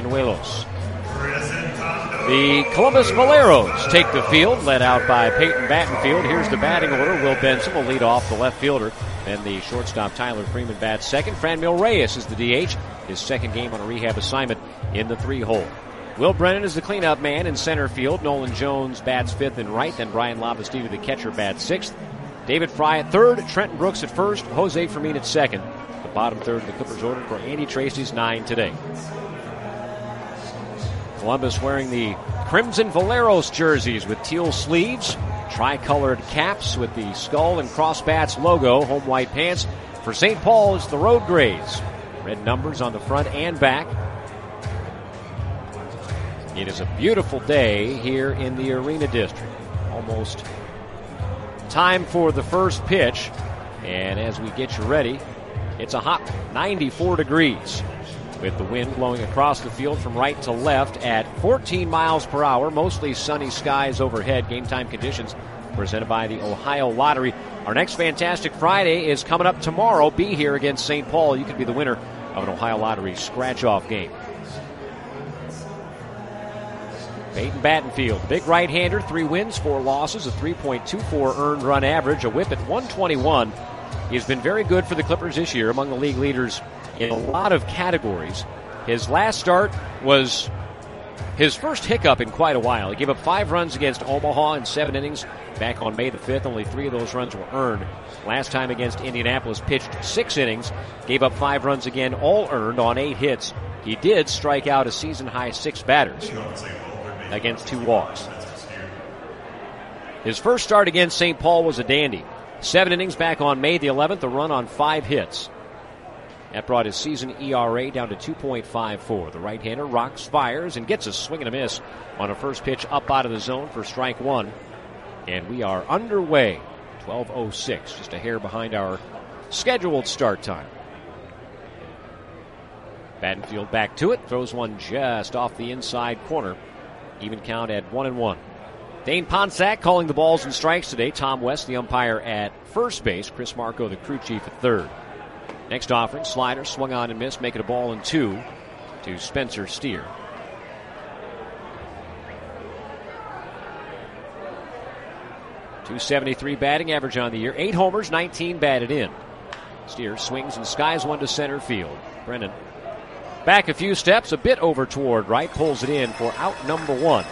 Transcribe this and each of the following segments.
Banuelos. The Columbus Valeros take the field, led out by Peyton Battenfield. Here's the batting order. Will Benson will lead off, the left fielder. Then the shortstop Tyler Freeman bats second. Franmil Reyes is the DH, his second game on a rehab assignment in the 3-hole. Will Brennan is the cleanup man in center field. Nolan Jones bats fifth and right. Then Brian Lavastida, the catcher, bats sixth. David Fry at third. Trenton Brooks at first. Jose Fermin at second. The bottom third of the Clippers order for Andy Tracy's 9 today. Columbus wearing the Crimson Valeros jerseys with teal sleeves, tricolored caps with the skull and crossbats logo, home white pants. For St. Paul, it's the Road Grays. Red numbers on the front and back. It is a beautiful day here in the Arena District. Almost time for the first pitch. And as we get you ready, it's a hot 94 degrees. With the wind blowing across the field from right to left at 14 miles per hour. Mostly sunny skies overhead. Game time conditions presented by the Ohio Lottery. Our next Fantastic Friday is coming up tomorrow. Be here against St. Paul. You could be the winner of an Ohio Lottery scratch-off game. Peyton Battenfield, big right-hander, 3 wins, 4 losses, a 3.24 earned run average, a whip at 121. He's been very good for the Clippers this year, among the league leaders in a lot of categories. His last start was his first hiccup in quite a while. He gave up 5 runs against Omaha in 7 innings back on May the 5th. Only 3 of those runs were earned. Last time against Indianapolis, pitched 6 innings, gave up 5 runs again, all earned on 8 hits. He did strike out a season-high 6 batters against 2 walks. His first start against St. Paul was a dandy. 7 innings back on May the 11th, a run on 5 hits. That brought his season ERA down to 2.54. The right-hander rocks, fires, and gets a swing and a miss on a first pitch up out of the zone for strike 1. And we are underway. 12:06, just a hair behind our scheduled start time. Battenfield back to it, throws one just off the inside corner. Even count at 1-1. Dane Ponsack calling the balls and strikes today. Tom West, the umpire at first base. Chris Marco, the crew chief, at third. Next offering, slider, swung on and missed, make it a ball and 2 to Spencer Steer. .273 batting average on the year. 8 homers, 19 batted in. Steer swings and skies one to center field. Brennan back a few steps, a bit over toward right, pulls it in for out number 1.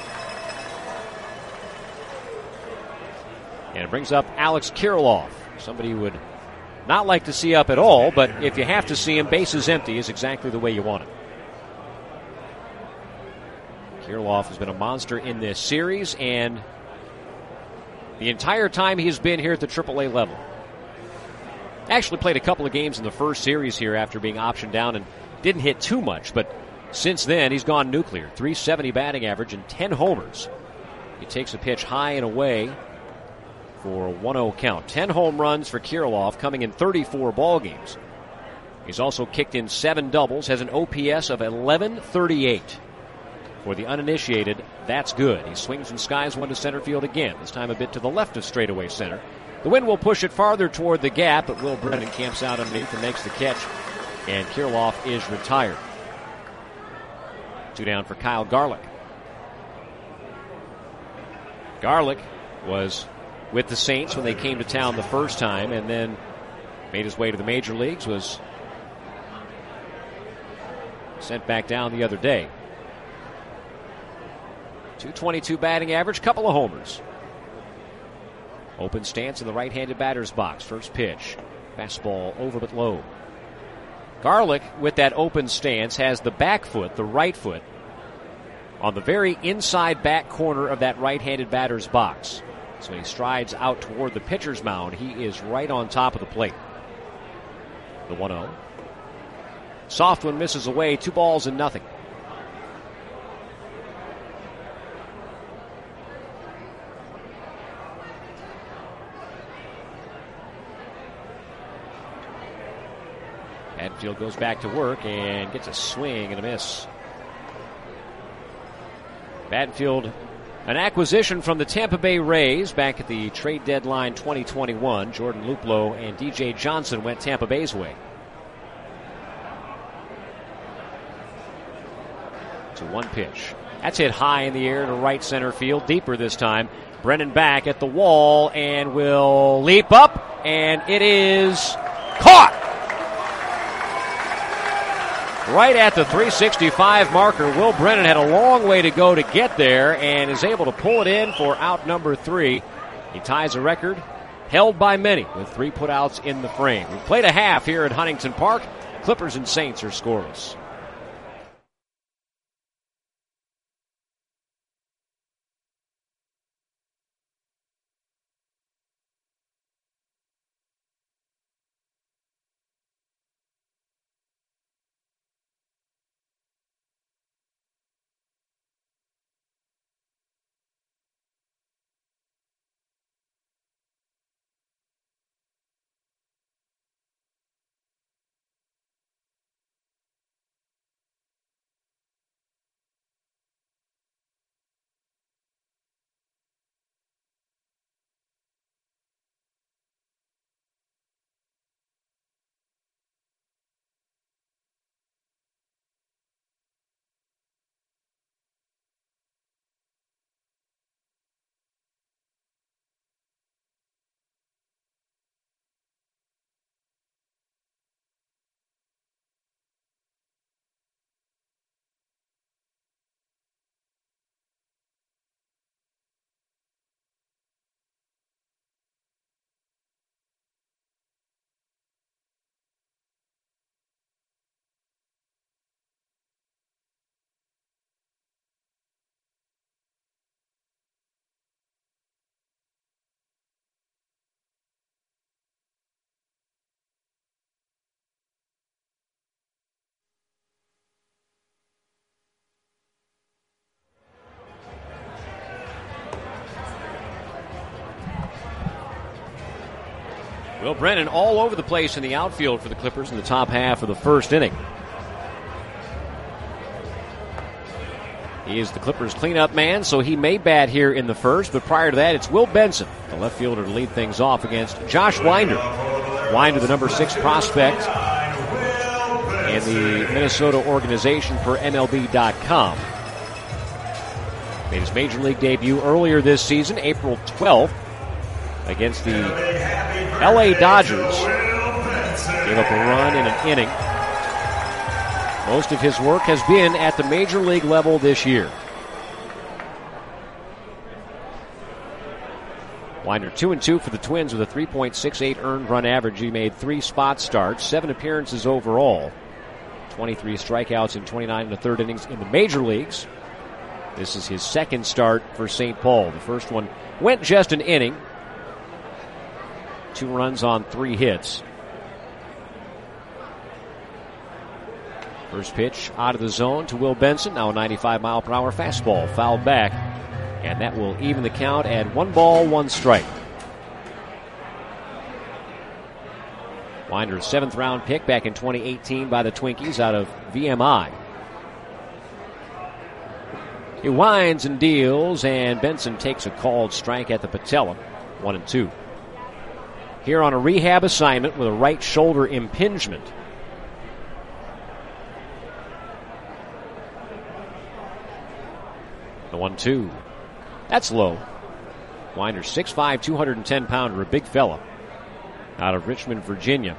And it brings up Alex Kirilloff, somebody you would not like to see up at all, but if you have to see him, bases empty is exactly the way you want it. Kirilloff has been a monster in this series, and the entire time he's been here at the AAA level. Actually played a couple of games in the first series here after being optioned down and didn't hit too much, but since then he's gone nuclear. .370 batting average and 10 homers. He takes a pitch high and away for a 1-0 count. 10 home runs for Kirilloff, coming in 34 ball games. He's also kicked in 7 doubles, has an OPS of 1138. For the uninitiated, that's good. He swings and skies one to center field again, this time a bit to the left of straightaway center. The wind will push it farther toward the gap, but Will Brennan camps out underneath and makes the catch, and Kirilloff is retired. 2 down for Kyle Garlick. Garlick was with the Saints when they came to town the first time, and then made his way to the major leagues, was sent back down the other day. .222 batting average, couple of homers. Open stance in the right-handed batter's box. First pitch, fastball over but low. Garlick, with that open stance, has the back foot, the right foot, on the very inside back corner of that right-handed batter's box. So he strides out toward the pitcher's mound. He is right on top of the plate. The 1-0. Soft one misses away. 2 balls and nothing. Battenfield goes back to work and gets a swing and a miss. Battenfield, an acquisition from the Tampa Bay Rays back at the trade deadline 2021. Jordan Luplow and DJ Johnson went Tampa Bay's way. 2-1 pitch. That's hit high in the air to right center field, deeper this time. Brennan back at the wall and will leap up, and it is caught! Right at the 365 marker. Will Brennan had a long way to go to get there and is able to pull it in for out number 3. He ties a record held by many with 3 putouts in the frame. We played a half here at Huntington Park. Clippers and Saints are scoreless. Will Brennan all over the place in the outfield for the Clippers in the top half of the first inning. He is the Clippers cleanup man, so he may bat here in the first, but prior to that, it's Will Benson, the left fielder, to lead things off against Josh Winder. Winder, the number 6 prospect in the Minnesota organization per MLB.com. Made his major league debut earlier this season, April 12th, against the LA Dodgers. Gave up a run in an inning. Most of his work has been at the major league level this year. Winder 2-2 for the Twins with a 3.68 earned run average. He made 3 spot starts, 7 appearances overall, 23 strikeouts in 29 1/3 innings in the major leagues. This is his second start for St. Paul. The first one went just an inning. 2 runs on 3 hits. First pitch out of the zone to Will Benson. Now a 95-mile-per-hour fastball fouled back. And that will even the count at 1 ball, 1 strike. Winder's 7th round pick back in 2018 by the Twinkies out of VMI. He winds and deals, and Benson takes a called strike at the patella. 1-2. Here on a rehab assignment with a right shoulder impingement. The 1-2. That's low. Winder 6'5", 210-pounder, a big fella out of Richmond, Virginia.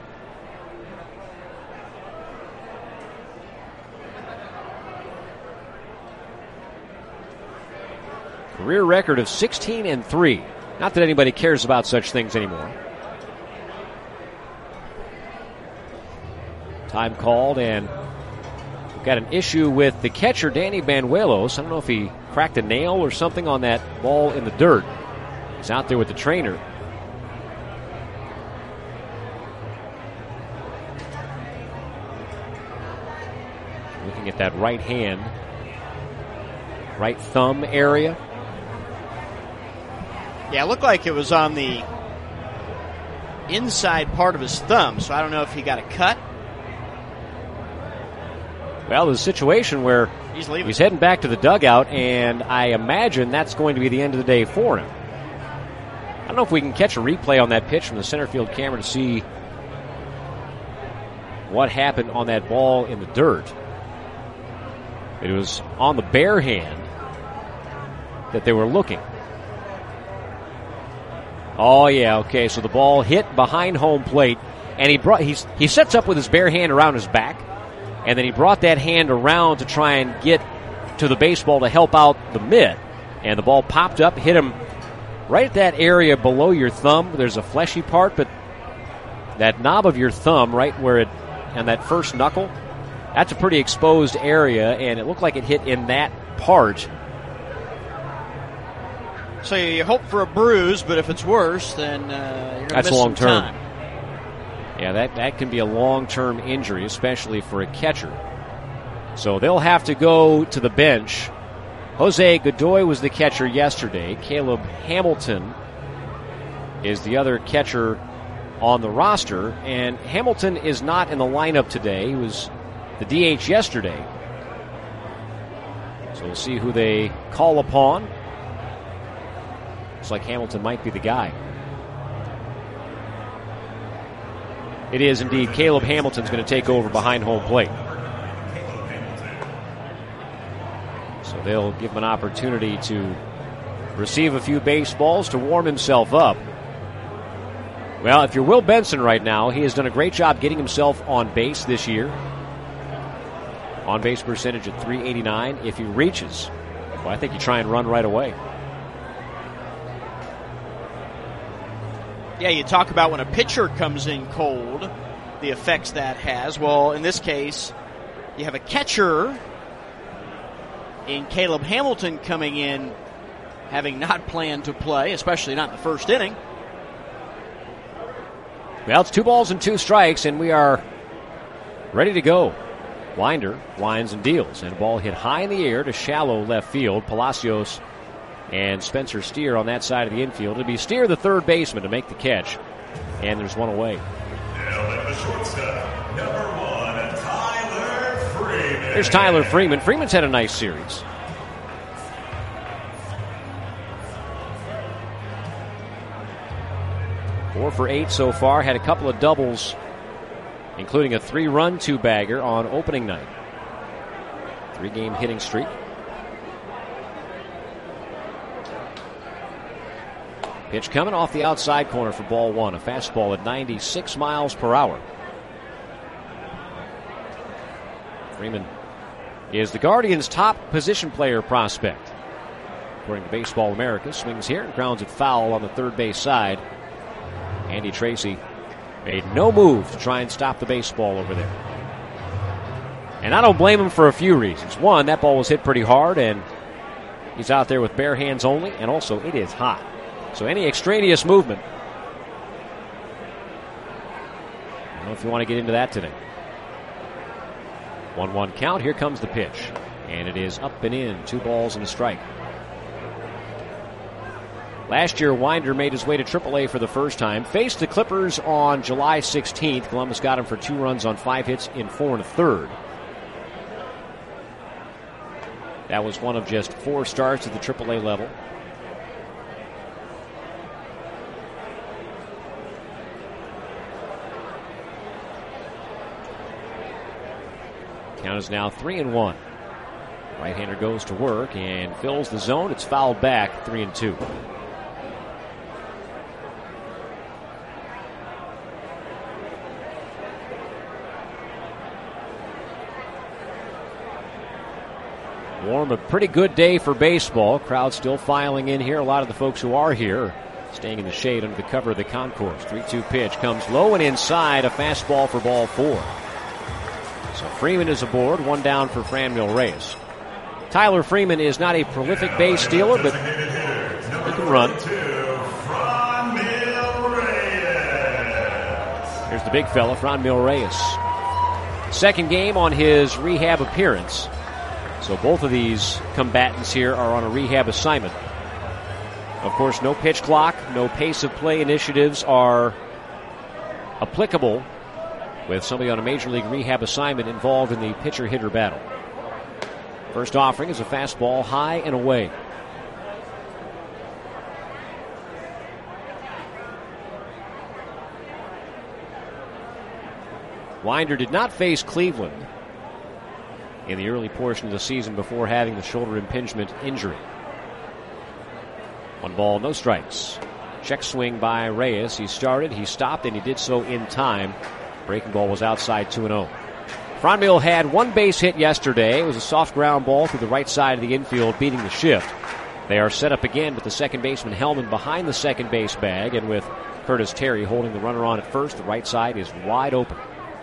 Career record of 16-3. Not that anybody cares about such things anymore. Time called, and we've got an issue with the catcher, Danny Banuelos. I don't know if he cracked a nail or something on that ball in the dirt. He's out there with the trainer. Looking at that right hand, right thumb area. Yeah, it looked like it was on the inside part of his thumb, so I don't know if he got a cut. Well, there's a situation where he's heading back to the dugout, and I imagine that's going to be the end of the day for him. I don't know if we can catch a replay on that pitch from the center field camera to see what happened on that ball in the dirt. It was on the bare hand that they were looking. Oh, yeah, okay, so the ball hit behind home plate, and he sets up with his bare hand around his back, and then he brought that hand around to try and get to the baseball to help out the mitt, and the ball popped up, hit him right at that area below your thumb. There's a fleshy part, but that knob of your thumb, right where it, and that first knuckle, that's a pretty exposed area, and it looked like it hit in that part. So you hope for a bruise, but if it's worse, then you're going to miss some time. Yeah, that can be a long-term injury, especially for a catcher. So they'll have to go to the bench. Jose Godoy was the catcher yesterday. Caleb Hamilton is the other catcher on the roster, and Hamilton is not in the lineup today. He was the DH yesterday. So we'll see who they call upon. Looks like Hamilton might be the guy. It is indeed. Caleb Hamilton's going to take over behind home plate. So they'll give him an opportunity to receive a few baseballs to warm himself up. Well, if you're Will Benson right now, he has done a great job getting himself on base this year. On base percentage at .389. If he reaches, well, I think you try and run right away. Yeah, you talk about when a pitcher comes in cold, the effects that has. Well, in this case, you have a catcher in Caleb Hamilton coming in having not planned to play, especially not in the first inning. Well, it's 2 balls and 2 strikes, and we are ready to go. Winder winds and deals, and a ball hit high in the air to shallow left field. Palacios and Spencer Steer on that side of the infield. It'll be Steer, the third baseman, to make the catch, and there's one away. The shortstop, number 1, Tyler Freeman. There's Tyler Freeman. Freeman's had a nice series. Four for 8 so far. Had a couple of doubles, including a 3-run 2-bagger on opening night. 3-game hitting streak. Pitch coming off the outside corner for ball 1. A fastball at 96 miles per hour. Freeman is the Guardians' top position player prospect. According to Baseball America, swings here and grounds it foul on the third base side. Andy Tracy made no move to try and stop the baseball over there. And I don't blame him for a few reasons. One, that ball was hit pretty hard, and he's out there with bare hands only, and also it is hot. So any extraneous movement, I don't know if you want to get into that today. 1-1 count. Here comes the pitch. And it is up and in. 2 balls and a strike. Last year, Winder made his way to AAA for the first time. Faced the Clippers on July 16th. Columbus got him for 2 runs on 5 hits in 4 1/3. That was one of just 4 starts at the AAA level. Count is now 3-1. Right-hander goes to work and fills the zone. It's fouled back, 3-2. Warm, a pretty good day for baseball. Crowd still filing in here. A lot of the folks who are here are staying in the shade under the cover of the concourse. 3-2 pitch comes low and inside. A fastball for ball 4. So Freeman is aboard. 1 down for Franmil Reyes. Tyler Freeman is not a prolific base stealer, but he can run. Here's the big fella, Franmil Reyes. Second game on his rehab appearance. So both of these combatants here are on a rehab assignment. Of course, no pitch clock, no pace of play initiatives are applicable with somebody on a major league rehab assignment involved in the pitcher-hitter battle. First offering is a fastball high and away. Winder did not face Cleveland in the early portion of the season before having the shoulder impingement injury. 1 ball, no strikes. Check swing by Reyes. He started, he stopped, and he did so in time. Breaking ball was outside 2-0. Franmil had 1 base hit yesterday. It was a soft ground ball through the right side of the infield, beating the shift. They are set up again with the second baseman Hellman behind the second base bag, and with Curtis Terry holding the runner on at first. The right side is wide open.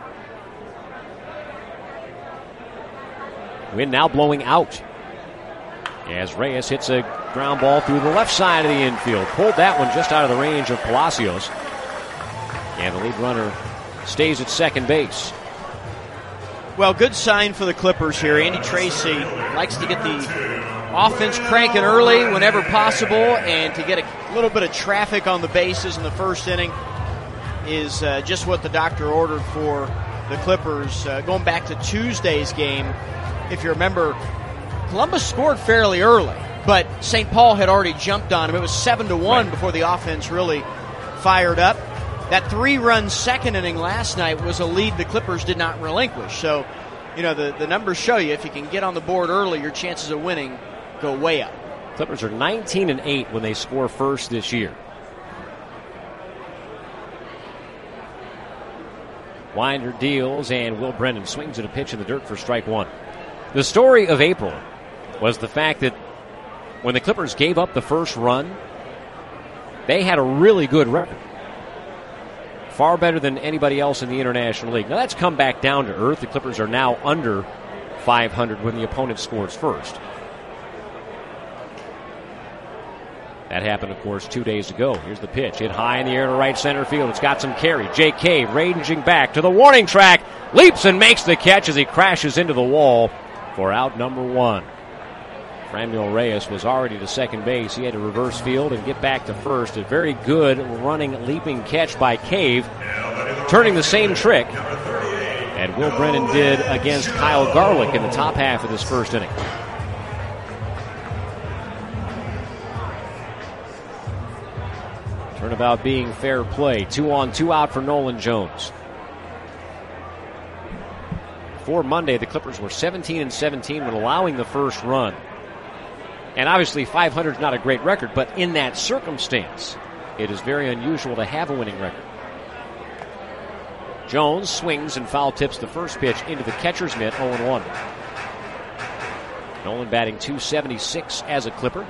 Wind now blowing out as Reyes hits a ground ball through the left side of the infield. Pulled that one just out of the range of Palacios. And the lead runner stays at second base. Well, good sign for the Clippers here. Andy Tracy likes to get the offense cranking early whenever possible, and to get a little bit of traffic on the bases in the first inning is just what the doctor ordered for the Clippers. Going back to Tuesday's game, if you remember, Columbus scored fairly early, but St. Paul had already jumped on him. It was 7-1 before the offense really fired up. That 3-run second inning last night was a lead the Clippers did not relinquish. So, you know, the numbers show you if you can get on the board early, your chances of winning go way up. Clippers are 19-8 when they score first this year. Winder deals, and Will Brennan swings at a pitch in the dirt for strike 1. The story of April was the fact that when the Clippers gave up the first run, they had a really good record. Far better than anybody else in the International League. Now that's come back down to earth. The Clippers are now under 500 when the opponent scores first. That happened, of course, 2 days ago. Here's the pitch. Hit high in the air to right center field. It's got some carry. J.K. ranging back to the warning track. Leaps and makes the catch as he crashes into the wall for out number 1. Franmil Reyes was already to second base. He had to reverse field and get back to first. A very good running, leaping catch by Cave, turning the same trick that Will Brennan did against Kyle Garlick in the top half of this first inning. Turnabout being fair play. 2 on, 2 out for Nolan Jones. Before Monday, the Clippers were 17-17 when allowing the first run. And obviously 500 is not a great record, but in that circumstance, it is very unusual to have a winning record. Jones swings and foul tips the first pitch into the catcher's mitt, 0-1. Nolan batting .276 as a Clipper.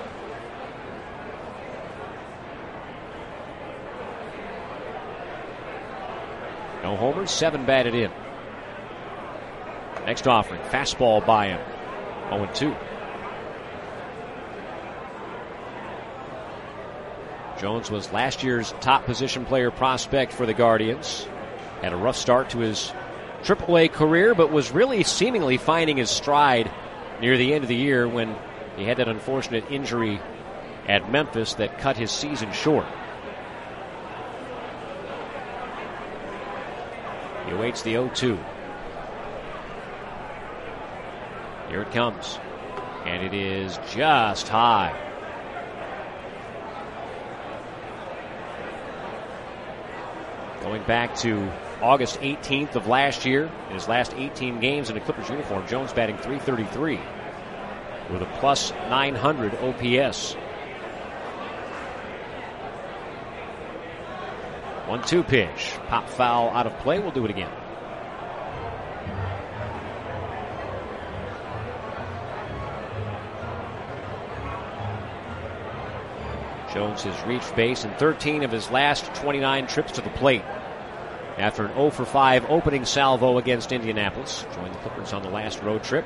No homers, 7 batted in. Next offering, fastball by him, 0-2. Jones was last year's top position player prospect for the Guardians. Had a rough start to his AAA career, but was really seemingly finding his stride near the end of the year when he had that unfortunate injury at Memphis that cut his season short. He awaits the 0-2. Here it comes. And it is just high. Going back to August 18th of last year, in his last 18 games in a Clippers uniform, Jones batting .333 with a plus 900 OPS. 1-2 pitch. Pop foul out of play. We'll do it again. Jones has reached base in 13 of his last 29 trips to the plate. After an 0-for-5 opening salvo against Indianapolis. Joined the Clippers on the last road trip.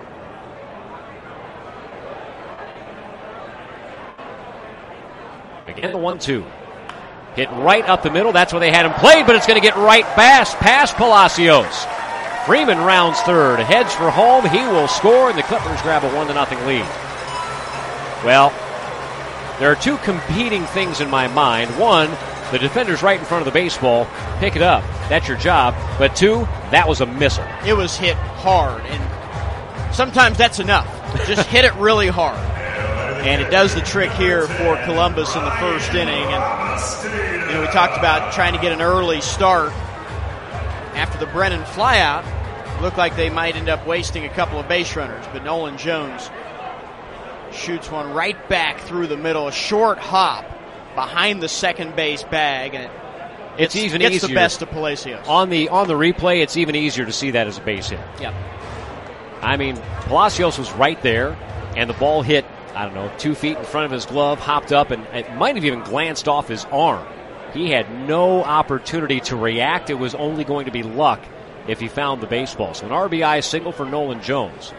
Again, the 1-2. Hit right up the middle. That's where they had him played, but it's going to get right past Palacios. Freeman rounds third. Heads for home. He will score, and the Clippers grab a 1-0 lead. Well, there are two competing things in my mind. One, the defender's right in front of the baseball. Pick it up. That's your job. But two, that was a missile. It was hit hard, and sometimes that's enough. Just hit it really hard. And it does the trick here for Columbus in the first inning. And, you know, we talked about trying to get an early start after the Brennan flyout. looked like they might end up wasting a couple of base runners, but Nolan Jones shoots one right back through the middle, a short hop behind the second base bag, and it's even gets easier. The best of Palacios. On the replay, it's even easier to see that as a base hit. Yep. I mean, Palacios was right there, and the ball hit, 2 feet in front of his glove, hopped up, and it might have even glanced off his arm. He had no opportunity to react. It was only going to be luck if he found the baseball. So an RBI single for Nolan Jones.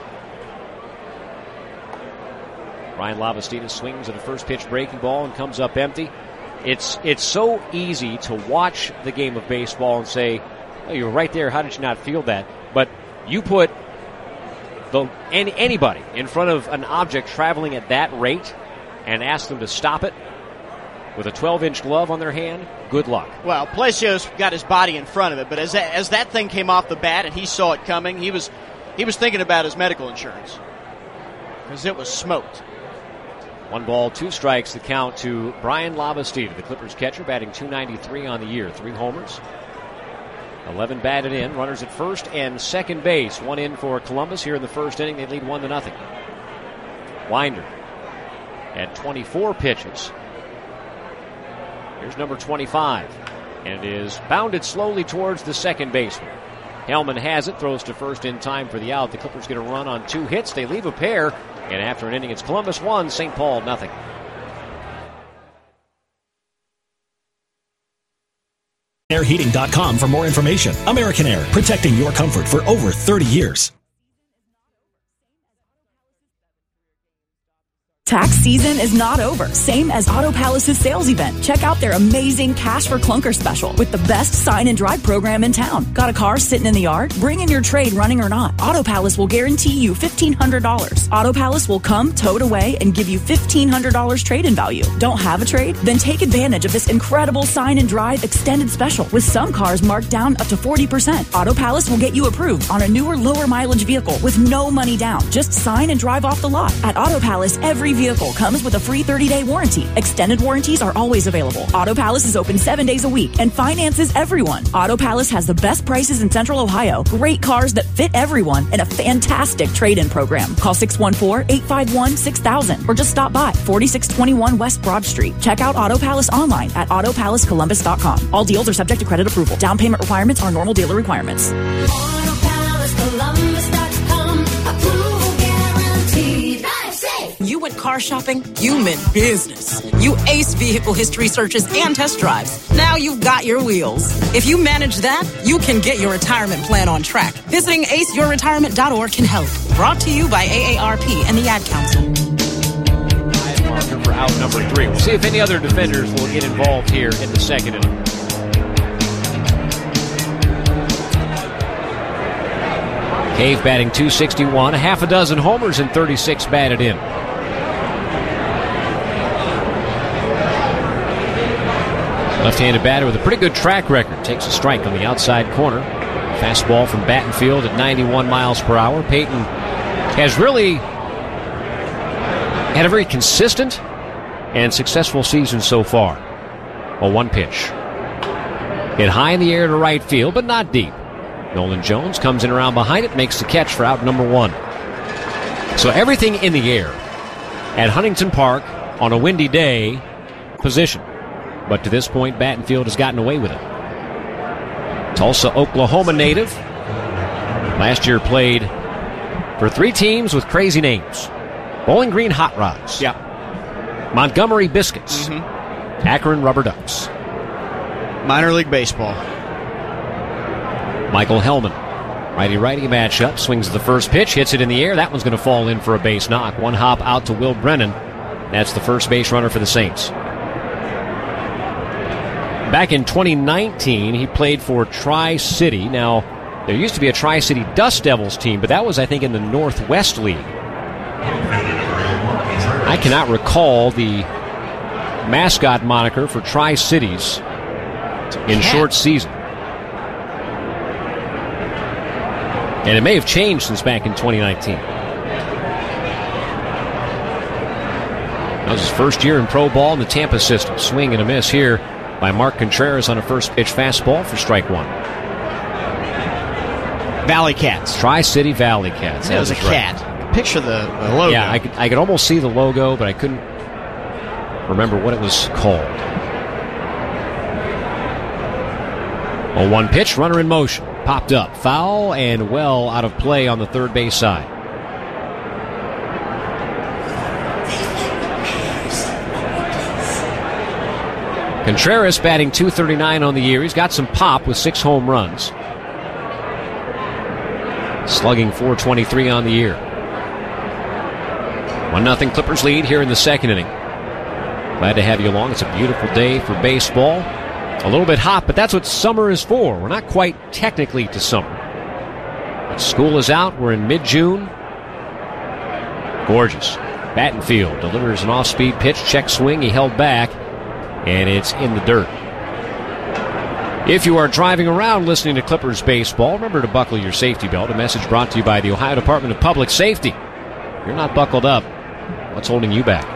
Ryan Lavastida swings at a first pitch breaking ball and comes up empty. It's so easy to watch the game of baseball and say, oh, you were right there, how did you not feel that? But you put anybody in front of an object traveling at that rate and ask them to stop it with a 12-inch glove on their hand, good luck. Well, Palacios got his body in front of it, but as that thing came off the bat and he saw it coming, he was thinking about his medical insurance because it was smoked. 1 ball, 2 strikes, the count to Brian Lavastida, the Clippers catcher, batting .293 on the year. 3 homers, 11 batted in, runners at first and second base. 1 in for Columbus here in the first inning. They lead 1-0. Winder at 24 pitches. Here's number 25, and it is bounded slowly towards the second baseman. Hellman has it, throws to first in time for the out. The Clippers get a run on 2 hits. They leave a pair, and after an inning, it's Columbus 1, St. Paul nothing. AirHeating.com for more information. American Air, protecting your comfort for over 30 years. Tax season is not over, same as Auto Palace's sales event. Check out their amazing Cash for Clunker special with the best sign and drive program in town. Got a car sitting in the yard? Bring in your trade running or not. Auto Palace will guarantee you $1,500. Auto Palace will come, towed away, and give you $1,500 trade-in value. Don't have a trade? Then take advantage of this incredible sign and drive extended special with some cars marked down up to 40%. Auto Palace will get you approved on a newer, lower mileage vehicle with no money down. Just sign and drive off the lot. At Auto Palace, every vehicle comes with a free 30-day warranty. Extended warranties are always available. Auto Palace is open 7 days a week and finances everyone. Auto Palace has the best prices in Central Ohio, great cars that fit everyone, and a fantastic trade-in program. Call 614-851-6000 or just stop by 4621 West Broad Street. Check out Auto Palace online at autopalacecolumbus.com. All deals are subject to credit approval. Down payment requirements are normal dealer requirements. AutoPalaceColumbus.com. Approval guaranteed. Drive safe. You went car shopping, you meant business. You aced vehicle history searches and test drives. Now you've got your wheels. If you manage that, you can get your retirement plan on track. Visiting aceyourretirement.org can help. Brought to you by AARP and the Ad Council. Marker for out number 3. We'll see if any other defenders will get involved here in the second inning. Cave batting .261, a half a dozen homers and 36 batted in. Left-handed batter with a pretty good track record. Takes a strike on the outside corner. Fastball from Battenfield at 91 miles per hour. Peyton has really had a very consistent and successful season so far. A 1 pitch. Hit high in the air to right field, but not deep. Nolan Jones comes in around behind it, makes the catch for out number 1. So everything in the air at Huntington Park on a windy day position. But to this point, Battenfield has gotten away with it. Tulsa, Oklahoma native. Last year played for 3 teams with crazy names. Bowling Green Hot Rods. Yeah. Montgomery Biscuits. Akron Rubber Ducks. Minor League Baseball. Michael Hellman. Righty-righty matchup. Swings at the first pitch. Hits it in the air. That one's going to fall in for a base knock. 1 hop out to Will Brennan. That's the first base runner for the Saints. Back in 2019, he played for Tri-City. Now, there used to be a Tri-City Dust Devils team, but that was, I think, in the Northwest League. I cannot recall the mascot moniker for Tri-Cities in short season. And it may have changed since back in 2019. That was his first year in pro ball in the Tampa system. Swing and a miss here by Mark Contreras on a first pitch fastball for strike 1. Valley Cats. Tri-City Valley Cats. That was a cat. Picture the logo. Yeah, I could almost see the logo, but I couldn't remember what it was called. 0-1 pitch, runner in motion. Popped up. Foul and well out of play on the third base side. Contreras batting .239 on the year. He's got some pop with 6 home runs. Slugging .423 on the year. 1-0 Clippers lead here in the second inning. Glad to have you along. It's a beautiful day for baseball. A little bit hot, but that's what summer is for. We're not quite technically to summer. But school is out. We're in mid-June. Gorgeous. Battenfield delivers an off-speed pitch. Check swing. He held back. And it's in the dirt. If you are driving around listening to Clippers baseball, remember to buckle your safety belt. A message brought to you by the Ohio Department of Public Safety. If you're not buckled up, what's holding you back?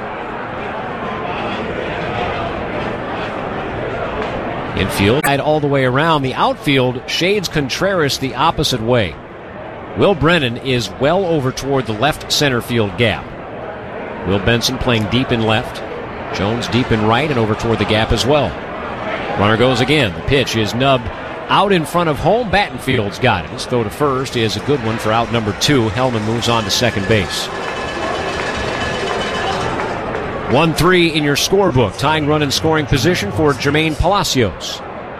Infield, all the way around. The outfield shades Contreras the opposite way. Will Brennan is well over toward the left center field gap. Will Benson playing deep in left. Jones deep in right and over toward the gap as well. Runner goes again. The pitch is nubbed out in front of home. Battenfield's got it. His throw to first is a good one for out number 2. Hellman moves on to second base. 1-3 in your scorebook. Tying run in scoring position for Jermaine Palacios.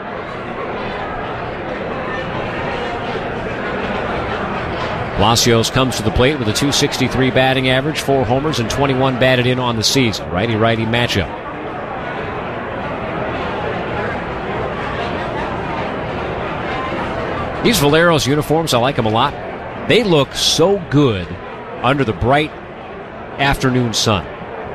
Palacios comes to the plate with a .263 batting average, 4 homers, and 21 batted in on the season. Righty-righty matchup. These Valeros uniforms, I like them a lot. They look so good under the bright afternoon sun.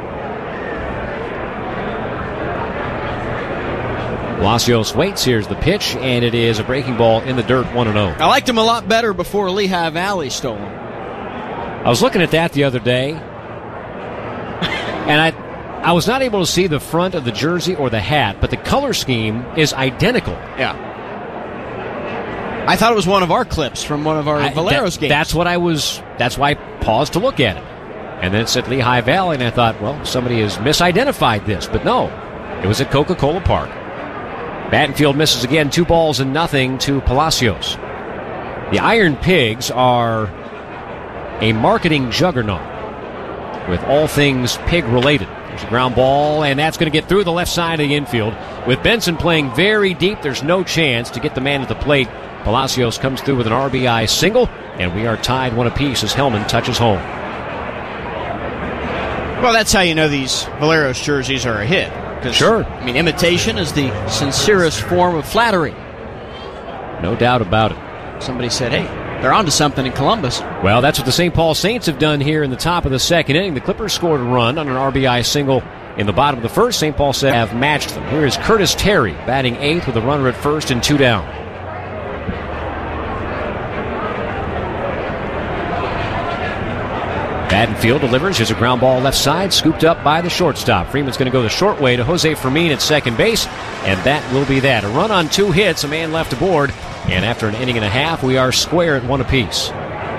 Palacios waits. Here's the pitch, and it is a breaking ball in the dirt, 1-0. I liked him a lot better before Lehigh Valley stole him. I was looking at that the other day, and I was not able to see the front of the jersey or the hat, but the color scheme is identical. Yeah. I thought it was one of our clips from one of our Valeros games. That's why I paused to look at it. And then it said Lehigh Valley, and I thought, well, somebody has misidentified this. But no, it was at Coca-Cola Park. Battenfield misses again, 2-0 to Palacios. The Iron Pigs are a marketing juggernaut with all things pig-related. There's a ground ball, and that's going to get through the left side of the infield. With Benson playing very deep, there's no chance to get the man at the plate. Palacios comes through with an RBI single, and we are tied 1 apiece as Hellman touches home. Well, that's how you know these Valeros jerseys are a hit. Sure. I mean, imitation is the sincerest form of flattery. No doubt about it. Somebody said, hey, they're onto something in Columbus. Well, that's what the St. Paul Saints have done here in the top of the second inning. The Clippers scored a run on an RBI single in the bottom of the first. St. Paul Saints have matched them. Here is Curtis Terry batting 8th with a runner at first and 2 down. Battenfield delivers. Here's a ground ball left side, scooped up by the shortstop. Freeman's going to go the short way to Jose Fermin at second base, and that will be that. A run on 2 hits, a man left aboard, and after an inning and a half, we are square at 1 apiece.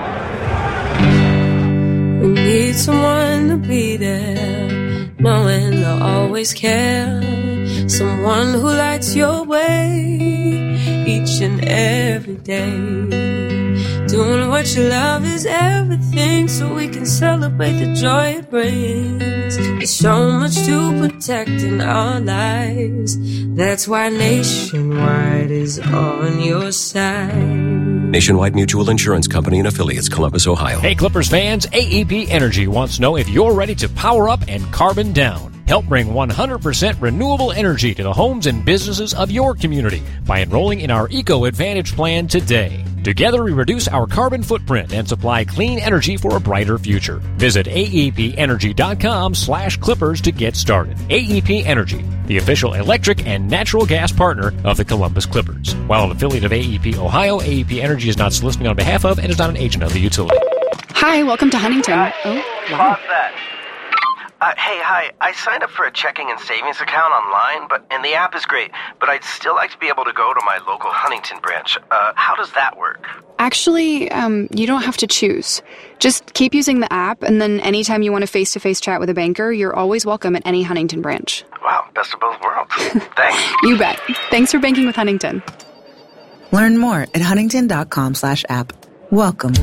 We need someone to be there, knowing they'll always care. Someone who lights your way each and every day. Doing what you love is everything, so we can celebrate the joy it brings. There's so much to protect in our lives. That's why Nationwide is on your side. Nationwide Mutual Insurance Company and affiliates, Columbus, Ohio. Hey, Clippers fans, AEP Energy wants to know if you're ready to power up and carbon down. Help bring 100% renewable energy to the homes and businesses of your community by enrolling in our Eco Advantage plan today. Together, we reduce our carbon footprint and supply clean energy for a brighter future. Visit aepenergy.com/Clippers to get started. AEP Energy, the official electric and natural gas partner of the Columbus Clippers. While an affiliate of AEP Ohio, AEP Energy is not soliciting on behalf of and is not an agent of the utility. Hi, welcome to Huntington. Oh, wow. Hey, hi. I signed up for a checking and savings account online, and the app is great, but I'd still like to be able to go to my local Huntington branch. How does that work? Actually, you don't have to choose. Just keep using the app, and then anytime you want a face-to-face chat with a banker, you're always welcome at any Huntington branch. Wow, best of both worlds. Thanks. You bet. Thanks for banking with Huntington. Learn more at huntington.com/app. Welcome.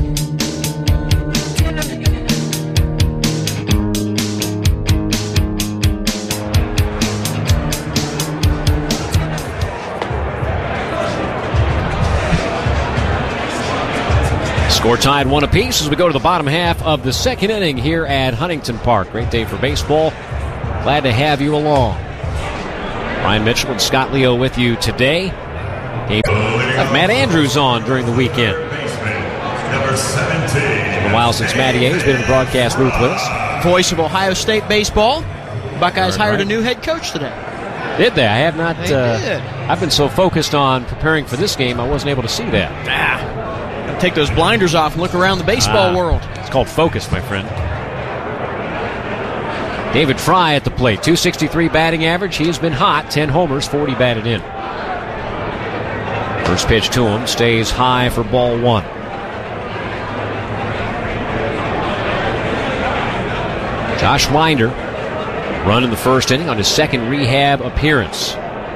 Score tied 1 apiece as we go to the bottom half of the second inning here at Huntington Park. Great day for baseball. Glad to have you along. Ryan Mitchell and Scott Leo with you today. Have Matt Andrews on during the weekend. Number 17. It's been a while since Matty A has been in the broadcast booth with us. Voice of Ohio State baseball. Buckeyes hired a new head coach today. Did they? I have not. They did. I've been so focused on preparing for this game, I wasn't able to see that. Take those blinders off and look around the baseball world. It's called focus, my friend. David Fry at the plate. .263 batting average. He has been hot. 10 homers, 40 batted in. First pitch to him stays high for ball 1. Josh Winder, run in the first inning on his second rehab appearance.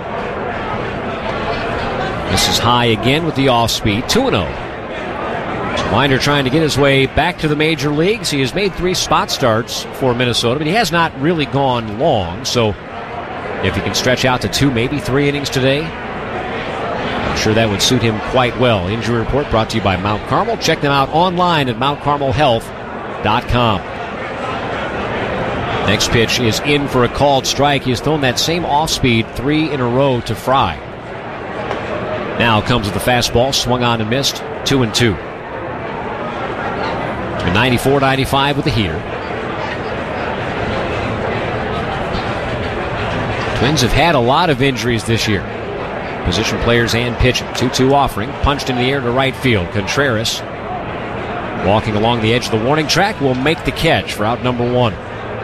This is high again with the off-speed. 2-0. Winder trying to get his way back to the major leagues. He has made 3 spot starts for Minnesota, but he has not really gone long. So if he can stretch out to 2, maybe 3 innings today, I'm sure that would suit him quite well. Injury report brought to you by Mount Carmel. Check them out online at mountcarmelhealth.com. Next pitch is in for a called strike. He has thrown that same off-speed 3 in a row to Fry. Now comes with the fastball, swung on and missed. 2-2. 94-95 with the heater. Twins have had a lot of injuries this year. Position players and pitching. 2-2 offering. Punched in the air to right field. Contreras, walking along the edge of the warning track, will make the catch for out number 1.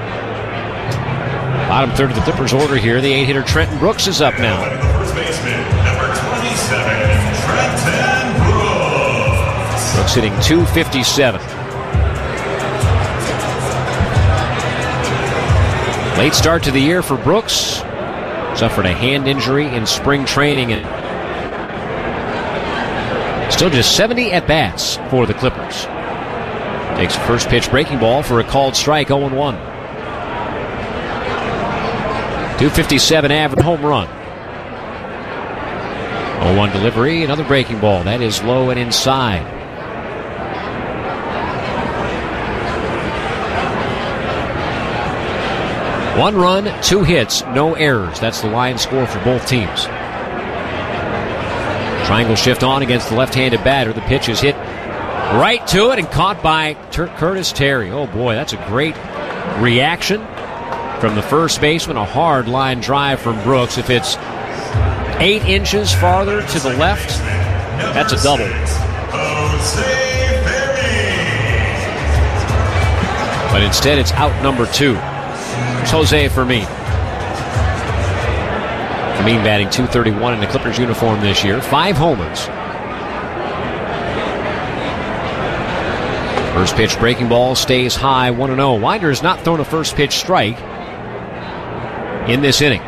Bottom third of the Clippers order here. The 8-hitter Trenton Brooks is up now. First baseman, number 27, Trenton Brooks. Brooks hitting .257. Late start to the year for Brooks. Suffered a hand injury in spring training and still just 70 at-bats for the Clippers. Takes a first pitch breaking ball for a called strike, 0-1. .257 average home run. 0-1 delivery, another breaking ball. That is low and inside. One run, 2 hits, no errors. That's the line score for both teams. Triangle shift on against the left-handed batter. The pitch is hit right to it and caught by Curtis Terry. Oh boy, that's a great reaction from the first baseman. A hard line drive from Brooks. If it's 8 inches farther to the left, that's a double. But instead it's out number 2. It's Jose Fermin. Fermin batting .231 in the Clippers uniform this year. 5 homers. First pitch breaking ball stays high, 1-0. Winder has not thrown a first pitch strike in this inning.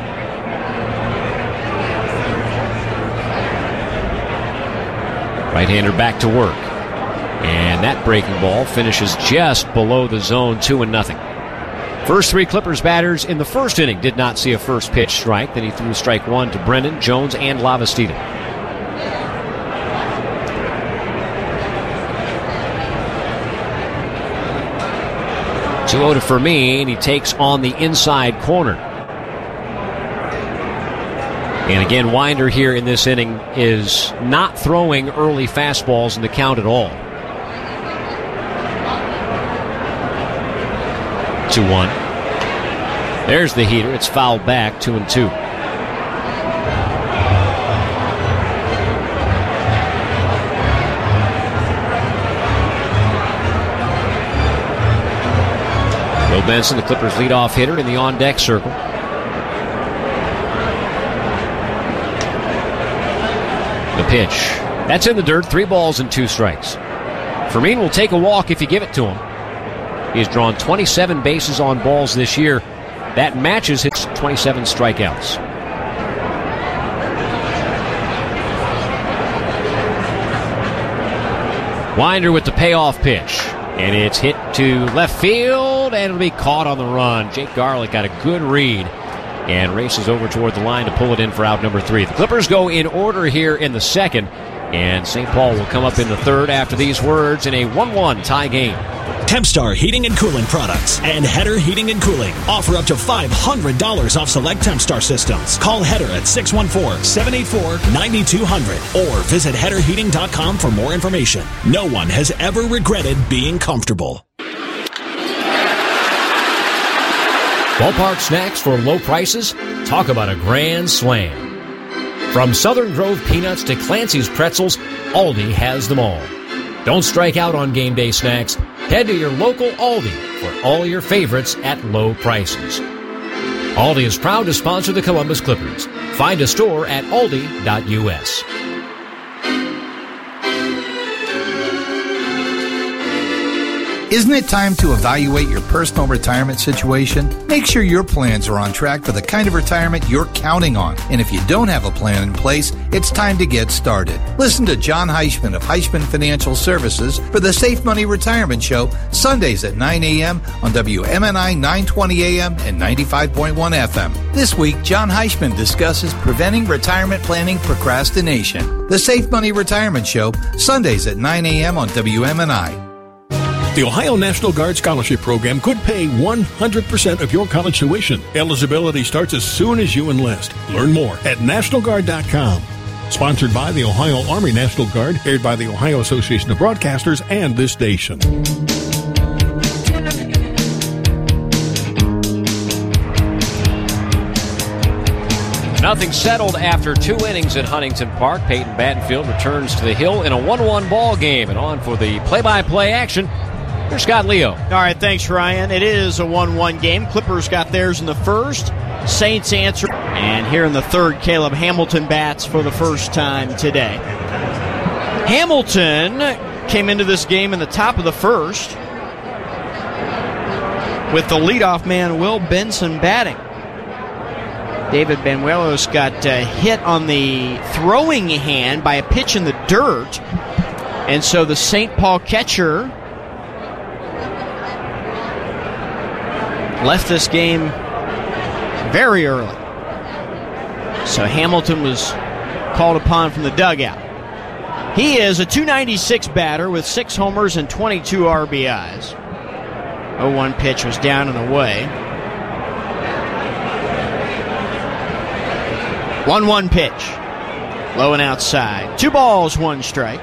Right-hander back to work. And that breaking ball finishes just below the zone, 2-0. First 3 Clippers batters in the first inning did not see a first pitch strike. Then he threw strike 1 to Brennan, Jones, and Lavastida. To Fermin, he takes on the inside corner. And again, Winder here in this inning is not throwing early fastballs in the count at all. 2-1. There's the heater. It's fouled back, 2-2. Will Benson, the Clippers' leadoff hitter, in the on-deck circle. The pitch. That's in the dirt. 3 balls and 2 strikes. Fermin will take a walk if you give it to him. He has drawn 27 bases on balls this year. That matches his 27 strikeouts. Winder with the payoff pitch. And it's hit to left field, and it'll be caught on the run. Jake Garlick got a good read and races over toward the line to pull it in for out number 3. The Clippers go in order here in the second, and St. Paul will come up in the third after these words in a 1-1 tie game. Tempstar Heating and Cooling Products and Header Heating and Cooling offer up to $500 off select Tempstar systems. Call Header at 614-784-9200 or visit headerheating.com for more information. No one has ever regretted being comfortable. Ballpark snacks for low prices? Talk about a grand slam. From Southern Grove peanuts to Clancy's pretzels, Aldi has them all. Don't strike out on game day snacks. Head to your local Aldi for all your favorites at low prices. Aldi is proud to sponsor the Columbus Clippers. Find a store at aldi.us. Isn't it time to evaluate your personal retirement situation? Make sure your plans are on track for the kind of retirement you're counting on. And if you don't have a plan in place, it's time to get started. Listen to John Heischman of Heischman Financial Services for the Safe Money Retirement Show, Sundays at 9 a.m. on WMNI 920 a.m. and 95.1 FM. This week, John Heischman discusses preventing retirement planning procrastination. The Safe Money Retirement Show, Sundays at 9 a.m. on WMNI. The Ohio National Guard Scholarship Program could pay 100% of your college tuition. Eligibility starts as soon as you enlist. Learn more at NationalGuard.com. Sponsored by the Ohio Army National Guard, aired by the Ohio Association of Broadcasters and this station. Nothing settled after 2 innings at Huntington Park. Peyton Battenfield returns to the hill in a 1-1 ball game. And on for the play-by-play action, here's Scott Leo. All right, thanks, Ryan. It is a 1-1 game. Clippers got theirs in the first. Saints answer. And here in the third, Caleb Hamilton bats for the first time today. Hamilton came into this game in the top of the first with the leadoff man, Will Benson, batting. David Banuelos got hit on the throwing hand by a pitch in the dirt. And so the St. Paul catcher left this game very early. So Hamilton was called upon from the dugout. He is a .296 batter with 6 homers and 22 RBIs. 0-1 pitch was down and away. 1-1 pitch. Low and outside. 2 balls, 1 strike.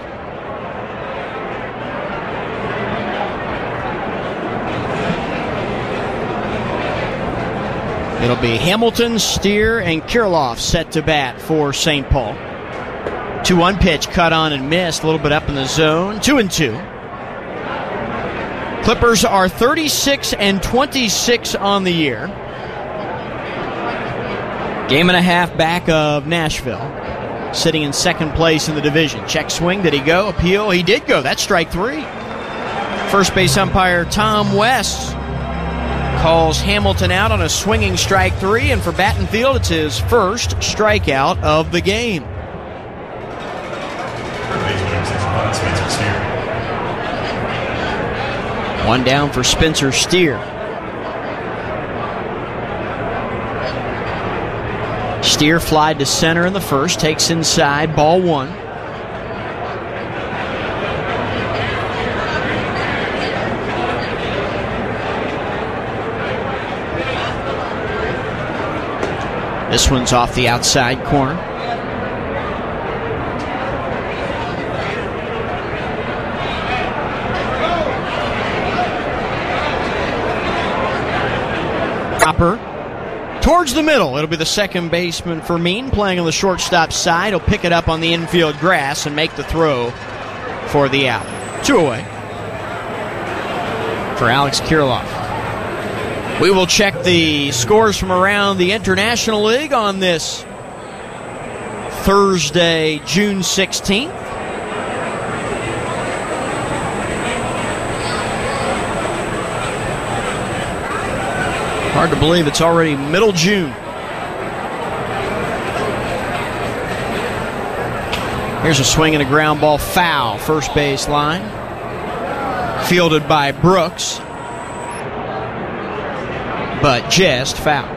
It'll be Hamilton, Steer, and Kirilloff set to bat for St. Paul. 2-1 pitch, cut on and missed. A little bit up in the zone. 2-2. Clippers are 36-26 on the year. Game and a half back of Nashville, sitting in second place in the division. Check swing, did he go? Appeal, he did go. That's strike 3. First base umpire Tom West calls Hamilton out on a swinging strike 3, and for Battenfield, it's his first strikeout of the game. One down for Spencer Steer. Steer flied to center in the first, takes inside, ball 1. This one's off the outside corner. Hopper towards the middle. It'll be the second baseman Fermin playing on the shortstop side. He'll pick it up on the infield grass and make the throw for the out. 2 away for Alex Kirilloff. We will check the scores from around the International League on this Thursday, June 16th. Hard to believe it's already middle June. Here's a swing and a ground ball foul, first base line. Fielded by Brooks, but just foul.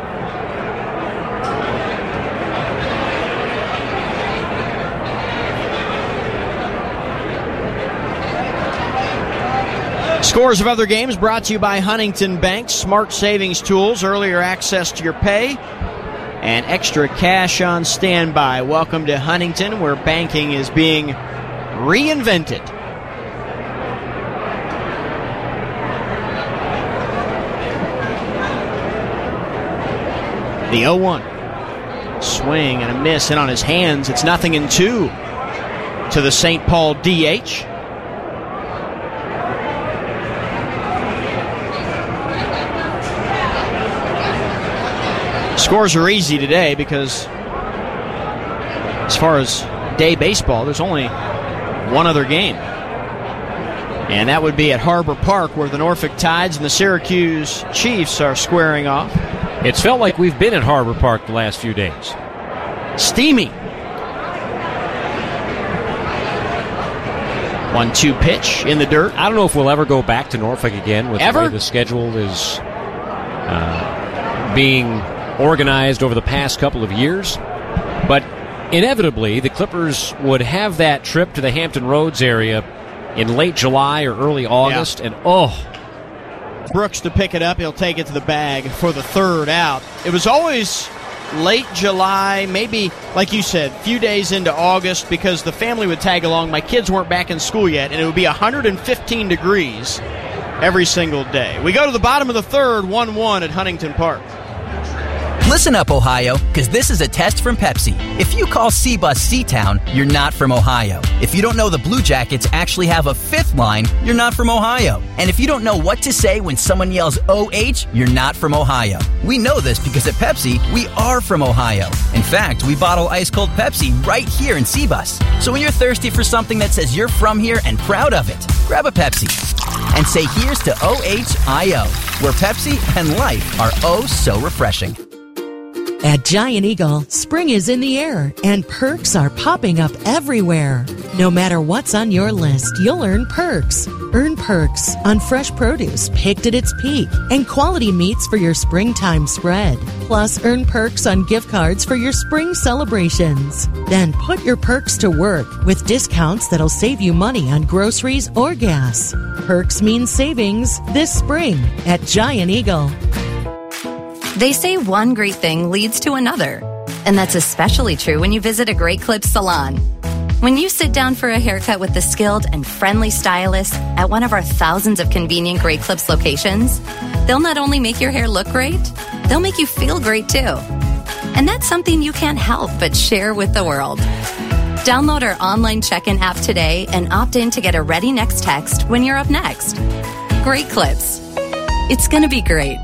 Scores of other games brought to you by Huntington Bank. Smart savings tools, earlier access to your pay, and extra cash on standby. Welcome to Huntington, where banking is being reinvented. The 0-1. Swing and a miss, and on his hands, it's 0-2 to the St. Paul DH. Scores are easy today because as far as day baseball, there's only one other game. And that would be at Harbor Park, where the Norfolk Tides and the Syracuse Chiefs are squaring off. It's felt like we've been at Harbor Park the last few days. Steamy. 1-2 pitch in the dirt. I don't know if we'll ever go back to Norfolk again with the way the schedule is being organized over the past couple of years. But inevitably, the Clippers would have that trip to the Hampton Roads area in late July or early August, and Brooks to pick it up. He'll take it to the bag for the third out. It was always late July, maybe, like you said, a few days into August, because the family would tag along. My kids weren't back in school yet, and it would be 115 degrees every single day. We go to the bottom of the third, 1-1 at Huntington Park. Listen up, Ohio, because this is a test from Pepsi. If you call C-Bus C-Town, you're not from Ohio. If you don't know the Blue Jackets actually have a fifth line, you're not from Ohio. And if you don't know what to say when someone yells OH, you're not from Ohio. We know this because at Pepsi, we are from Ohio. In fact, we bottle ice-cold Pepsi right here in C-Bus. So when you're thirsty for something that says you're from here and proud of it, grab a Pepsi and say here's to OHIO, where Pepsi and life are oh so refreshing. At Giant Eagle, spring is in the air and perks are popping up everywhere. No matter what's on your list, you'll earn perks. Earn perks on fresh produce picked at its peak and quality meats for your springtime spread. Plus, earn perks on gift cards for your spring celebrations. Then put your perks to work with discounts that'll save you money on groceries or gas. Perks means savings this spring at Giant Eagle. They say one great thing leads to another, and that's especially true when you visit a Great Clips salon. When you sit down for a haircut with the skilled and friendly stylist at one of our thousands of convenient Great Clips locations, they'll not only make your hair look great, they'll make you feel great too. And that's something you can't help but share with the world. Download our online check-in app today and opt in to get a Ready Next text when you're up next. Great Clips. It's gonna be great.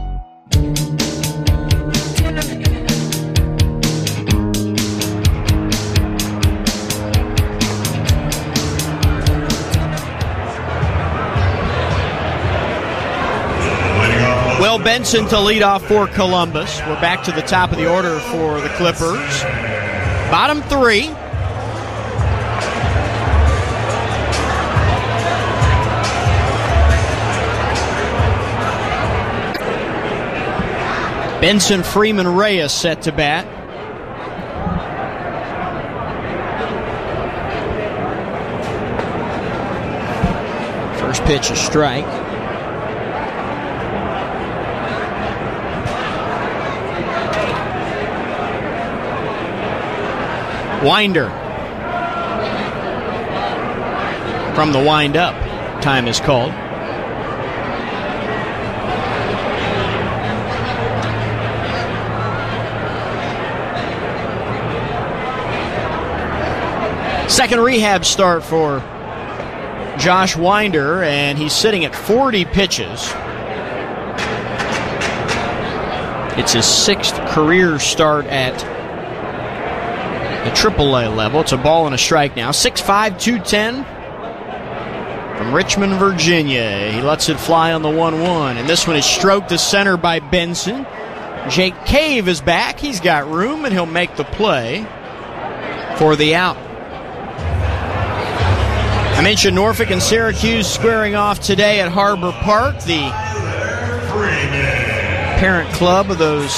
Will Benson to lead off for Columbus. We're back to the top of the order for the Clippers. Bottom three. Benson, Freeman, Reyes set to bat. First pitch, a strike. Winder from the wind-up. Time is called. Second rehab start for Josh Winder, and he's sitting at 40 pitches. It's his 6th career start at the AAA level. It's a ball and a strike now. 6'5", 210 from Richmond, Virginia. He lets it fly on the 1-1. And this one is stroked to center by Benson. Jake Cave is back. He's got room, and he'll make the play for the out. I mentioned Norfolk and Syracuse squaring off today at Harbor Park, the parent club of those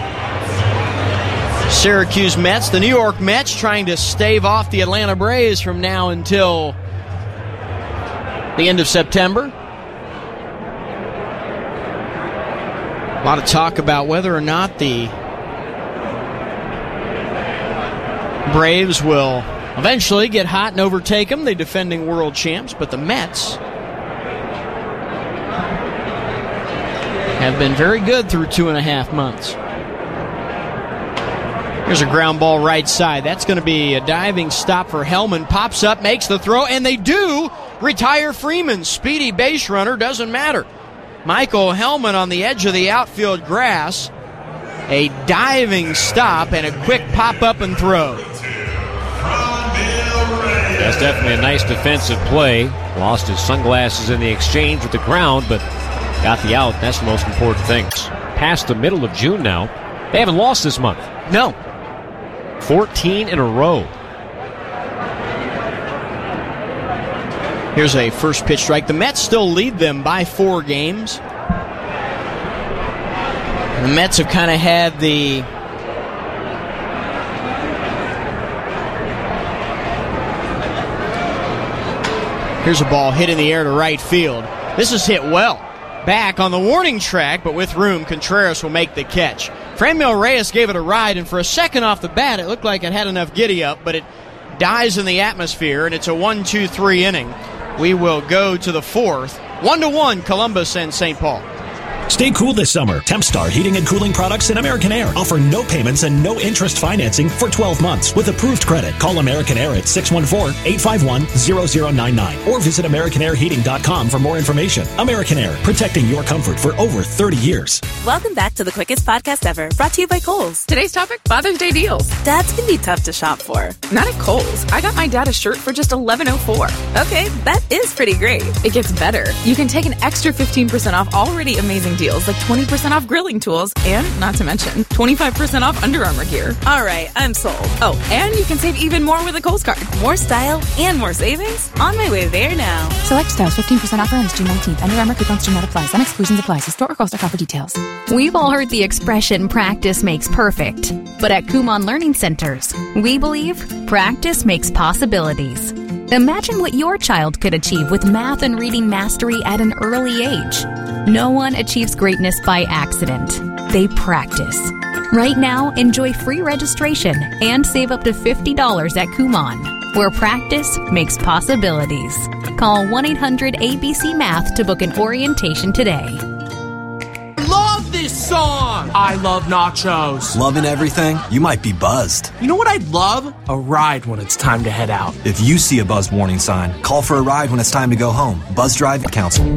Syracuse Mets. The New York Mets trying to stave off the Atlanta Braves from now until the end of September. A lot of talk about whether or not the Braves will eventually get hot and overtake them, the defending world champs, but the Mets have been very good through 2.5 months. Here's a ground ball right side. That's going to be a diving stop for Hellman. Pops up, makes the throw, and they do retire Freeman. Speedy base runner, doesn't matter. Michael Hellman on the edge of the outfield grass. A diving stop and a quick pop-up and throw. That's definitely a nice defensive play. Lost his sunglasses in the exchange with the ground, but got the out. That's the most important thing. Past the middle of June now. They haven't lost this month. No. 14 in a row. Here's a first pitch strike. The Mets still lead them by 4 games. The Mets have kind of had the Here's a ball hit in the air to right field. This is hit well. Back on the warning track, but with room, Contreras will make the catch. Franmil Reyes gave it a ride, and for a second off the bat, it looked like it had enough giddy-up, but it dies in the atmosphere, and it's a 1-2-3 inning. We will go to the 4th. 1-1, Columbus and St. Paul. Stay cool this summer. Tempstar Heating and Cooling Products and American Air offer no payments and no interest financing for 12 months with approved credit. Call American Air at 614-851-0099 or visit AmericanAirHeating.com for more information. American Air, protecting your comfort for over 30 years. Welcome back to the quickest podcast ever, brought to you by Kohl's. Today's topic, Father's Day deals. Dads can be tough to shop for. Not at Kohl's. I got my dad a shirt for just $11.04. Okay, that is pretty great. It gets better. You can take an extra 15% off already amazing deals like 20% off grilling tools and, not to mention, 25% off Under Armour gear. All right, I'm sold. Oh, and you can save even more with a Kohl's card. More style and more savings? On my way there now. Select styles, 15% off ends June 19th. Under Armour coupons do not apply. Some exclusions apply. See store or Kohl's.com for details. We've all heard the expression practice makes perfect. But at Kumon Learning Centers, we believe practice makes possibilities. Imagine what your child could achieve with math and reading mastery at an early age. No one achieves greatness by accident. They practice. Right now, enjoy free registration and save up to $50 at Kumon, where practice makes possibilities. Call 1-800-ABC-MATH to book an orientation today. Love this song! I love nachos. Loving everything? You might be buzzed. You know what I'd love? A ride when it's time to head out. If you see a buzz warning sign, call for a ride when it's time to go home. Buzz Drive Council.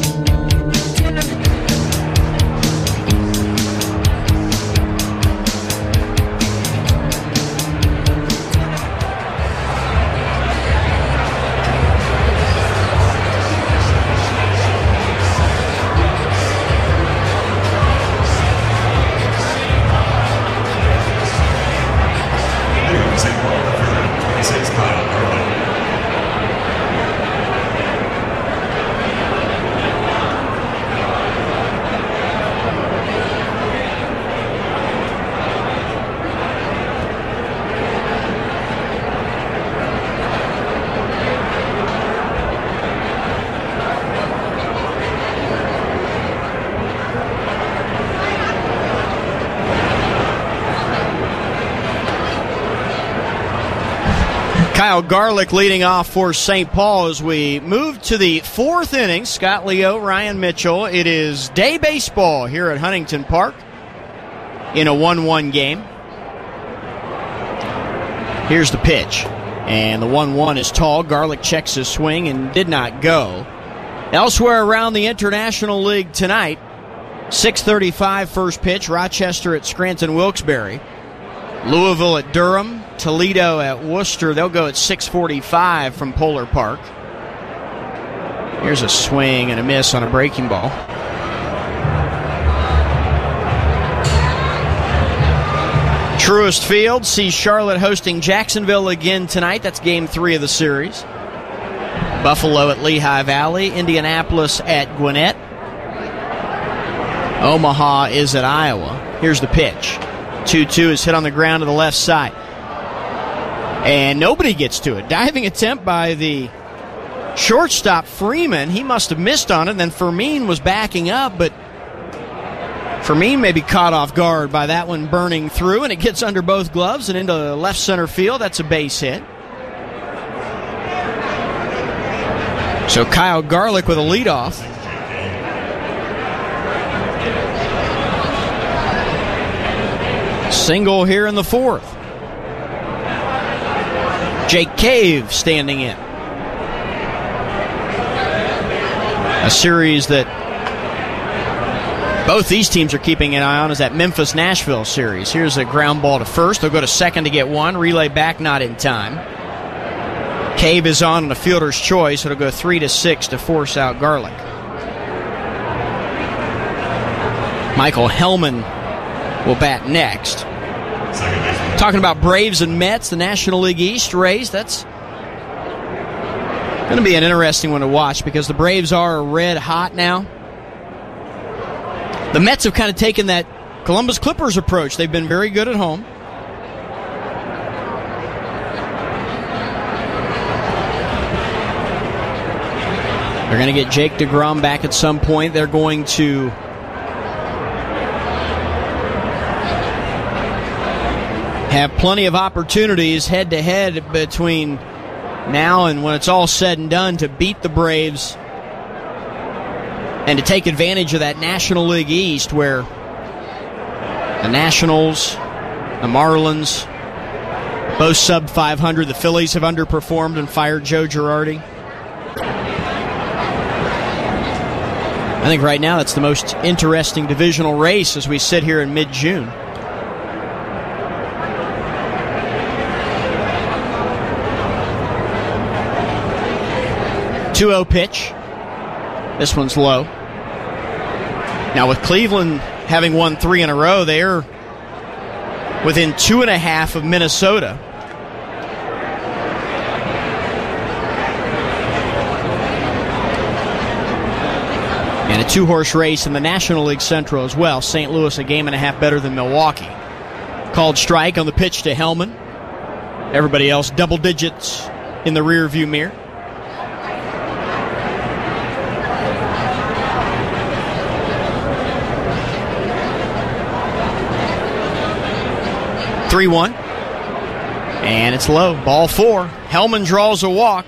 Kyle Garlick leading off for St. Paul as we move to the 4th inning. Scott Leo, Ryan Mitchell. It is day baseball here at Huntington Park in a 1-1 game. Here's the pitch. And the 1-1 is tall. Garlick checks his swing and did not go. Elsewhere around the International League tonight, 6:35 first pitch. Rochester at Scranton Wilkes-Barre. Louisville at Durham. Toledo at Worcester. They'll go at 6:45 from Polar Park. Here's a swing and a miss on a breaking ball. Truist Field sees Charlotte hosting Jacksonville again tonight. That's game 3 of the series. Buffalo at Lehigh Valley. Indianapolis at Gwinnett. Omaha is at Iowa. Here's the pitch. 2-2 is hit on the ground to the left side. And nobody gets to it. Diving attempt by the shortstop Freeman. He must have missed on it. And then Fermin was backing up, but Fermin may be caught off guard by that one burning through, and it gets under both gloves and into left center field. That's a base hit. So Kyle Garlick with a leadoff. Single here in the 4th. Jake Cave standing in. A series that both these teams are keeping an eye on is that Memphis-Nashville series. Here's a ground ball to first. They'll go to second to get one. Relay back, not in time. Cave is on a fielder's choice. It'll go 3-6 to force out Garlick. Michael Hellman will bat next. Talking about Braves and Mets, the National League East race, that's going to be an interesting one to watch because the Braves are red hot now. The Mets have kind of taken that Columbus Clippers approach. They've been very good at home. They're going to get Jake DeGrom back at some point. They're going to have plenty of opportunities head-to-head between now and when it's all said and done to beat the Braves and to take advantage of that National League East where the Nationals, the Marlins, both sub 500. The Phillies have underperformed and fired Joe Girardi. I think right now that's the most interesting divisional race as we sit here in mid-June. 2-0 pitch. This one's low. Now with Cleveland having won 3 in a row, they're within 2.5 of Minnesota. And a 2-horse race in the National League Central as well. St. Louis a game and a half better than Milwaukee. Called strike on the pitch to Hellman. Everybody else double digits in the rearview mirror. (3-1) and it's low. Ball 4. Hellman draws a walk.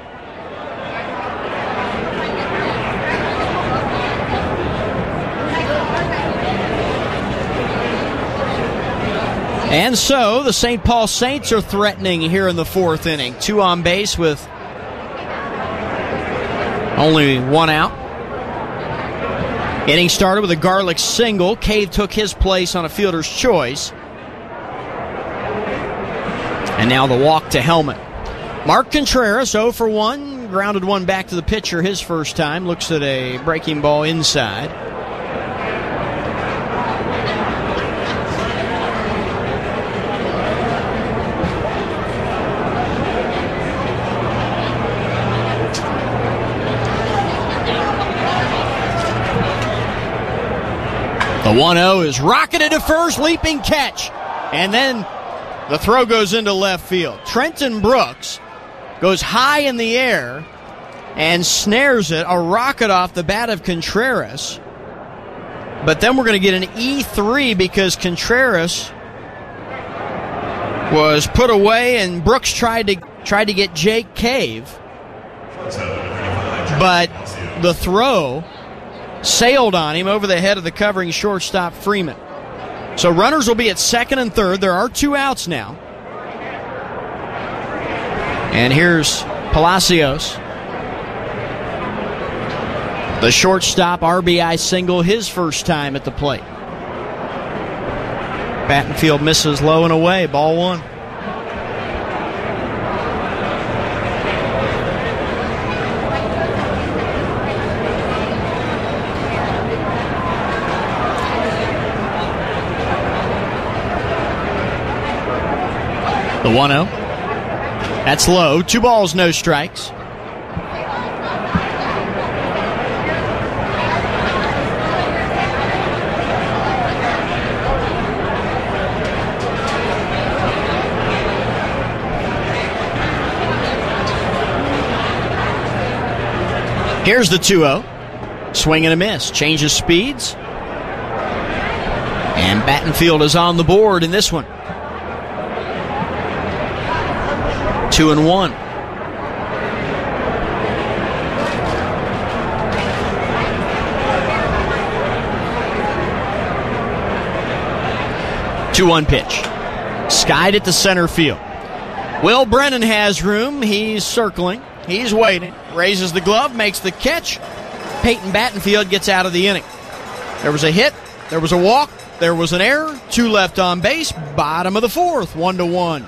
And so the St. Paul Saints are threatening here in the 4th inning. 2 on base with only 1 out. Inning started with a Garlick single. Cave took his place on a fielder's choice. And now the walk to Hellman. Mark Contreras, 0 for 1. Grounded one back to the pitcher his first time. Looks at a breaking ball inside. The 1-0 is rocketed to first, leaping catch. And then the throw goes into left field. Trenton Brooks goes high in the air and snares it, a rocket off the bat of Contreras. But then we're going to get an E3 because Contreras was put away and Brooks tried to get Jake Cave. But the throw sailed on him over the head of the covering shortstop Freeman. So runners will be at second and third. There are 2 outs now. And here's Palacios. The shortstop RBI single his first time at the plate. Battenfield misses low and away, ball one. The 1-0. That's low. 2 balls, no strikes. Here's the 2-0. Swing and a miss. Changes speeds. And Battenfield is on the board in this one. 2-1. Two-one pitch. Skied it to center field. Will Brennan has room. He's circling. He's waiting. Raises the glove, makes the catch. Peyton Battenfield gets out of the inning. There was a hit. There was a walk. There was an error. 2 left on base. Bottom of the 4th. 1-1.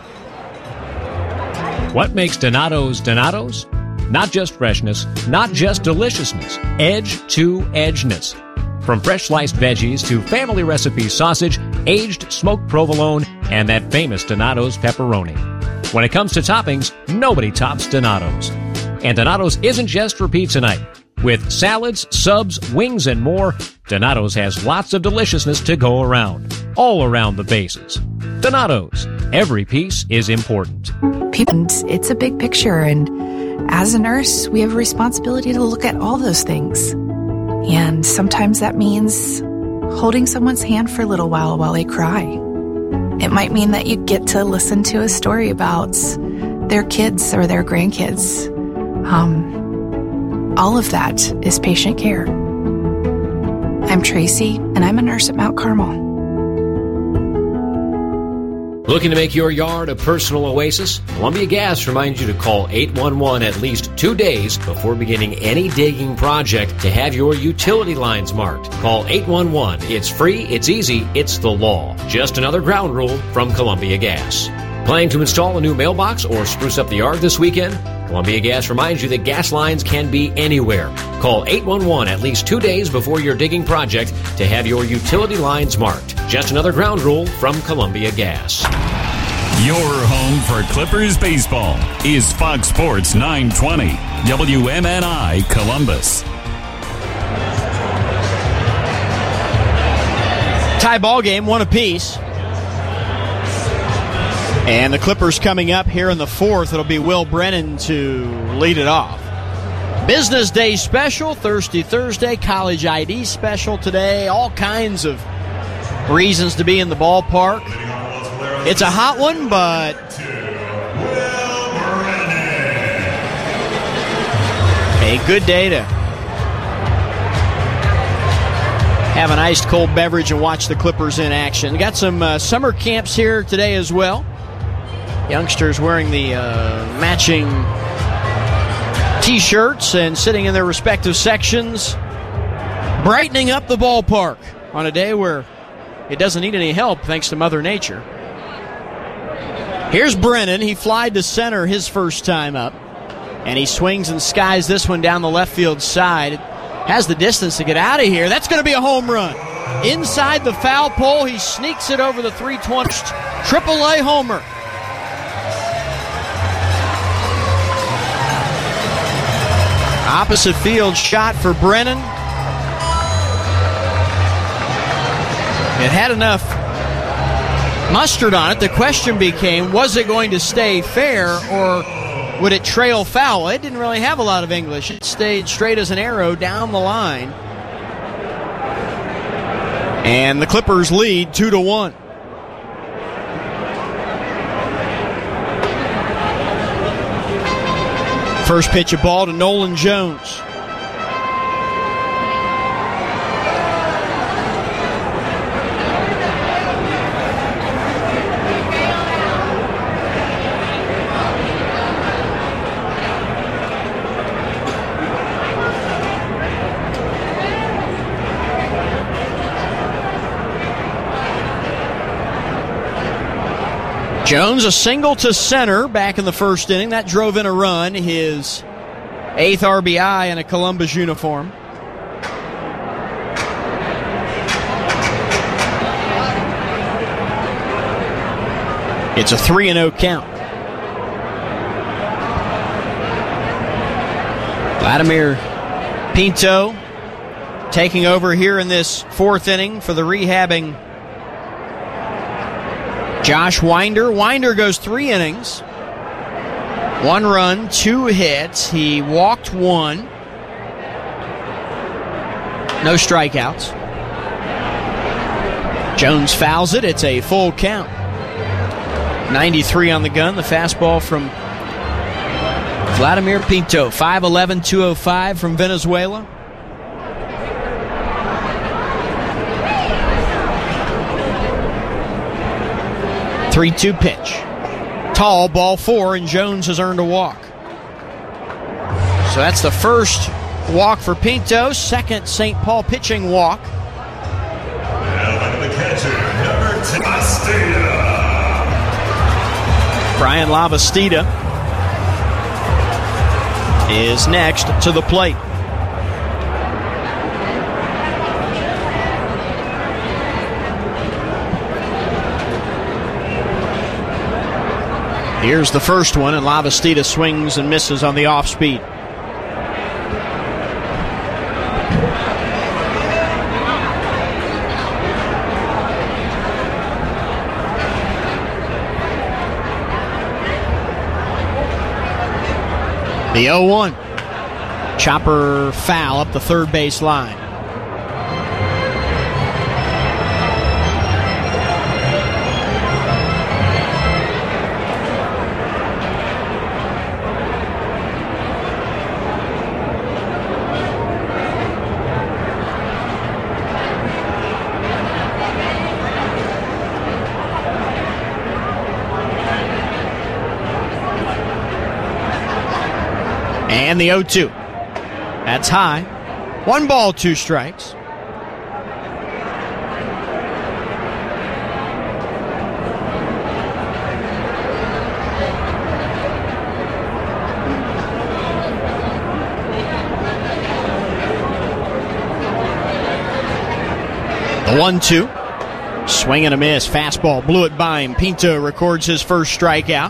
What makes Donato's Donatos? Not just freshness, not just deliciousness, edge to edgeness. From fresh sliced veggies to family recipe sausage, aged smoked provolone, and that famous Donato's pepperoni. When it comes to toppings, nobody tops Donato's. And Donato's isn't just for pizza night. With salads, subs, wings, and more, Donato's has lots of deliciousness to go around. All around the bases. Donato's. Every piece is important. And it's a big picture, and as a nurse, we have a responsibility to look at all those things. And sometimes that means holding someone's hand for a little while they cry. It might mean that you get to listen to a story about their kids or their grandkids. All of that is patient care. I'm Tracy, and I'm a nurse at Mount Carmel. Looking to make your yard a personal oasis? Columbia Gas reminds you to call 811 at least 2 days before beginning any digging project to have your utility lines marked. Call 811. It's free, it's easy, it's the law. Just another ground rule from Columbia Gas. Planning to install a new mailbox or spruce up the yard this weekend? Columbia Gas reminds you that gas lines can be anywhere. Call 811 at least 2 days before your digging project to have your utility lines marked. Just another ground rule from Columbia Gas. Your home for Clippers baseball is Fox Sports 920, WMNI Columbus. Tie ball game, 1 apiece. And the Clippers coming up here in the 4th. It'll be Will Brennan to lead it off. Business Day special, Thirsty Thursday, College ID special today. All kinds of reasons to be in the ballpark. It's a hot one, but a good day to have an iced cold beverage and watch the Clippers in action. Got some summer camps here today as well. Youngsters wearing the matching T-shirts and sitting in their respective sections, brightening up the ballpark on a day where it doesn't need any help thanks to Mother Nature. Here's Brennan. He flied to center his first time up, and he swings and skies this one down the left field side. Has the distance to get out of here. That's going to be a home run. Inside the foul pole, he sneaks it over the 320. AAA homer. Opposite field shot for Brennan. It had enough mustard on it. The question became, was it going to stay fair or would it trail foul? It didn't really have a lot of English. It stayed straight as an arrow down the line. And the Clippers lead 2-1. First pitch of ball to Nolan Jones. Jones, a single to center back in the first inning. That drove in a run, his 8th RBI in a Columbus uniform. It's a 3-0 count. Vladimir Pinto taking over here in this 4th inning for the rehabbing Josh Winder. Winder goes 3 innings. 1 run, 2 hits. He walked 1. No strikeouts. Jones fouls it. It's a full count. 93 on the gun. The fastball from Vladimir Pinto. 5'11", 205 from Venezuela. (3-2) pitch. Tall, ball 4, and Jones has earned a walk. So that's the first walk for Pinto, second St. Paul pitching walk. And the catcher, number 10, Lavastida. Brian Lavastida is next to the plate. Here's the first one, and Lavastida swings and misses on the off-speed. The 0-1. Chopper foul up the third base line. And the 0-2. That's high. 1 ball, 2 strikes. The 1-2. Swing and a miss. Fastball blew it by him. Pinto records his first strikeout.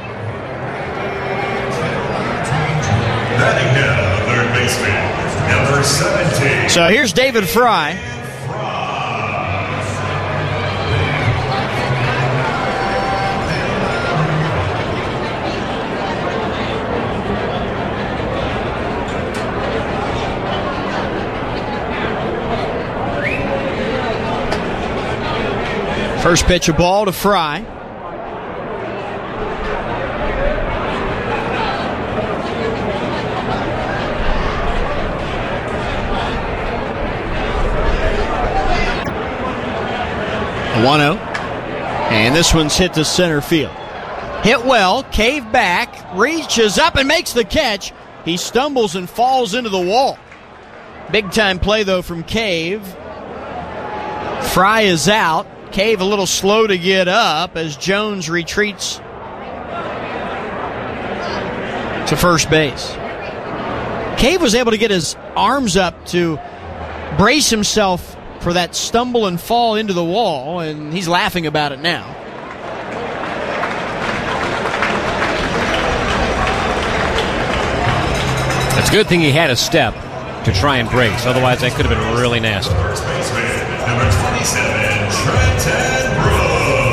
Batting now, third baseman, number 17. So here's David Fry. First pitch, a ball to Fry. A 1-0. And this one's hit to center field. Hit well, Cave back, reaches up and makes the catch. He stumbles and falls into the wall. Big time play though from Cave. Fry is out. Cave a little slow to get up as Jones retreats to first base. Cave was able to get his arms up to brace himself for that stumble and fall into the wall, and he's laughing about it now. It's a good thing he had a step to try and brace. Otherwise, that could have been really nasty. First baseman, number 27, Trenton Brooks.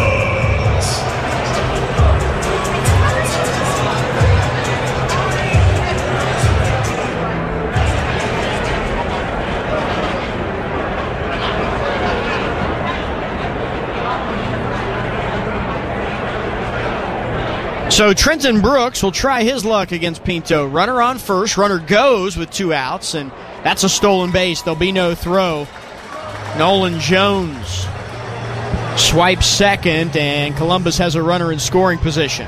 So Trenton Brooks will try his luck against Pinto. Runner on first, runner goes with 2 outs, and that's a stolen base. There'll be no throw. Nolan Jones swipes second, and Columbus has a runner in scoring position.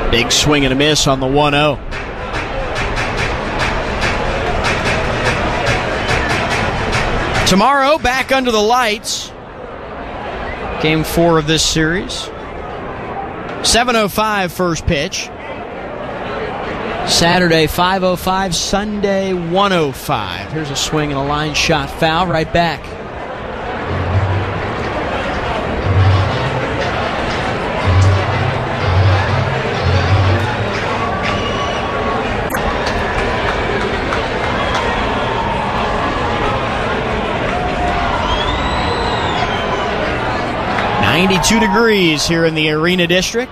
Big swing and a miss on the 1-0. Tomorrow, back under the lights. Game 4 of this series. 7:05 first pitch. Saturday, 5:05. Sunday, 1:05. Here's a swing and a line shot foul right back. .92 degrees here in the Arena District.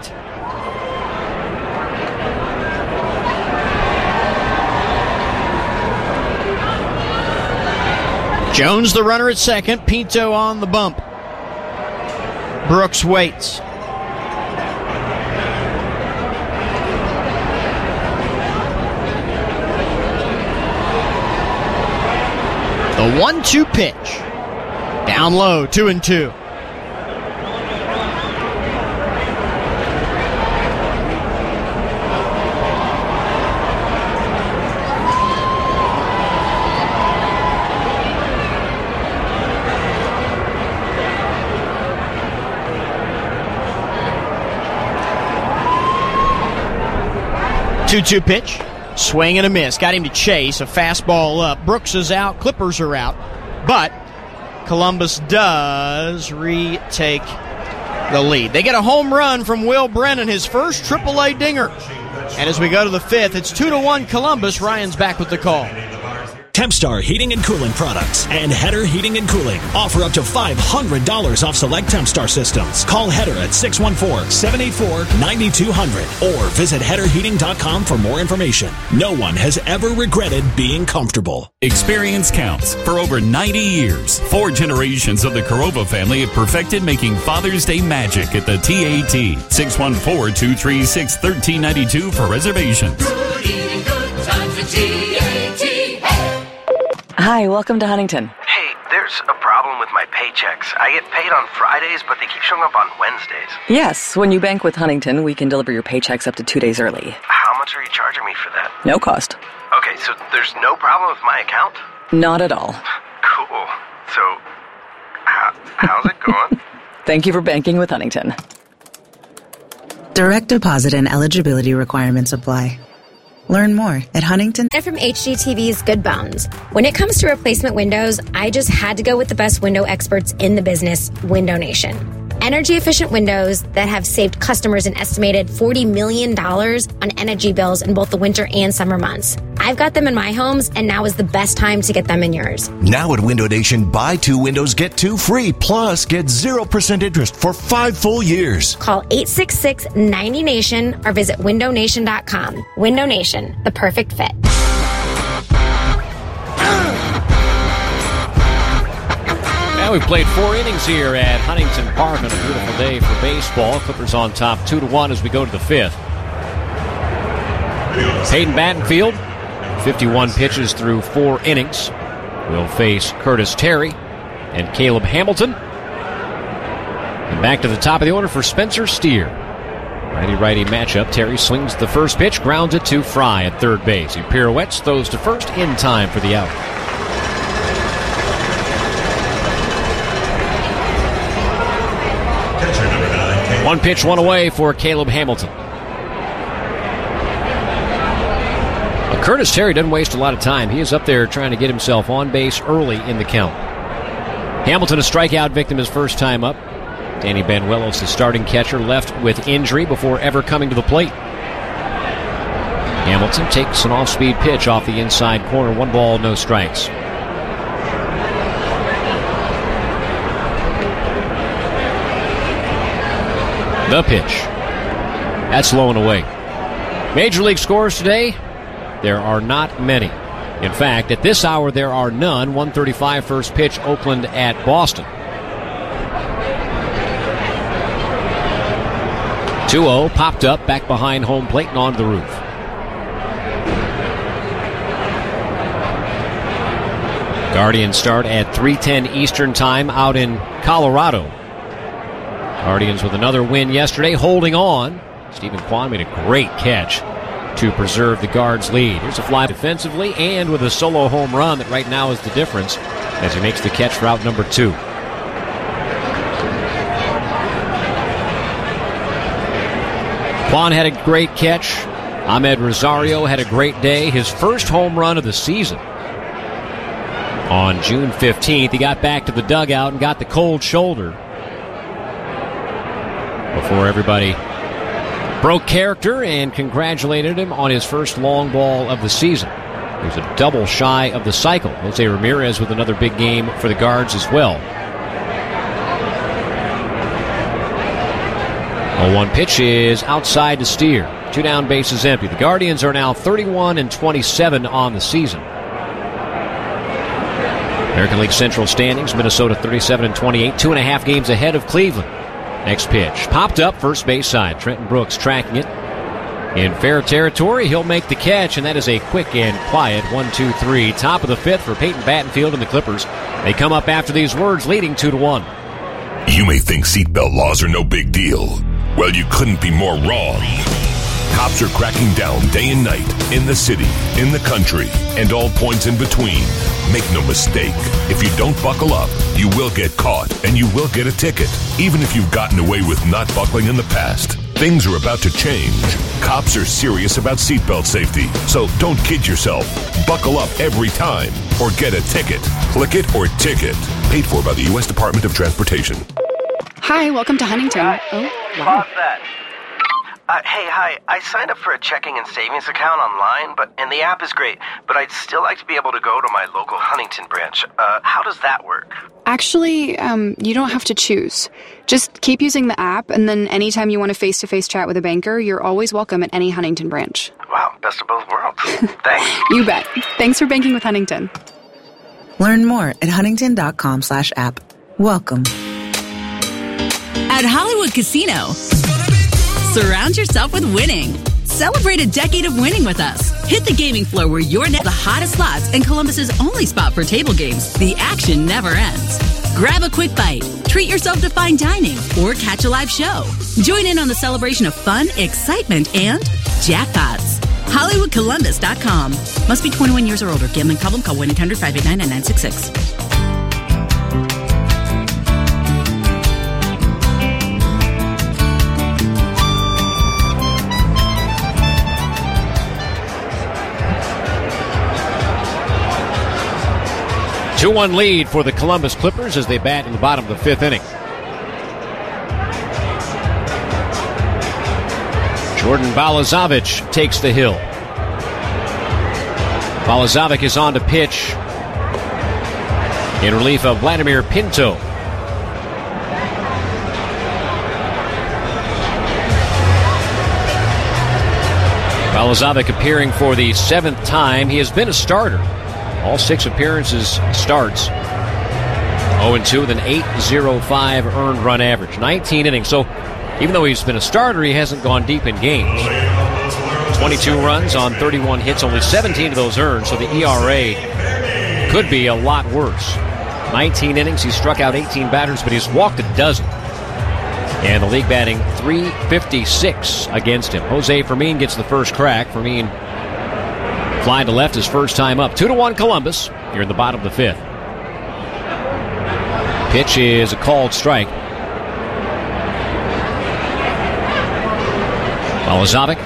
Jones the runner at second. Pinto on the bump. Brooks waits. The 1-2 pitch. Down low, 2-2. Two-two pitch, swing and a miss. Got him to chase, a fastball up. Brooks is out, Clippers are out. But Columbus does retake the lead. They get a home run from Will Brennan, his first AAA dinger. And as we go to the fifth, it's 2-1 Columbus. Ryan's back with the call. Tempstar Heating and Cooling products and Header Heating and Cooling offer up to $500 off select Tempstar systems. Call Header at 614-784-9200 or visit headerheating.com for more information. No one has ever regretted being comfortable. Experience counts. For over 90 years, 4 generations of the Korova family have perfected making Father's Day magic at the TAT. 614-236-1392 for reservations. Good eating, good times at TAT. Hi, welcome to Huntington. Hey, there's a problem with my paychecks. I get paid on Fridays, but they keep showing up on Wednesdays. Yes, when you bank with Huntington, we can deliver your paychecks up to 2 days early. How much are you charging me for that? No cost. Okay, so there's no problem with my account? Not at all. Cool. So, how's it going? Thank you for banking with Huntington. Direct deposit and eligibility requirements apply. Learn more at Huntington. I'm from HGTV's Good Bones. When it comes to replacement windows, I just had to go with the best window experts in the business, Window Nation. Energy-efficient windows that have saved customers an estimated $40 million on energy bills in both the winter and summer months. I've got them in my homes, and now is the best time to get them in yours. Now at Window Nation, buy 2 windows, get 2 free, plus get 0% interest for 5 full years. Call 866-90NATION or visit windownation.com. Window Nation, the perfect fit. Now we've played 4 innings here at Huntington Park on a beautiful day for baseball. Clippers on top 2-1 as we go to the 5th. Hayden Battenfield, 51 pitches through 4 innings, will face Curtis Terry and Caleb Hamilton. And back to the top of the order for Spencer Steer. Righty-righty matchup. Terry swings the first pitch, grounds it to Fry at third base. He pirouettes, throws to first in time for the out. One pitch, one away for Caleb Hamilton. Curtis Terry doesn't waste a lot of time. He is up there trying to get himself on base early in the count. Hamilton, a strikeout victim his first time up. Danny Banuelos, the starting catcher, left with injury before ever coming to the plate. Hamilton takes an off-speed pitch off the inside corner. 1 ball, no strikes. The pitch. That's low and away. Major League scores today, there are not many. In fact, at this hour, there are none. 1:35 first pitch, Oakland at Boston. 2-0, popped up, back behind home plate and onto the roof. Guardians start at 3:10 Eastern Time out in Colorado. Guardians with another win yesterday, holding on Stephen Kwan made a great catch to preserve the Guards' lead. Here's a fly defensively and with a solo home run that right now is the difference as he makes the catch for out number 2. Kwan had a great catch. Ahmed Rosario had a great day. His first home run of the season. On June 15th, he got back to the dugout and got the cold shoulder before everybody broke character and congratulated him on his first long ball of the season. He was a double shy of the cycle. Jose Ramirez with another big game for the Guards as well. 0-1 pitch is outside to Steer. 2 down, bases empty. The Guardians are now 31-27 on the season. American League Central standings, Minnesota 37-28, 2.5 games ahead of Cleveland. Next pitch, popped up first base side. Trenton Brooks tracking it. In fair territory, he'll make the catch, and that is a quick and quiet 1-2-3. Top of the 5th for Peyton Battenfield and the Clippers. They come up after these words, leading 2-1. You may think seatbelt laws are no big deal. Well, you couldn't be more wrong. Cops are cracking down day and night in the city, in the country, and all points in between. Make no mistake, if you don't buckle up, you will get caught and you will get a ticket. Even if you've gotten away with not buckling in the past, things are about to change. Cops are serious about seatbelt safety, so don't kid yourself. Buckle up every time or get a ticket. Click it or ticket. Paid for by the U.S. Department of Transportation. Hi, welcome to Huntington. Oh, wow. Pause that. Hey, hi. I signed up for a checking and savings account online, and the app is great, but I'd still like to be able to go to my local Huntington branch. How does that work? Actually, you don't have to choose. Just keep using the app, and then anytime you want a face-to-face chat with a banker, you're always welcome at any Huntington branch. Wow, best of both worlds. Thanks. You bet. Thanks for banking with Huntington. Learn more at huntington.com/app. Welcome. At Hollywood Casino, surround yourself with winning. Celebrate a decade of winning with us. Hit the gaming floor where you're the hottest slots and Columbus's only spot for table games. The action never ends. Grab a quick bite, treat yourself to fine dining, or catch a live show. Join in on the celebration of fun, excitement, and jackpots. HollywoodColumbus.com. Must be 21 years or older. Gambling problem? Call 1-800-589-9966. Two-1 lead for the Columbus Clippers as they bat in the bottom of the 5th inning. Jordan Balazovic takes the hill. Balazovic is on to pitch in relief of Vladimir Pinto. Balazovic appearing for the 7th time. He has been a starter. All 6 appearances starts. 0-2 with an 8.05 earned run average. 19 innings. So even though he's been a starter, he hasn't gone deep in games. 22 runs on 31 hits, only 17 of those earned. So the ERA could be a lot worse. 19 innings. He struck out 18 batters, but he's walked a dozen. And the league batting .356 against him. Jose Fermin gets the first crack. Fermin fly to left his first time up. 2-1 Columbus here in the bottom of the 5th. Pitch is a called strike. Balazovic,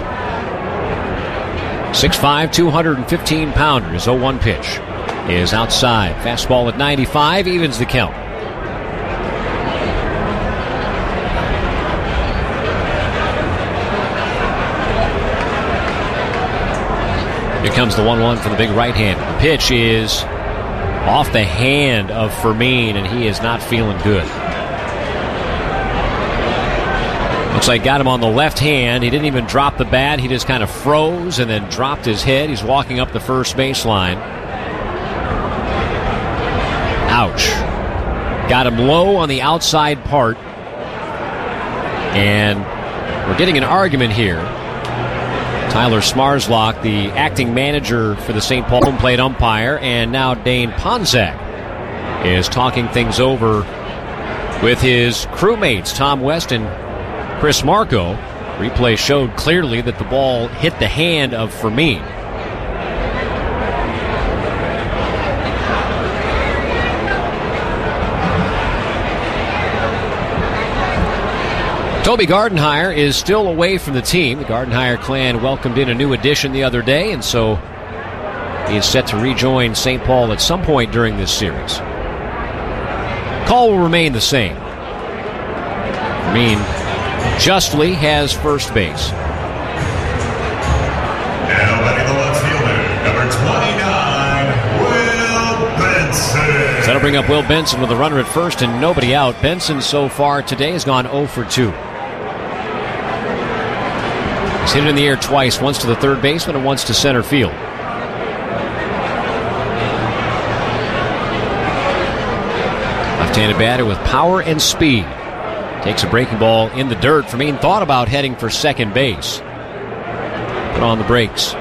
6'5", 215 pounder. His 0-1 pitch is outside. Fastball at 95 evens the count. Here comes the 1-1 for the big right-hander. The pitch is off the hand of Fermin, and he is not feeling good. Looks like got him on the left hand. He didn't even drop the bat. He just kind of froze and then dropped his head. He's walking up the first baseline. Ouch. Got him low on the outside part. And we're getting an argument here. Tyler Smarslock, the acting manager for the St. Paul home plate umpire, and now Dane Ponzak is talking things over with his crewmates, Tom West and Chris Marco, Replay showed clearly that the ball hit the hand of Fermin. Toby Gardenhire is still away from the team. The Gardenhire clan welcomed in a new addition the other day, and so he is set to rejoin St. Paul at some point during this series. Call will remain the same. Fermin justly has first base. Now letting the left fielder, number 29, Will Benson. So that'll bring up Will Benson with a runner at first and nobody out. Benson so far today has gone 0 for 2. He's hit it in the air twice, once to the third baseman and once to center field. Left-handed batter with power and speed. Takes a breaking ball in the dirt. Fermin thought about heading for second base. Put on the brakes.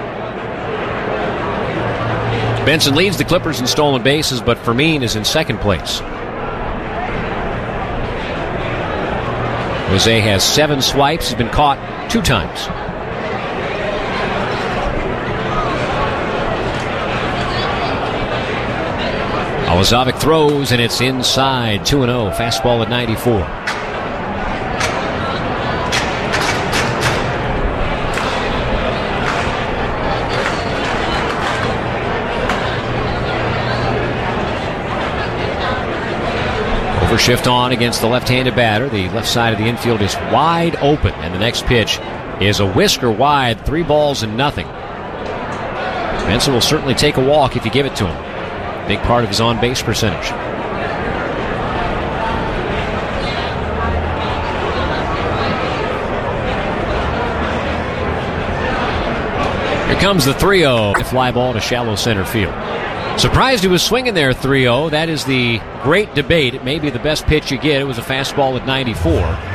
Benson leads the Clippers in stolen bases, but Fermin is in second place. Jose has 7 swipes. He's been caught 2 times. Alazovic throws, and it's inside. 2-0. Fastball at 94. Overshift on against the left-handed batter. The left side of the infield is wide open, and the next pitch is a whisker wide. 3 balls and nothing. Benson will certainly take a walk if you give it to him. Big part of his on-base percentage. Here comes the 3-0. A fly ball to shallow center field. Surprised he was swinging there 3-0. That is the great debate. It may be the best pitch you get. It was a fastball at 94.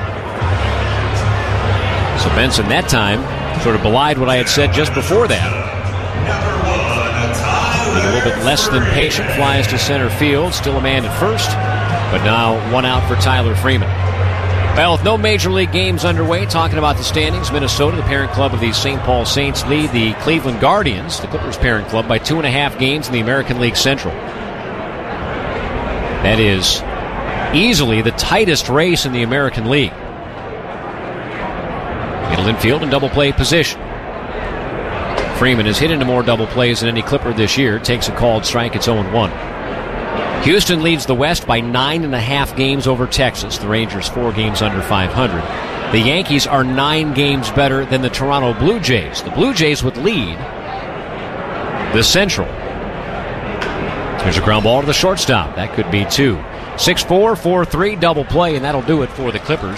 So Benson that time sort of belied what I had said just before that. A little bit less than patient, flies to center field. Still a man at first, but now 1 out for Tyler Freeman. Well, with no major league games underway, talking about the standings, Minnesota, the parent club of the St. Paul Saints, lead the Cleveland Guardians, the Clippers' parent club, by 2.5 games in the American League Central. That is easily the tightest race in the American League. Middle infield and double play position. Freeman has hit into more double plays than any Clipper this year. Takes a called strike. It's 0-1. Houston leads the West by 9.5 games over Texas. The Rangers 4 games under 500. The Yankees are 9 games better than the Toronto Blue Jays. The Blue Jays would lead the Central. There's a ground ball to the shortstop. That could be 2. 6-4, 4-3, double play, and that'll do it for the Clippers.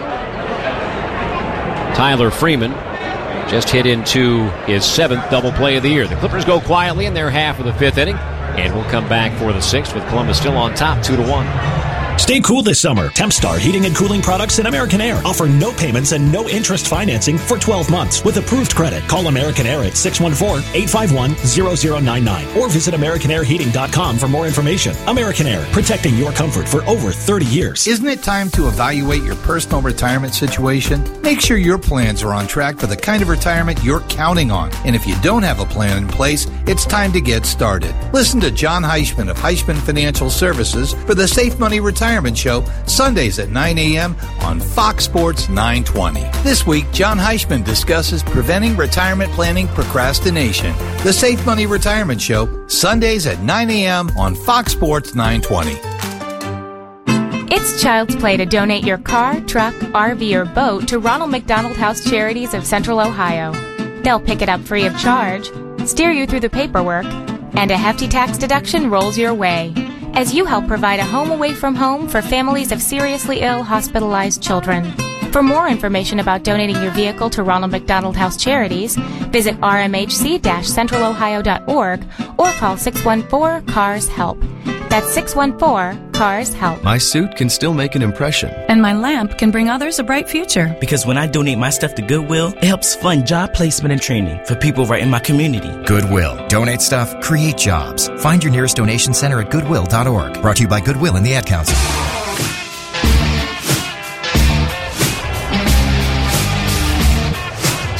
Tyler Freeman just hit into his 7th double play of the year. The Clippers go quietly in their half of the 5th inning, and we'll come back for the 6th with Columbus still on top, 2-1. Stay cool this summer. Tempstar Heating and Cooling Products and American Air offer no payments and no interest financing for 12 months with approved credit. Call American Air at 614-851-0099 or visit AmericanAirHeating.com for more information. American Air, protecting your comfort for over 30 years. Isn't it time to evaluate your personal retirement situation? Make sure your plans are on track for the kind of retirement you're counting on. And if you don't have a plan in place, it's time to get started. Listen to John Heishman of Heishman Financial Services for the Safe Money Retirement Show, Sundays at 9 a.m. on Fox Sports 920. This week, John Heishman discusses preventing retirement planning procrastination. The Safe Money Retirement Show, Sundays at 9 a.m. on Fox Sports 920. It's child's play to donate your car, truck, RV, or boat to Ronald McDonald House Charities of Central Ohio. They'll pick it up free of charge, steer you through the paperwork, and a hefty tax deduction rolls your way as you help provide a home away from home for families of seriously ill, hospitalized children. For more information about donating your vehicle to Ronald McDonald House Charities, visit rmhc-centralohio.org or call 614-CARS-HELP. That's 614-CARS-HELP. My suit can still make an impression. And my lamp can bring others a bright future. Because when I donate my stuff to Goodwill, it helps fund job placement and training for people right in my community. Goodwill. Donate stuff, create jobs. Find your nearest donation center at goodwill.org. Brought to you by Goodwill and the Ad Council.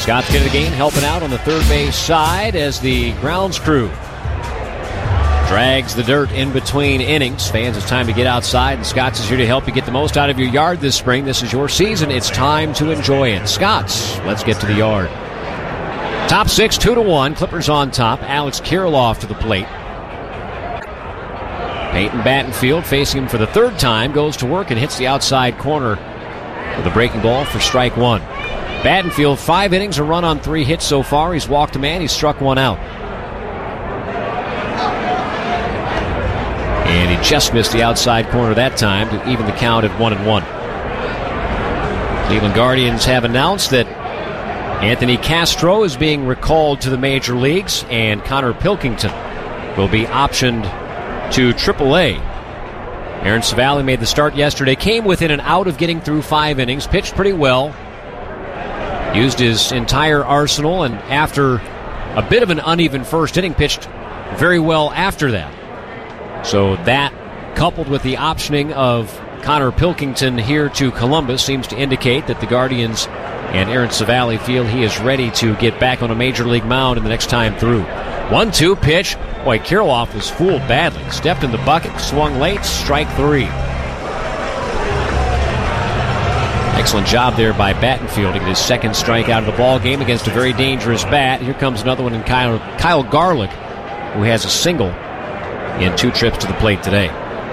Scott's get it again, helping out on the third base side as the grounds crew drags the dirt in between innings. Fans, it's time to get outside, and Scott's is here to help you get the most out of your yard this spring. This is your season. It's time to enjoy it. Scott's, let's get to the yard. Top 6, 2-1. Clippers on top. Alex Kirilloff to the plate. Peyton Battenfield facing him for the third time, goes to work and hits the outside corner with a breaking ball for strike one. Battenfield, 5 innings, a run on 3 hits so far. He's walked a man, he's struck one out. And he just missed the outside corner that time to even the count at 1-1. Cleveland Guardians have announced that Anthony Castro is being recalled to the major leagues, and Connor Pilkington will be optioned to AAA. Aaron Savali made the start yesterday, came within an out of getting through 5 innings, pitched pretty well, used his entire arsenal, and after a bit of an uneven first inning, pitched very well after that. So that, coupled with the optioning of Connor Pilkington here to Columbus, seems to indicate that the Guardians and Aaron Savali feel he is ready to get back on a major league mound in the next time through. 1-2 pitch. Boy, Kirilloff was fooled badly. Stepped in the bucket, swung late, strike 3. Excellent job there by Battenfield to get his second strikeout of the ball game against a very dangerous bat. Here comes another one in Kyle Garlick, who has a single in 2 trips to the plate today.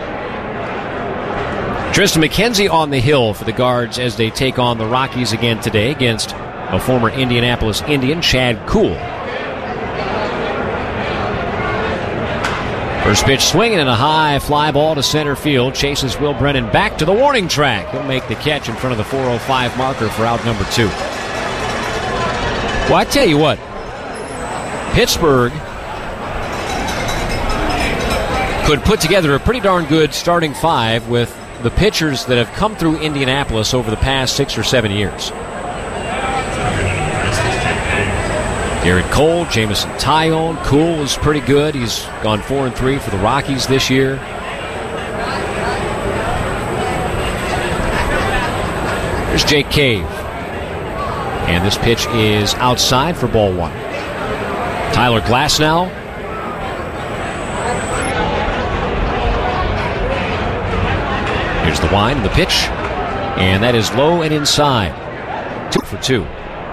Tristan McKenzie on the hill for the Guards as they take on the Rockies again today against a former Indianapolis Indian, Chad Kuhl. First pitch swinging and a high fly ball to center field. Chases Will Brennan back to the warning track. He'll make the catch in front of the 405 marker for out number 2. Well, I tell you what, Pittsburgh could put together a pretty darn good starting 5 with the pitchers that have come through Indianapolis over the past 6 or 7 years. Garrett Cole, Jameson Taillon, Kuhl is pretty good. He's gone 4-3 for the Rockies this year. There's Jake Cave. And this pitch is outside for ball 1. Tyler Glasnow. Here's the wind and the pitch. And that is low and inside. 2 for 2.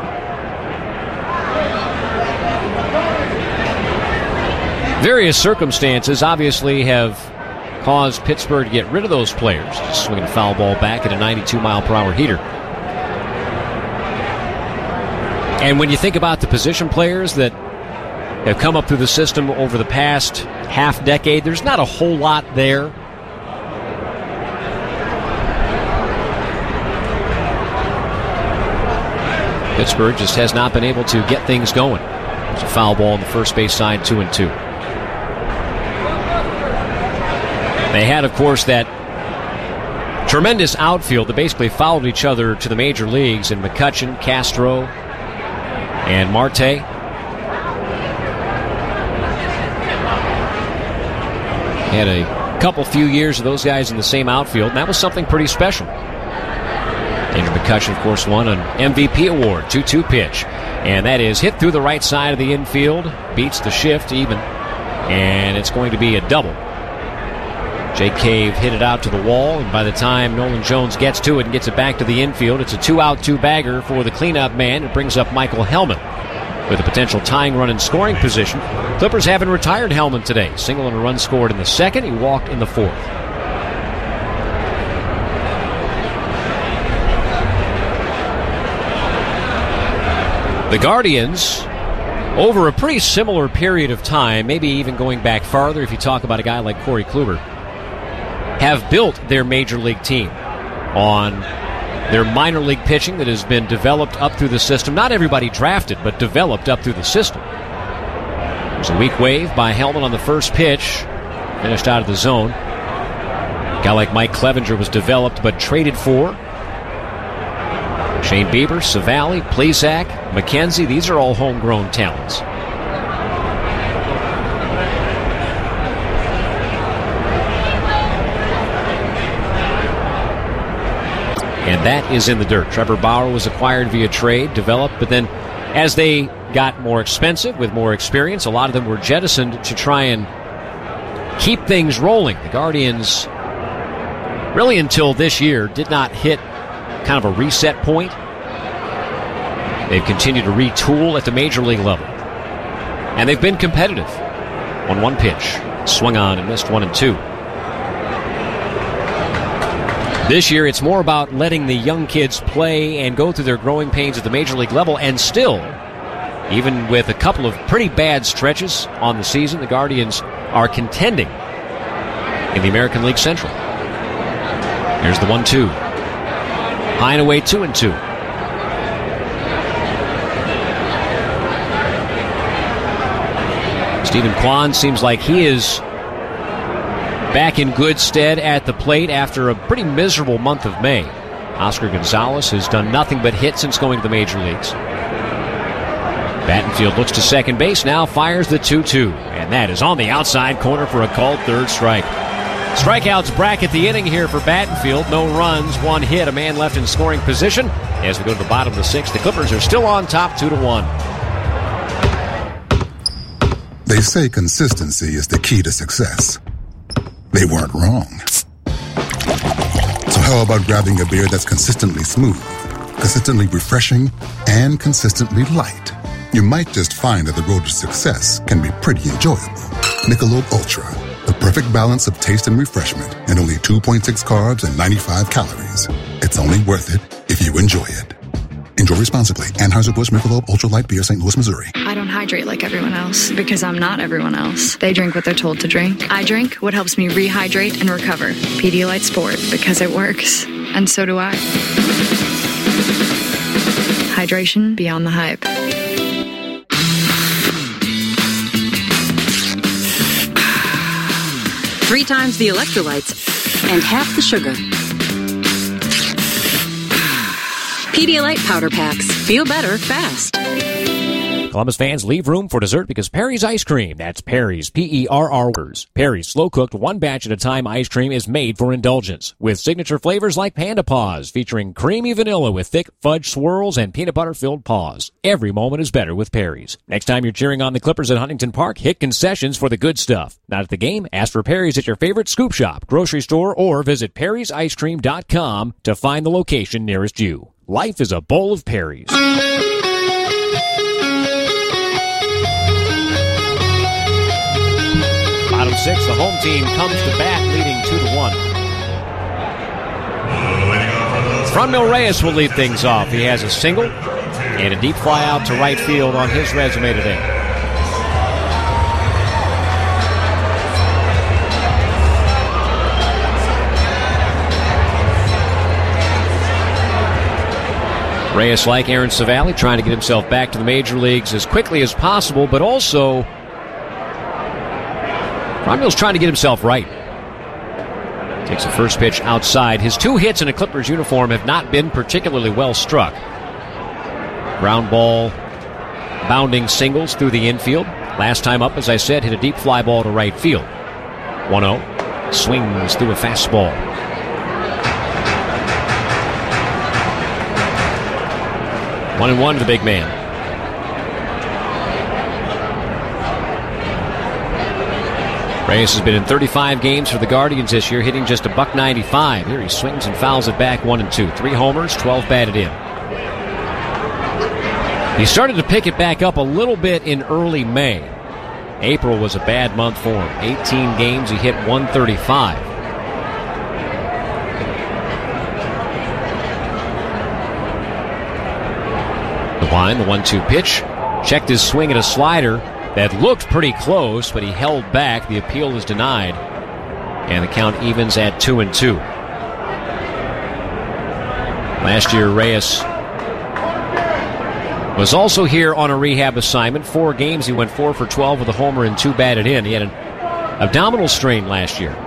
Various circumstances obviously have caused Pittsburgh to get rid of those players. Just swinging a foul ball back at a 92-mile-per-hour heater. And when you think about the position players that have come up through the system over the past half decade, there's not a whole lot there. Pittsburgh just has not been able to get things going. There's a foul ball on the first base side, 2-2. They had, of course, that tremendous outfield that basically followed each other to the major leagues in McCutchen, Castro, and Marte. Had a few years of those guys in the same outfield, and that was something pretty special. Andrew McCutchen, of course, won an MVP award, 2-2 pitch. And that is hit through the right side of the infield, beats the shift even, and it's going to be a double. Jake Cave hit it out to the wall, and by the time Nolan Jones gets to it and gets it back to the infield, it's a 2-out, 2-bagger for the cleanup man. It brings up Michael Hellman with a potential tying run in scoring position. Clippers haven't retired Hellman today. Single and a run scored in the second. He walked in the fourth. The Guardians, over a pretty similar period of time, maybe even going back farther if you talk about a guy like Corey Kluber, have built their major league team on their minor league pitching that has been developed up through the system. Not everybody drafted, but developed up through the system. There's a weak wave by Hellman on the first pitch, finished out of the zone. A guy like Mike Clevenger was developed but traded for. Shane Bieber, Savali, Plesac, McKenzie, these are all homegrown talents. And that is in the dirt. Trevor Bauer was acquired via trade, developed, but then as they got more expensive with more experience, a lot of them were jettisoned to try and keep things rolling. The Guardians, really until this year, did not hit kind of a reset point. They've continued to retool at the major league level. And they've been competitive. 1-1 pitch. Swung on and missed 1-2. This year, it's more about letting the young kids play and go through their growing pains at the major league level. And still, even with a couple of pretty bad stretches on the season, the Guardians are contending in the American League Central. Here's the 1-2. High and away, 2-2. Stephen Kwan seems like he is back in good stead at the plate after a pretty miserable month of May. Oscar Gonzalez has done nothing but hit since going to the major leagues. Battenfield looks to second base, now fires the 2-2. And that is on the outside corner for a called third strike. Strikeouts bracket the inning here for Battenfield. No runs, 1 hit, a man left in scoring position. As we go to the bottom of the 6th, the Clippers are still on top 2-1. They say consistency is the key to success. They weren't wrong. So how about grabbing a beer that's consistently smooth, consistently refreshing, and consistently light? You might just find that the road to success can be pretty enjoyable. Michelob Ultra, the perfect balance of taste and refreshment, and only 2.6 carbs and 95 calories. It's only worth it if you enjoy it. Enjoy responsibly. Anheuser-Busch Michelob Ultra Light Beer, St. Louis, Missouri. I don't hydrate like everyone else because I'm not everyone else. They drink what they're told to drink. I drink what helps me rehydrate and recover. Pedialyte Sport because it works. And so do I. Hydration beyond the hype. Three times the electrolytes and half the sugar. Pedialyte powder packs. Feel better fast. Columbus fans, leave room for dessert because Perry's Ice Cream. That's Perry's, P-E-R-R-S. Perry's slow-cooked, one batch at a time ice cream is made for indulgence. With signature flavors like Panda Paws, featuring creamy vanilla with thick fudge swirls and peanut butter-filled paws. Every moment is better with Perry's. Next time you're cheering on the Clippers at Huntington Park, hit concessions for the good stuff. Not at the game? Ask for Perry's at your favorite scoop shop, grocery store, or visit perrysicecream.com to find the location nearest you. Life is a bowl of Perry's. Bottom 6, the home team comes to bat, leading 2-1. Franmil Reyes will lead things off. He has a single and a deep fly out to right field on his resume today. Reyes, like Aaron Savali, trying to get himself back to the major leagues as quickly as possible, but also Franmil's trying to get himself right. Takes a first pitch outside. His 2 hits in a Clippers uniform have not been particularly well struck. Ground ball, bounding singles through the infield. Last time up, as I said, hit a deep fly ball to right field. 1-0. Swings through a fastball. 1-1 to the big man. Reyes has been in 35 games for the Guardians this year, hitting just a .195. Here he swings and fouls it back 1-2. 3 homers, 12 batted in. He started to pick it back up a little bit in early May. April was a bad month for him. 18 games, he hit .135. The 1-2 pitch. Checked his swing at a slider that looked pretty close, but he held back. The appeal is denied, and the count evens at 2-2. Last year, Reyes was also here on a rehab assignment. 4 games, he went 4 for 12 with a homer and 2 batted in. He had an abdominal strain last year.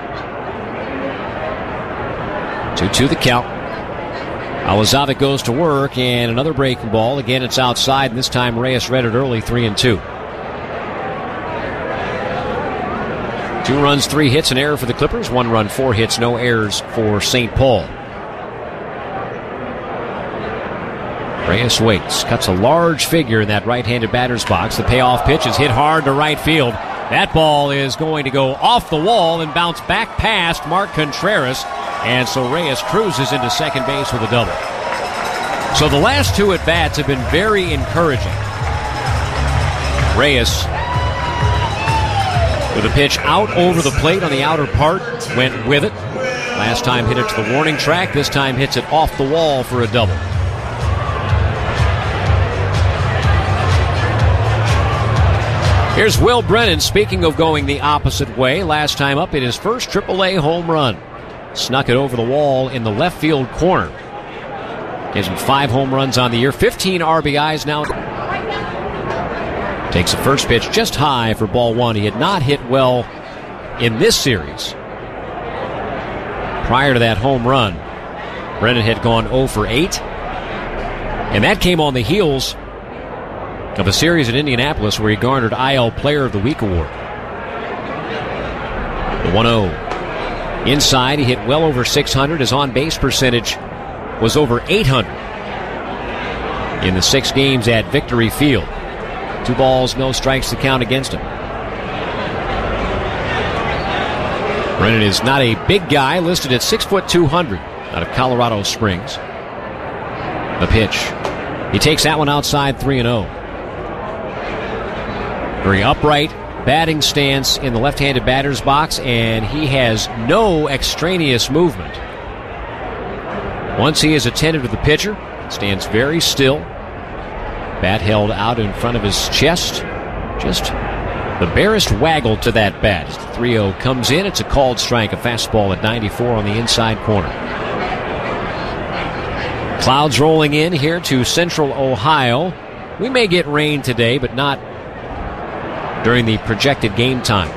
2-2 the count. Alazavic goes to work, and another breaking ball. Again, it's outside, and this time Reyes read it early, 3-2. 2 runs, 3 hits, an error for the Clippers. 1 run, 4 hits, no errors for St. Paul. Reyes waits, cuts a large figure in that right-handed batter's box. The payoff pitch is hit hard to right field. That ball is going to go off the wall and bounce back past Mark Contreras. And so Reyes cruises into second base with a double. So the last two at-bats have been very encouraging. Reyes with a pitch out over the plate on the outer part, went with it. Last time hit it to the warning track. This time hits it off the wall for a double. Here's Will Brennan, speaking of going the opposite way. Last time up in his first AAA home run. Snuck it over the wall in the left field corner. Gives him 5 home runs on the year, 15 RBIs now. Takes the first pitch just high for ball 1. He had not hit well in this series. Prior to that home run, Brennan had gone 0 for 8. And that came on the heels of a series in Indianapolis where he garnered IL Player of the Week award. The 1-0. Inside, he hit well over 600. His on-base percentage was over 800 in the 6 games at Victory Field. 2 balls, no strikes to count against him. Brennan is not a big guy, listed at 6'2", out of Colorado Springs. The pitch. He takes that one outside, 3-0. Very upright batting stance in the left-handed batter's box, and he has no extraneous movement. Once he is attentive to the pitcher, stands very still. Bat held out in front of his chest. Just the barest waggle to that bat. As the 3-0 comes in, it's a called strike, a fastball at 94 on the inside corner. Clouds rolling in here to central Ohio. We may get rain today, but not during the projected game time.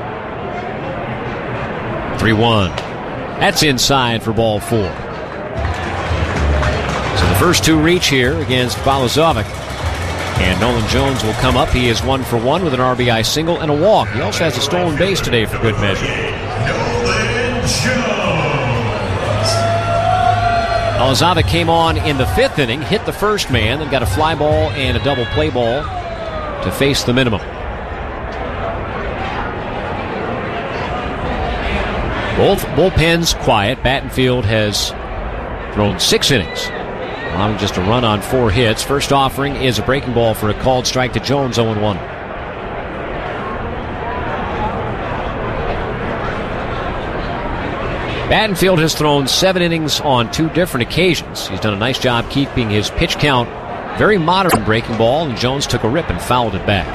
3-1. That's inside for ball 4. So the first 2 reach here against Balazovic. And Nolan Jones will come up. He is 1 for 1 with an RBI single and a walk. He also has a stolen base today for good measure. Nolan Jones. Balazovic came on in the 5th inning, hit the first man, then got a fly ball and a double play ball to face the minimum. Both bullpens quiet. Battenfield has thrown 6 innings, allowing just a run on 4 hits. First offering is a breaking ball for a called strike to Jones, 0-1. Battenfield has thrown 7 innings on 2 different occasions. He's done a nice job keeping his pitch count very moderate. Breaking ball, and Jones took a rip and fouled it back.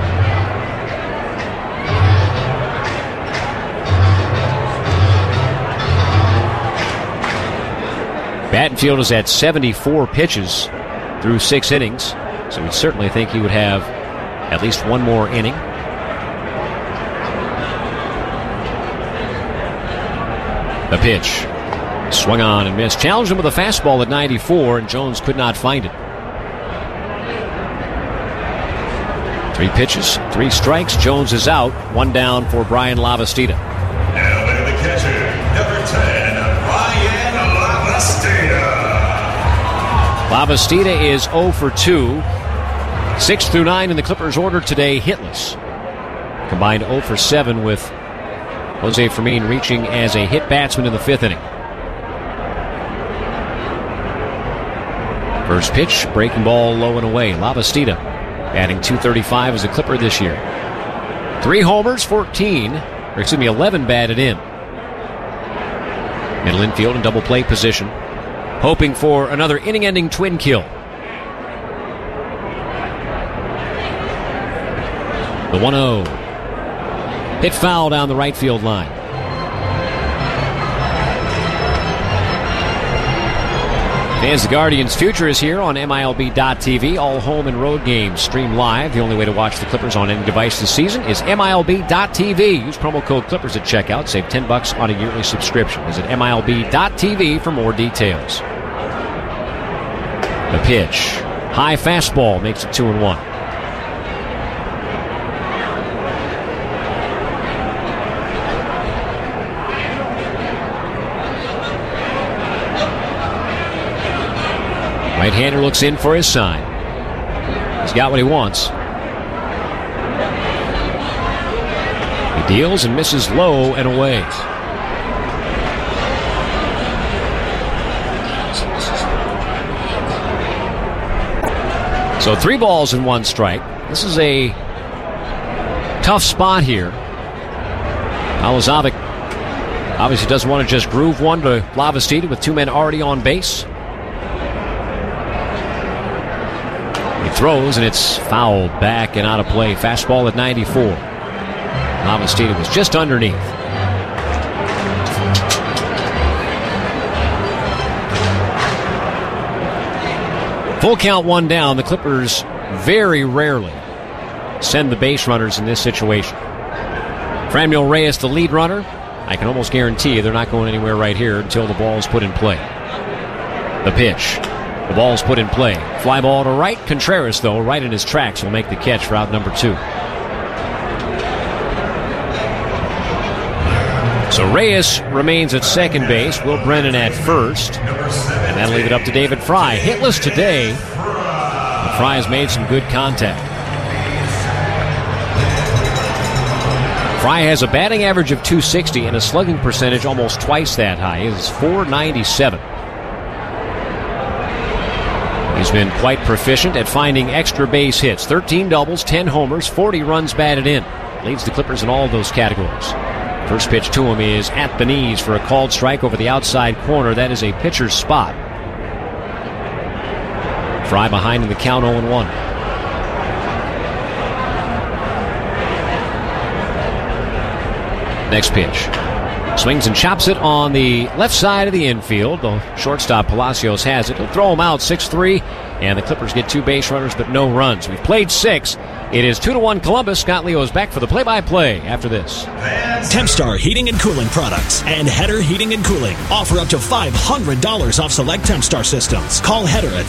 Battenfield is at 74 pitches through 6 innings, so we certainly think he would have at least 1 more inning. The pitch. Swung on and missed. Challenged him with a fastball at 94, and Jones could not find it. 3 pitches, 3 strikes. Jones is out. 1 down for Brian Lavastida. Now into the catcher, number 10, Brian Lavastida. Lavastida is 0 for 2. 6 through 9 in the Clippers' order today, hitless. Combined 0 for 7 with Jose Fermin reaching as a hit batsman in the 5th inning. First pitch, breaking ball low and away. Lavastida batting .235 as a Clipper this year. 3 homers, 11 batted in. Middle infield in double play position, hoping for another inning-ending twin kill. The 1-0. Hit foul down the right field line. Fans, the Guardians' future is here on MILB.TV. All home and road games stream live. The only way to watch the Clippers on any device this season is MILB.TV. Use promo code Clippers at checkout. Save $10 on a yearly subscription. Visit MILB.TV for more details. The pitch. High fastball makes it 2-1. Right-hander looks in for his sign. He's got what he wants. He deals and misses low and away. So 3 balls and 1 strike. This is a tough spot here. Alazovic obviously doesn't want to just groove one to Lavastida with 2 men already on base. He throws, and it's fouled back and out of play. Fastball at 94. Lavastida was just underneath. Full count, 1 down. The Clippers very rarely send the base runners in this situation. Franmil Reyes, the lead runner. I can almost guarantee you they're not going anywhere right here until the ball is put in play. The pitch. The ball is put in play. Fly ball to right. Contreras, though, right in his tracks, will make the catch for out number 2. So Reyes remains at second base. Will Brennan at first. And that'll leave it up to David Fry. Hitless today. But Fry has made some good contact. Fry has a batting average of .260 and a slugging percentage almost twice that high. It is .497. He's been quite proficient at finding extra base hits. 13 doubles, 10 homers, 40 runs batted in. Leads the Clippers in all of those categories. First pitch to him is at the knees for a called strike over the outside corner. That is a pitcher's spot. Fry behind in the count, 0-1. Next pitch. Swings and chops it on the left side of the infield. The shortstop Palacios has it. He'll throw him out 6-3, and the Clippers get 2 base runners but no runs. We've played 6. It is 2-1 Columbus. Scott Leo is back for the play-by-play after this. Tempstar Heating and Cooling products and Header Heating and Cooling offer up to $500 off select Tempstar systems. Call Header at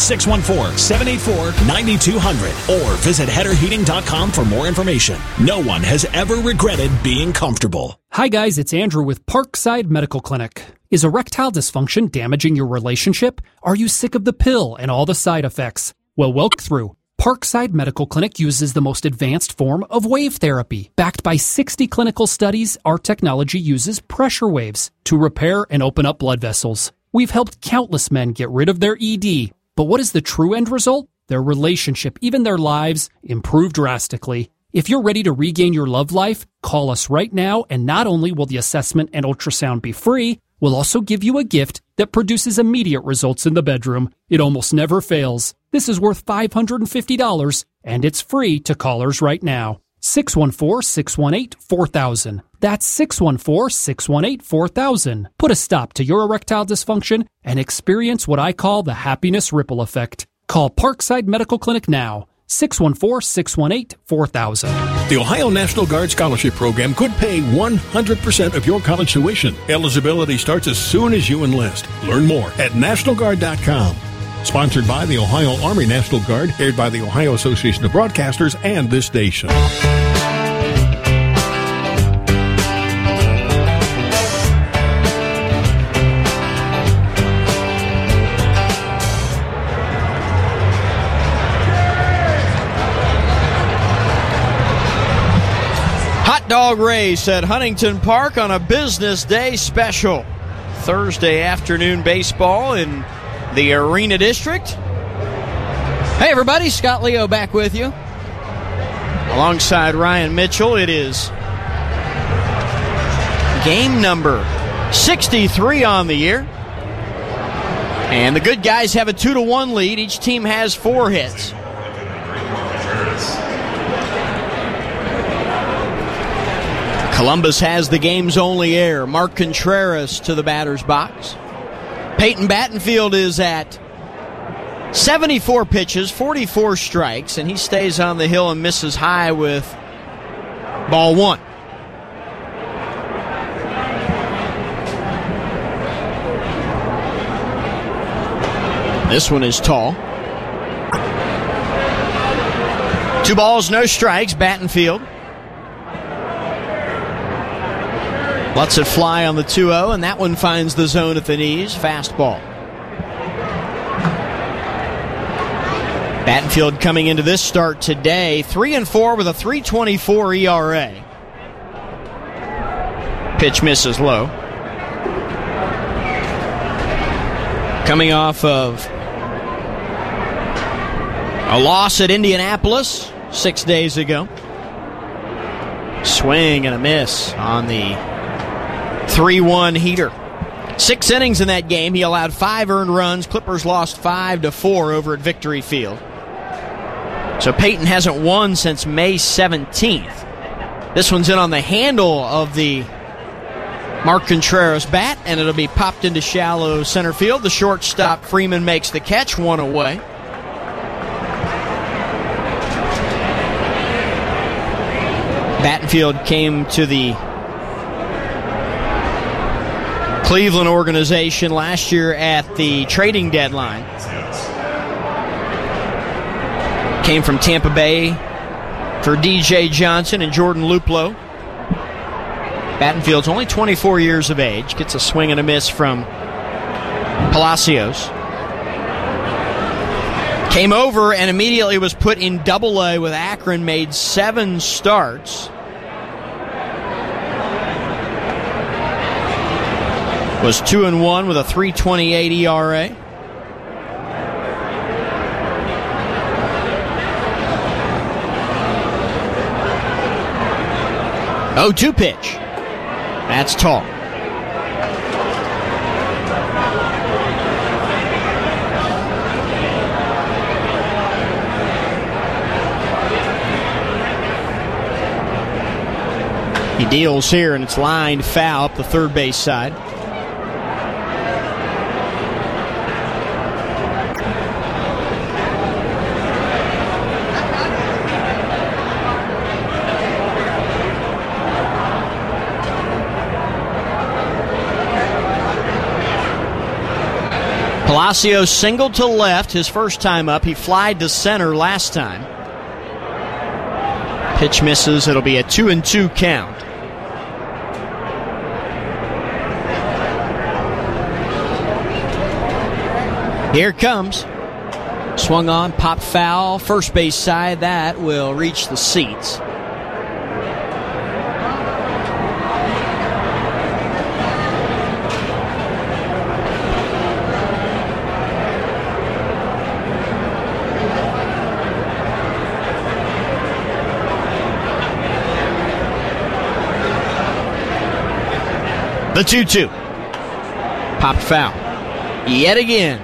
614-784-9200 or visit headerheating.com for more information. No one has ever regretted being comfortable. Hi guys, it's Andrew with Parkside Medical Clinic. Is erectile dysfunction damaging your relationship? Are you sick of the pill and all the side effects? Well, welcome through. Parkside Medical Clinic uses the most advanced form of wave therapy. Backed by 60 clinical studies, our technology uses pressure waves to repair and open up blood vessels. We've helped countless men get rid of their ED. But what is the true end result? Their relationship, even their lives, improve drastically. If you're ready to regain your love life, call us right now, and not only will the assessment and ultrasound be free, we'll also give you a gift that produces immediate results in the bedroom. It almost never fails. This is worth $550, and it's free to callers right now. 614-618-4000. That's 614-618-4000. Put a stop to your erectile dysfunction and experience what I call the happiness ripple effect. Call Parkside Medical Clinic now. 614-618-4000. The Ohio National Guard Scholarship Program could pay 100% of your college tuition. Eligibility starts as soon as you enlist. Learn more at NationalGuard.com. Sponsored by the Ohio Army National Guard, aired by the Ohio Association of Broadcasters and this station. Hot dog race at Huntington Park on a business day special. Thursday afternoon baseball in the Arena District. Hey everybody, Scott Leo back with you. Alongside Ryan Mitchell, it is game number 63 on the year. And the good guys have a 2-1 lead. Each team has 4 hits. Columbus has the game's only air. Mark Contreras to the batter's box. Peyton Battenfield is at 74 pitches, 44 strikes, and he stays on the hill and misses high with ball 1. This one is tall. 2 balls, no strikes, Battenfield. Lets it fly on the 2-0, and that one finds the zone at the knees. Fastball. Battenfield coming into this start today, 3-4 with a 3.24 ERA. Pitch misses low. Coming off of a loss at Indianapolis 6 days ago. Swing and a miss on the 3-1 heater. 6 innings in that game. He allowed 5 earned runs. Clippers lost 5-4 over at Victory Field. So Peyton hasn't won since May 17th. This one's in on the handle of the Mark Contreras bat, and it'll be popped into shallow center field. The shortstop, Freeman, makes the catch, 1 away. Battenfield came to the Cleveland organization last year at the trading deadline. Came from Tampa Bay for DJ Johnson and Jordan Luplow. Battenfield's only 24 years of age. Gets a swing and a miss from Palacios. Came over and immediately was put in Double-A with Akron. Made 7 starts. Was 2-1 with a 3.28 ERA. Oh, 2 pitch. That's tall. He deals here, and it's lined foul up the third base side. Palacios singled to left his first time up. He flied to center last time. Pitch misses. It'll be a 2-2 count. Here it comes. Swung on, popped foul. First base side, that will reach the seats. The 2-2. Popped foul. Yet again.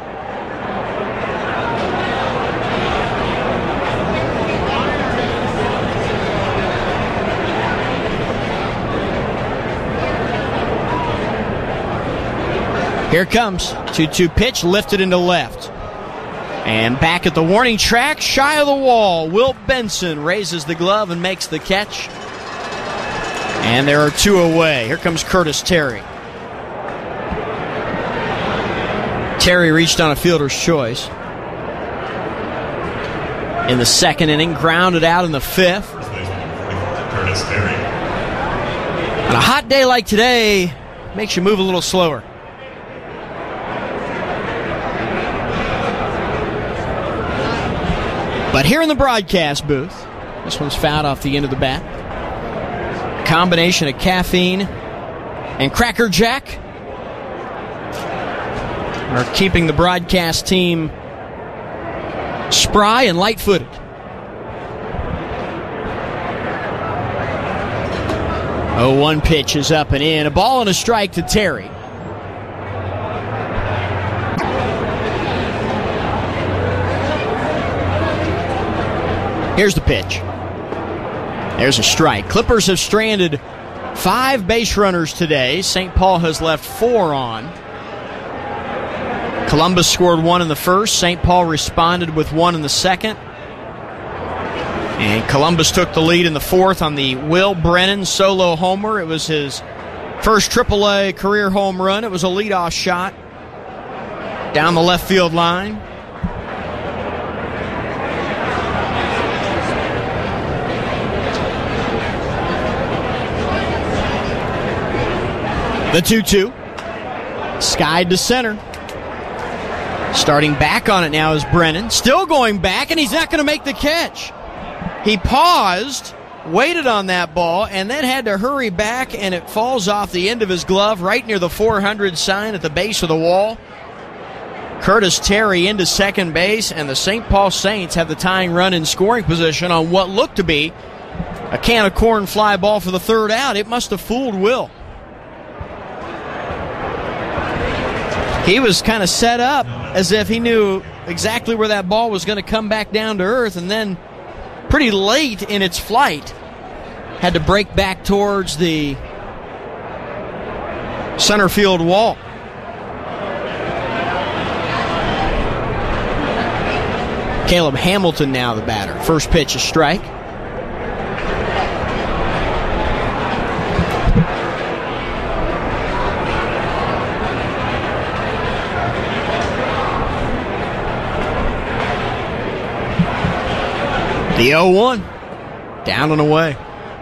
Here it comes. 2-2 pitch lifted into left. And back at the warning track, shy of the wall, Wilt Benson raises the glove and makes the catch. And there are 2 away. Here comes Curtis Terry. Terry reached on a fielder's choice. In the second inning, grounded out in the 5th. Curtis Terry. On a hot day like today, makes you move a little slower. But here in the broadcast booth, this one's fouled off the end of the bat. Combination of caffeine and Cracker Jack are keeping the broadcast team spry and light-footed. Oh, 1 pitch is up and in. A ball and a strike to Terry. Here's the pitch. There's a strike. Clippers have stranded 5 base runners today. St. Paul has left 4 on. Columbus scored 1 in the first. St. Paul responded with 1 in the second. And Columbus took the lead in the 4th on the Will Brennan solo homer. It was his first AAA career home run. It was a leadoff shot down the left field line. The 2-2. Skied to center. Starting back on it now is Brennan. Still going back, and he's not going to make the catch. He paused, waited on that ball, and then had to hurry back, and it falls off the end of his glove right near the 400 sign at the base of the wall. Curtis Terry into second base, and the St. Paul Saints have the tying run in scoring position on what looked to be a can of corn fly ball for the third out. It must have fooled Will. He was kind of set up as if he knew exactly where that ball was going to come back down to earth, and then pretty late in its flight had to break back towards the center field wall. Caleb Hamilton now the batter. First pitch, a strike. The 0-1. Down and away.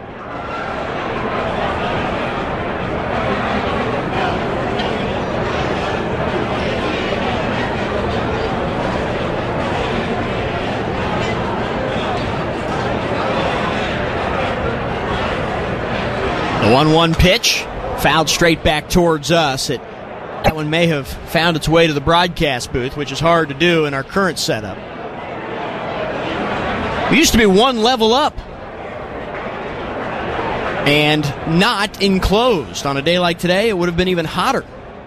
The 1-1 pitch, fouled straight back towards us. That one may have found its way to the broadcast booth, which is hard to do in our current setup. We used to be one level up and not enclosed. On a day like today, it would have been even hotter.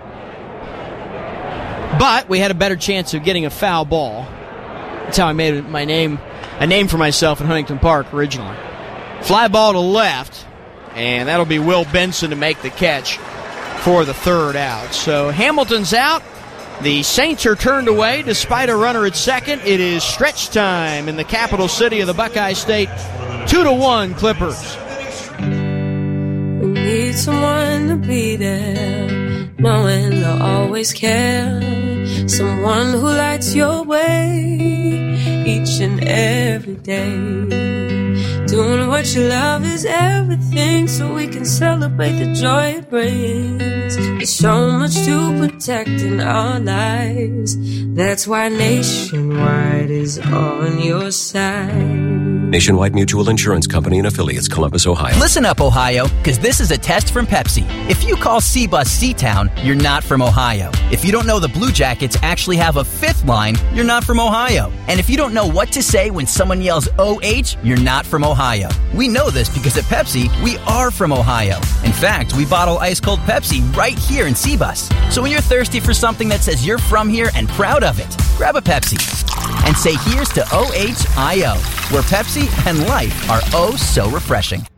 But we had a better chance of getting a foul ball. That's how I made a name for myself in Huntington Park originally. Fly ball to left. And that'll be Will Benson to make the catch for the third out. So Hamilton's out. The Saints are turned away despite a runner at second. It is stretch time in the capital city of the Buckeye State. 2-1 Clippers. We need someone to be there, knowing they'll always care. Someone who lights your way each and every day. Doing what you love is everything, so we can celebrate the joy it brings. There's so much to protect in our lives. That's why Nationwide is on your side. Nationwide Mutual Insurance Company and Affiliates, Columbus, Ohio. Listen up, Ohio, because this is a test from Pepsi. If you call C-Bus C-Town, you're not from Ohio. If you don't know the Blue Jackets actually have a fifth line, you're not from Ohio. And if you don't know what to say when someone yells OH, you're not from Ohio. We know this because at Pepsi, we are from Ohio. In fact, we bottle ice-cold Pepsi right here in C-Bus. So when you're thirsty for something that says you're from here and proud of it, grab a Pepsi and say here's to OHIO, where Pepsi and life are oh so refreshing.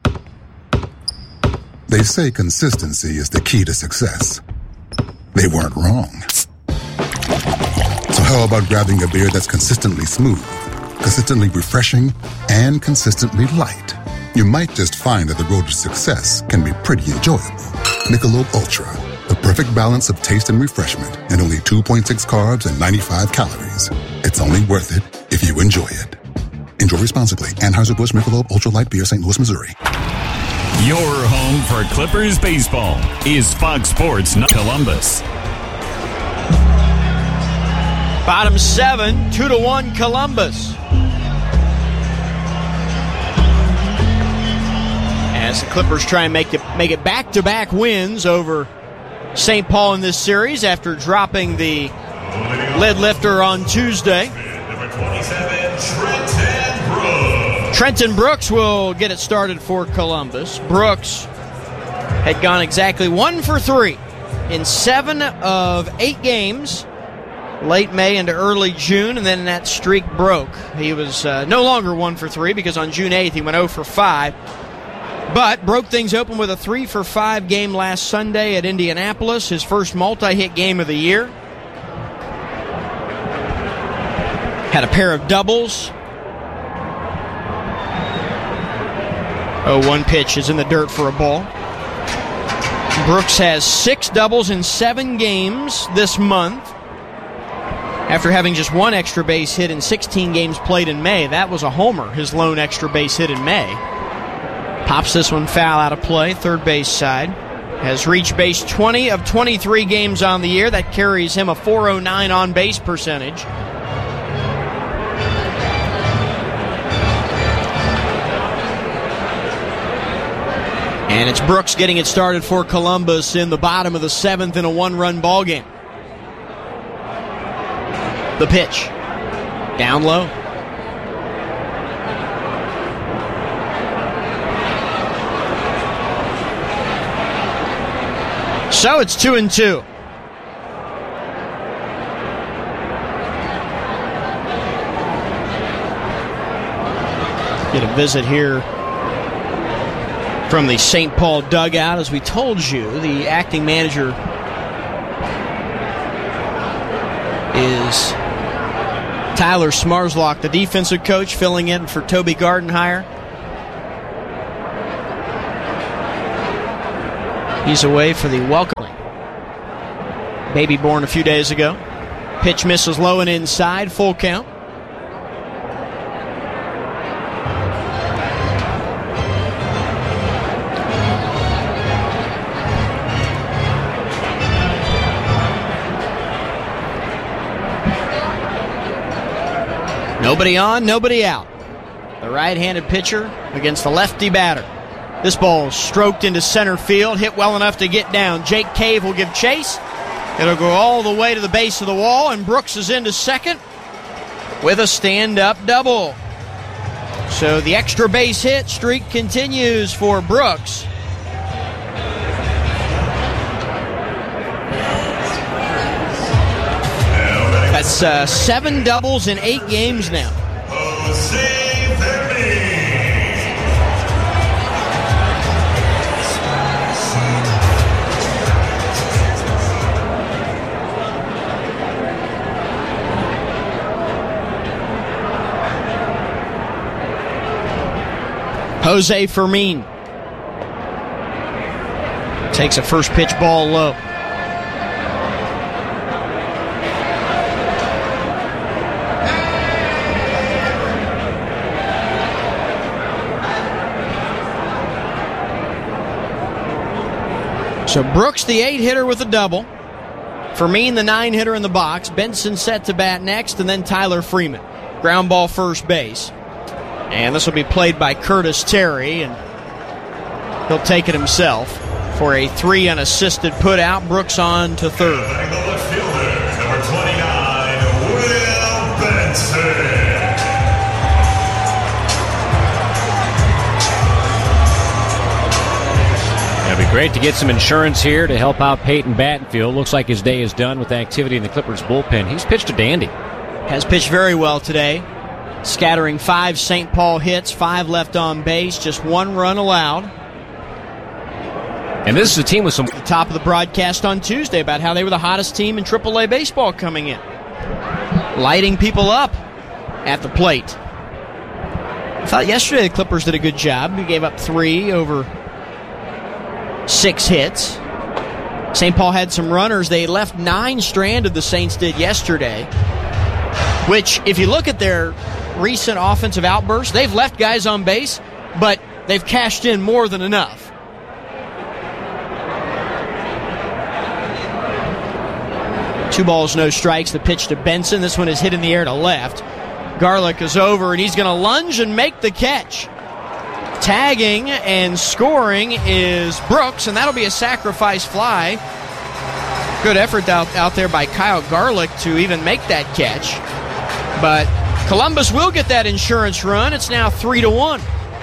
They say consistency is the key to success. They weren't wrong. So how about grabbing a beer that's consistently smooth, consistently refreshing, and consistently light? You might just find that the road to success can be pretty enjoyable. Michelob Ultra, the perfect balance of taste and refreshment, and only 2.6 carbs and 95 calories. It's only worth it if you enjoy it. Enjoy responsibly. Anheuser-Busch Michelob Ultra Light Beer, St. Louis, Missouri. Your home for Clippers baseball is Fox Sports Columbus. Bottom 7, 2-1 Columbus. As the Clippers try and make it back-to-back wins over St. Paul in this series after dropping the lead lifter on Tuesday. Number 27, Trenton Brooks will get it started for Columbus. Brooks had gone exactly 1 for 3 in 7 of 8 games, late May into early June, and then that streak broke. He was no longer 1 for 3 because on June 8th he went 0 for 5. But broke things open with a 3 for 5 game last Sunday at Indianapolis, his first multi-hit game of the year. Had a pair of doubles. 0-1 pitch is in the dirt for a ball. Brooks has 6 doubles in 7 games this month, after having just 1 extra base hit in 16 games played in May. That was a homer, his lone extra base hit in May. Pops this one foul out of play, third base side. has reached base 20 of 23 games on the year. That carries him a .409 on-base percentage. And it's Brooks getting it started for Columbus in the bottom of the 7th in a one-run ball game. The pitch. Down low. So it's 2-2. Get a visit here from the St. Paul dugout. As we told you, the acting manager is Tyler Smarslock, the defensive coach, filling in for Toby Gardenhire. He's away for the welcoming. Baby born a few days ago. Pitch misses low and inside, full count. Nobody on, nobody out. The right-handed pitcher against the lefty batter. This ball stroked into center field, hit well enough to get down. Jake Cave will give chase. It'll go all the way to the base of the wall, and Brooks is into second with a stand-up double. So the extra base hit streak continues for Brooks. That's 7 doubles in 8 games now. Jose Fermin takes a first pitch ball low. So Brooks, the 8-hitter with a double. Fermin, the 9-hitter in the box. Benson set to bat next, and then Tyler Freeman. Ground ball first base. And this will be played by Curtis Terry, and he'll take it himself for a 3 unassisted put out. Brooks on to third. The left fielder, number 29, Will Benson. It'd be great to get some insurance here to help out Peyton Battenfield. Looks like his day is done with activity in the Clippers bullpen. He's pitched a dandy. Has pitched very well today. Scattering 5 St. Paul hits, 5 left on base, just 1 run allowed. And this is a team with some... At the top of the broadcast on Tuesday about how they were the hottest team in AAA baseball coming in. Lighting people up at the plate. I thought yesterday the Clippers did a good job. We gave up 3 over 6 hits. St. Paul had some runners. They left 9 stranded, the Saints did yesterday. Which, if you look at their recent offensive outbursts, they've left guys on base, but they've cashed in more than enough. Two balls, no strikes. The pitch to Benson. This one is hit in the air to left. Garlick is over, and he's going to lunge and make the catch. Tagging and scoring is Brooks, and that'll be a sacrifice fly. Good effort out there by Kyle Garlick to even make that catch. But Columbus will get that insurance run. It's now 3-1.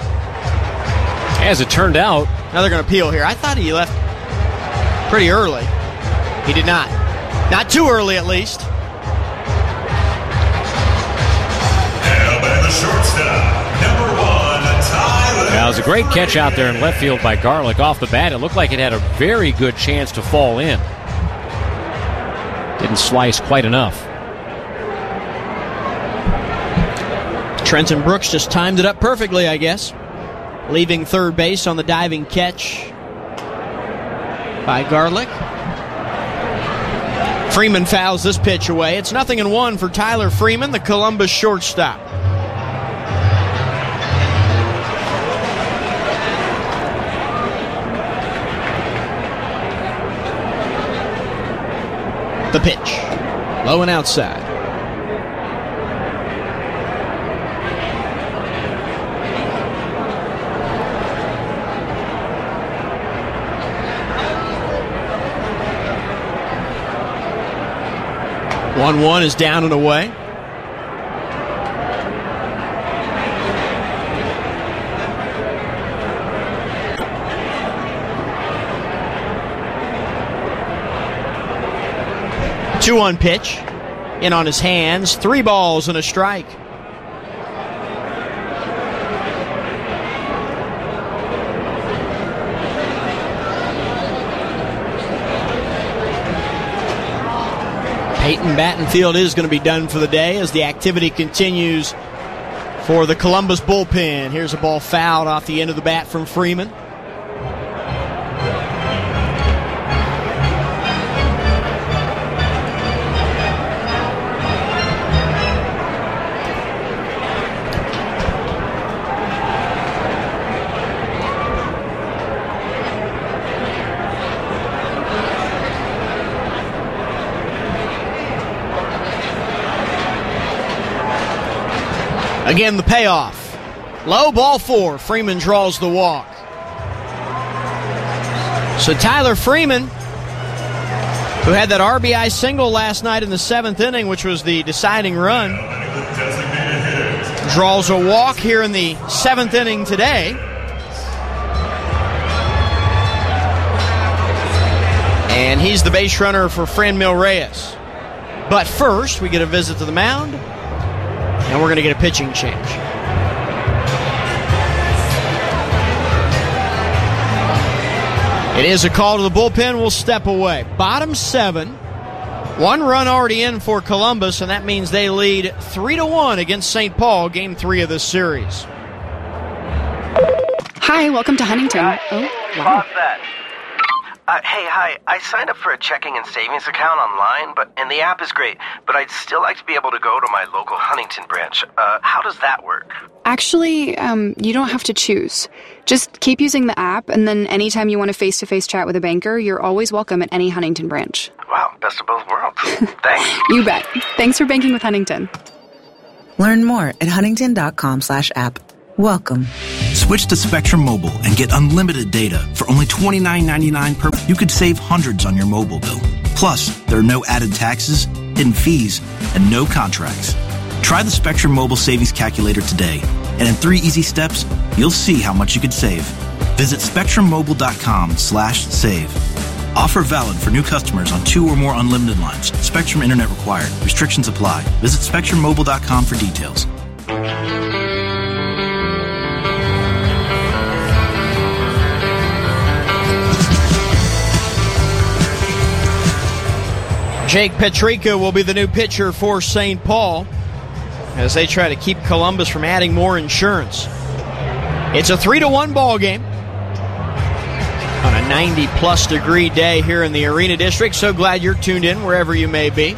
As it turned out. Now they're going to appeal here. I thought he left pretty early. He did not. Not too early, at least. Held by the shortstop, number 1, Tyler. Now, it was a great catch out there in left field by Garlick off the bat. It looked like it had a very good chance to fall in. Didn't slice quite enough. Trenton Brooks just timed it up perfectly, I guess. Leaving third base on the diving catch by Garlick. Freeman fouls this pitch away. It's 0-1 for Tyler Freeman, the Columbus shortstop. The pitch. Low and outside. One is down and away. Two on pitch. In on his hands. 3 balls and a strike. Peyton Battenfield is going to be done for the day as the activity continues for the Columbus bullpen. Here's a ball fouled off the end of the bat from Freeman. Again, the payoff. Low, ball 4. Freeman draws the walk. So Tyler Freeman, who had that RBI single last night in the 7th inning, which was the deciding run, draws a walk here in the 7th inning today. And he's the base runner for Franmil Reyes. But first, we get a visit to the mound. And we're going to get a pitching change. It is a call to the bullpen. We'll step away. Bottom 7. 1 run already in for Columbus, and that means they lead 3-1 against St. Paul, Game 3 of this series. Hi, welcome to Huntington. Oh, wow. Pause that. Hi. I signed up for a checking and savings account online, and the app is great, but I'd still like to be able to go to my local Huntington branch. How does that work? Actually, you don't have to choose. Just keep using the app, and then anytime you want a face-to-face chat with a banker, you're always welcome at any Huntington branch. Wow, best of both worlds. Thanks. You bet. Thanks for banking with Huntington. Learn more at huntington.com/app. Welcome. Switch to Spectrum Mobile and get unlimited data for only $29.99 per. You could save hundreds on your mobile bill. Plus, there are no added taxes, hidden fees, and no contracts. Try the Spectrum Mobile Savings Calculator today, and in 3 easy steps, you'll see how much you could save. Visit SpectrumMobile.com/save. Offer valid for new customers on 2 or more unlimited lines. Spectrum Internet required. Restrictions apply. Visit SpectrumMobile.com for details. Jake Petrika will be the new pitcher for St. Paul as they try to keep Columbus from adding more insurance. It's a 3-1 ball game on a 90-plus degree day here in the Arena District. So glad you're tuned in wherever you may be.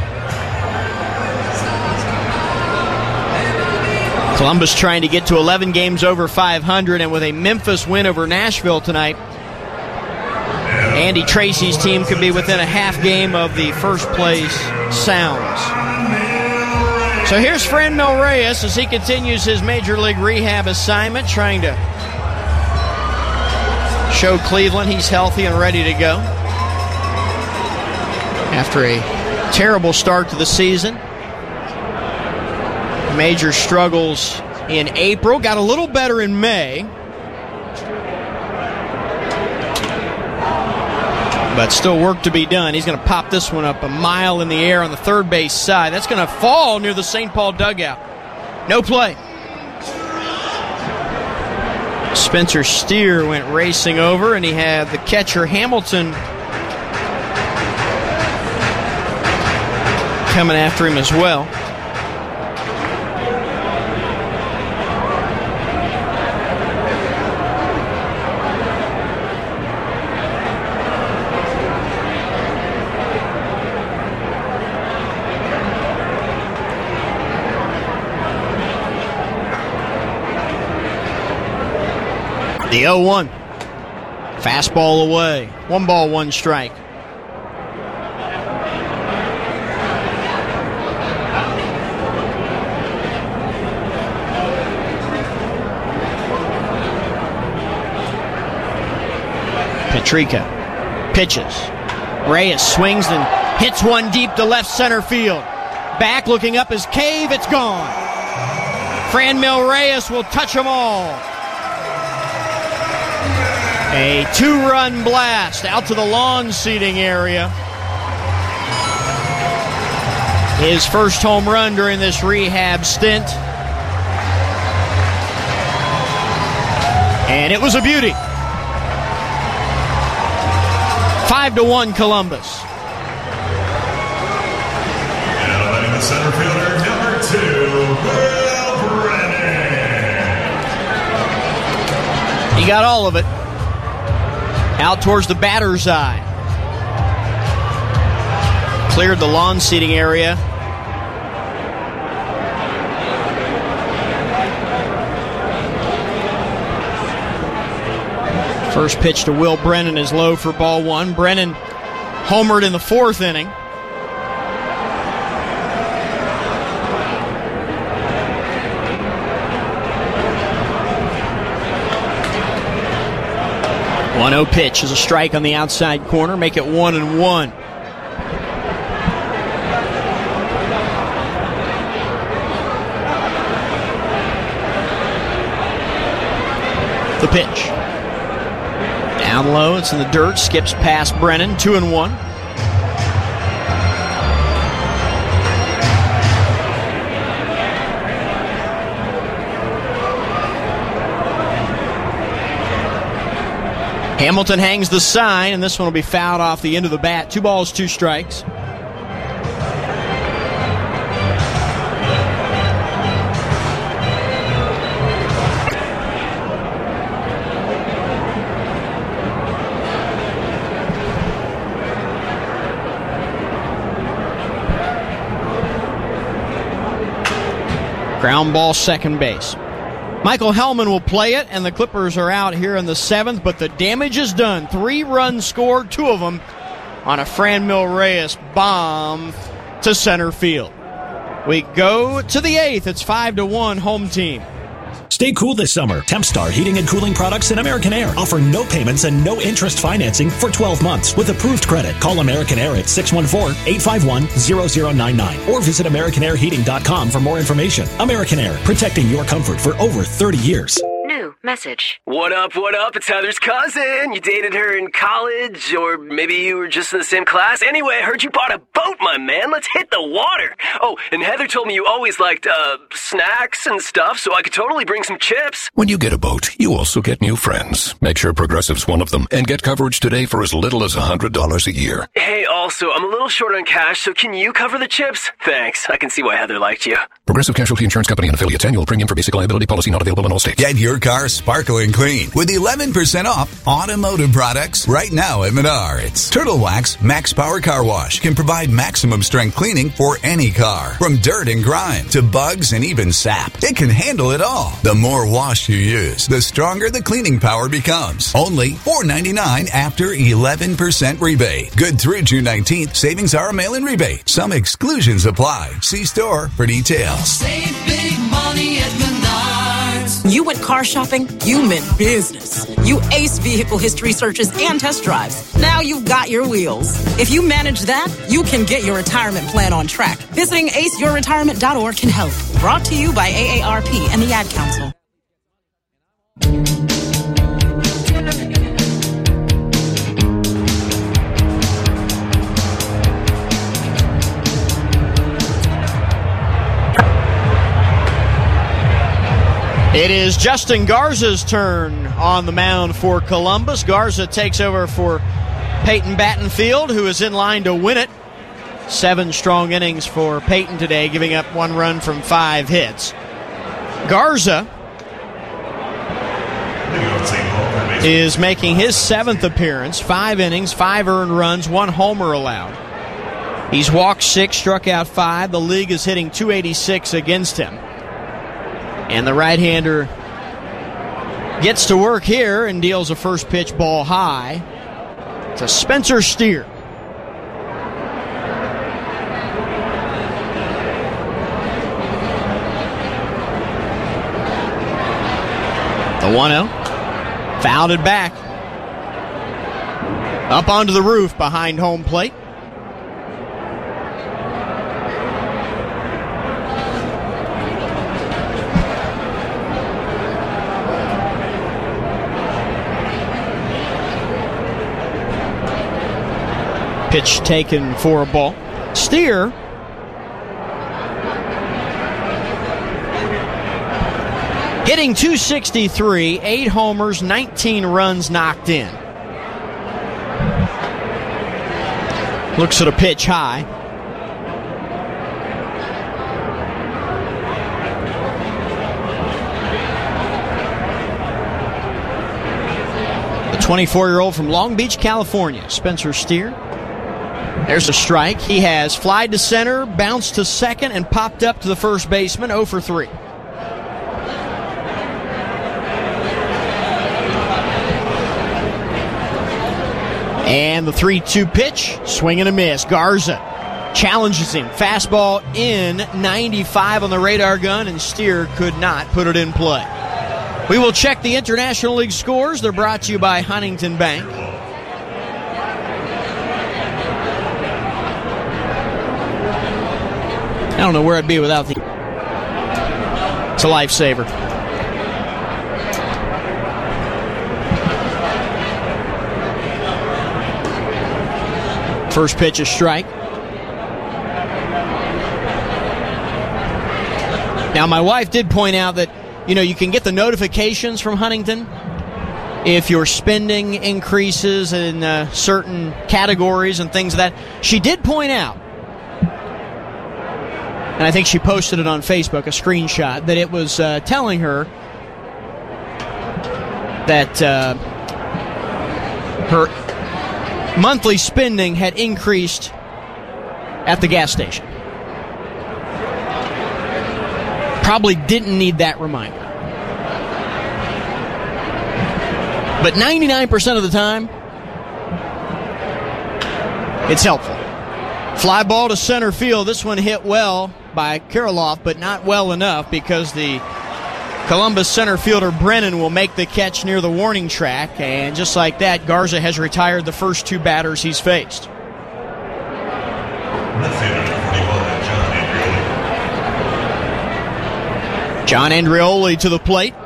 Columbus trying to get to 11 games over 500, and with a Memphis win over Nashville tonight, Andy Tracy's team could be within a half game of the first place Sounds. So here's Franmil Reyes as he continues his major league rehab assignment, trying to show Cleveland he's healthy and ready to go. After a terrible start to the season, major struggles in April, got a little better in May. But still work to be done. He's going to pop this one up a mile in the air on the third base side. That's going to fall near the St. Paul dugout. No play. Spencer Steer went racing over, and he had the catcher Hamilton coming after him as well. The 0-1. Fastball away. 1 ball, 1 strike. Petrika pitches. Reyes swings and hits one deep to left center field. Back looking up is Cave. It's gone. Franmil Reyes will touch them all. A 2-run blast out to the lawn seating area. His first home run during this rehab stint. And it was a beauty. 5-1 Columbus. Now letting the center fielder, number 2, Will Brennan. He got all of it. Out towards the batter's eye. Cleared the lawn seating area. First pitch to Will Brennan is low for ball 1. Brennan homered in the 4th inning. One 1-0 pitch is a strike on the outside corner. Make it 1-1. The pitch. Down low, it's in the dirt, skips past Brennan, 2-1. Hamilton hangs the sign, and this one will be fouled off the end of the bat. 2 balls, 2 strikes. Ground ball, second base. Michael Hellman will play it, and the Clippers are out here in the 7th, but the damage is done. 3 runs scored, 2 of them on a Franmil Reyes bomb to center field. We go to the 8th. It's 5-1 home team. Stay cool this summer. Tempstar Heating and Cooling Products and American Air offer no payments and no interest financing for 12 months with approved credit. Call American Air at 614-851-0099 or visit AmericanAirHeating.com for more information. American Air, protecting your comfort for over 30 years. New message. What up? It's Heather's cousin. You dated her in college, or maybe you were just in the same class. Anyway, I heard you bought a boat, my man. Let's hit the water. Oh, and Heather told me you always liked, snacks and stuff, so I could totally bring some chips. When you get a boat, you also get new friends. Make sure Progressive's one of them, and get coverage today for as little as $100 a year. Hey, also, I'm a little short on cash, so can you cover the chips? Thanks. I can see why Heather liked you. Progressive Casualty Insurance Company and affiliates. Annual premium for basic liability policy not available in all states. Get your car sparkling clean with 11% off automotive products right now at Menards. Turtle Wax Max Power Car Wash can provide maximum strength cleaning for any car. From dirt and grime to bugs and even sap, it can handle it all. The more wash you use, the stronger the cleaning power becomes. Only $4.99 after 11% rebate. Good through June 19th. Savings are a mail-in rebate. Some exclusions apply. See store for details. Save big money at Menards. You went car shopping, you meant business. You ace vehicle history searches and test drives. Now you've got your wheels. If you manage that, you can get your retirement plan on track. Visiting aceyourretirement.org can help. Brought to you by AARP and the Ad Council. It is Justin Garza's turn on the mound for Columbus. Garza takes over for Peyton Battenfield, who is in line to win it. 7 strong innings for Peyton today, giving up 1 run from 5 hits. Garza is making his 7th appearance. 5 innings, 5 earned runs, 1 homer allowed. He's walked 6, struck out 5. The league is hitting .286 against him. And the right-hander gets to work here and deals a first pitch ball high to Spencer Steer. The 1-0. Fouled it back. Up onto the roof behind home plate. Pitch taken for a ball. Steer hitting .263, 8 homers, 19 runs knocked in. Looks at a pitch high. The 24-year-old from Long Beach, California, Spencer Steer. There's a strike. He has flied to center, bounced to second, and popped up to the first baseman, 0 for 3. And the 3-2 pitch, swing and a miss. Garza challenges him. Fastball in, 95 on the radar gun, and Steer could not put it in play. We will check the International League scores. They're brought to you by Huntington Bank. I don't know where I'd be without the... It's a lifesaver. First pitch, a strike. Now, my wife did point out that, you can get the notifications from Huntington if your spending increases in certain categories and things of that. She did point out, and I think she posted it on Facebook, a screenshot, that it was telling her that her monthly spending had increased at the gas station. Probably didn't need that reminder. But 99% of the time, it's helpful. Fly ball to center field. This one hit well by Kirilloff, but not well enough because the Columbus center fielder Brennan will make the catch near the warning track, and just like that, Garza has retired the first 2 batters he's faced. John Andreoli to the plate.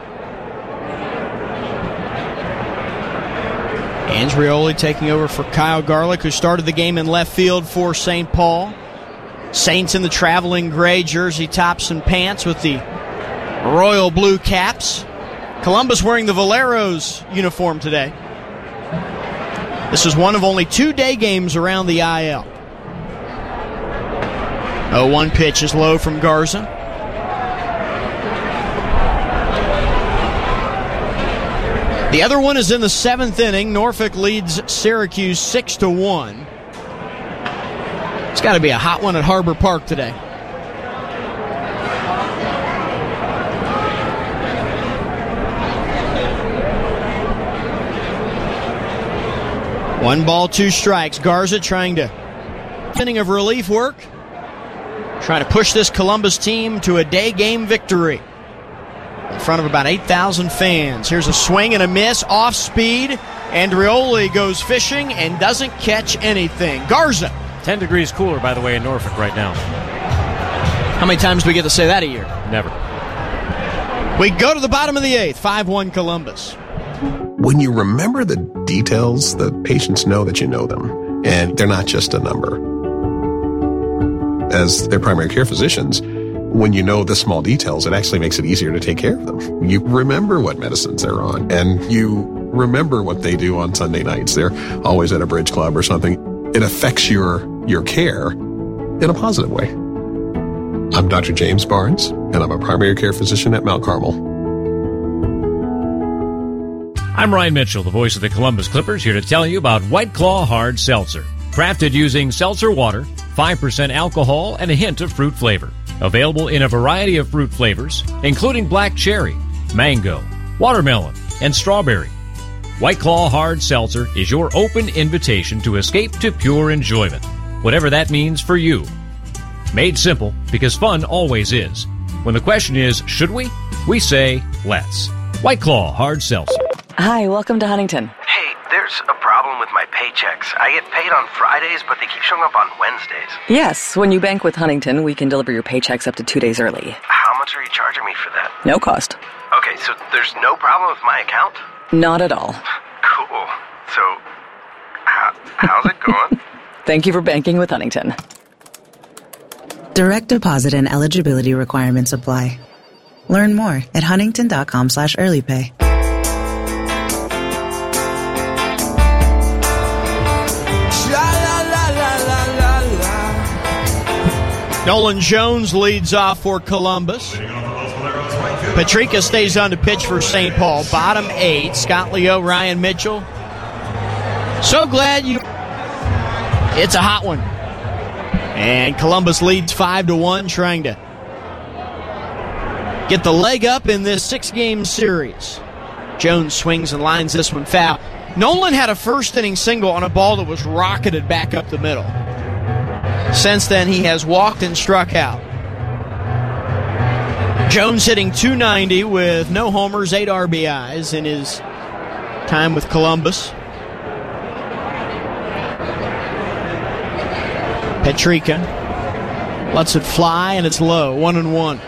Andreoli taking over for Kyle Garlick, who started the game in left field for St. Paul. Saints in the traveling gray jersey tops and pants with the royal blue caps. Columbus wearing the Valeros uniform today. This is one of only 2 day games around the IL. 0-1 pitch is low from Garza. The other one is in the 7th inning. Norfolk leads Syracuse 6-1. It's got to be a hot one at Harbor Park today. One ball, 2 strikes. Garza trying to inning of relief work, trying to push this Columbus team to a day game victory in front of about 8,000 fans. Here's a swing and a miss, off speed. Andreoli goes fishing and doesn't catch anything. Garza. 10 degrees cooler, by the way, in Norfolk right now. How many times do we get to say that a year? Never. We go to the bottom of the 8th, 5-1 Columbus. When you remember the details, the patients know that you know them, and they're not just a number. As their primary care physicians, when you know the small details, it actually makes it easier to take care of them. You remember what medicines they're on, and you remember what they do on Sunday nights. They're always at a bridge club or something. It affects your care in a positive way. I'm Dr. James Barnes, and I'm a primary care physician at Mount Carmel. I'm Ryan Mitchell, the voice of the Columbus Clippers, here to tell you about White Claw Hard Seltzer. Crafted using seltzer water, 5% alcohol, and a hint of fruit flavor. Available in a variety of fruit flavors, including black cherry, mango, watermelon, and strawberry. White Claw Hard Seltzer is your open invitation to escape to pure enjoyment, whatever that means for you. Made simple, because fun always is. When the question is, should we? We say, let's. White Claw Hard Seltzer. Hi, welcome to Huntington. Hey, there's a problem problem with my paychecks. I get paid on Fridays, but they keep showing up on Wednesdays. Yes, when you bank with Huntington, we can deliver your paychecks up to 2 days early. How much are you charging me for that? No cost. Okay, so there's no problem with my account? Not at all. Cool. So, how's it going? Thank you for banking with Huntington. Direct deposit and eligibility requirements apply. Learn more at huntington.com/earlypay. Nolan Jones leads off for Columbus. Petrika stays on to pitch for St. Paul. Bottom 8, Scott Leo, Ryan Mitchell. So glad you... It's a hot one. And Columbus leads 5-1, trying to get the leg up in this 6-game series. Jones swings and lines this one foul. Nolan had a first-inning single on a ball that was rocketed back up the middle. Since then, he has walked and struck out. Jones hitting .290 with no homers, 8 RBIs in his time with Columbus. Petrika lets it fly, and it's low, 1-1.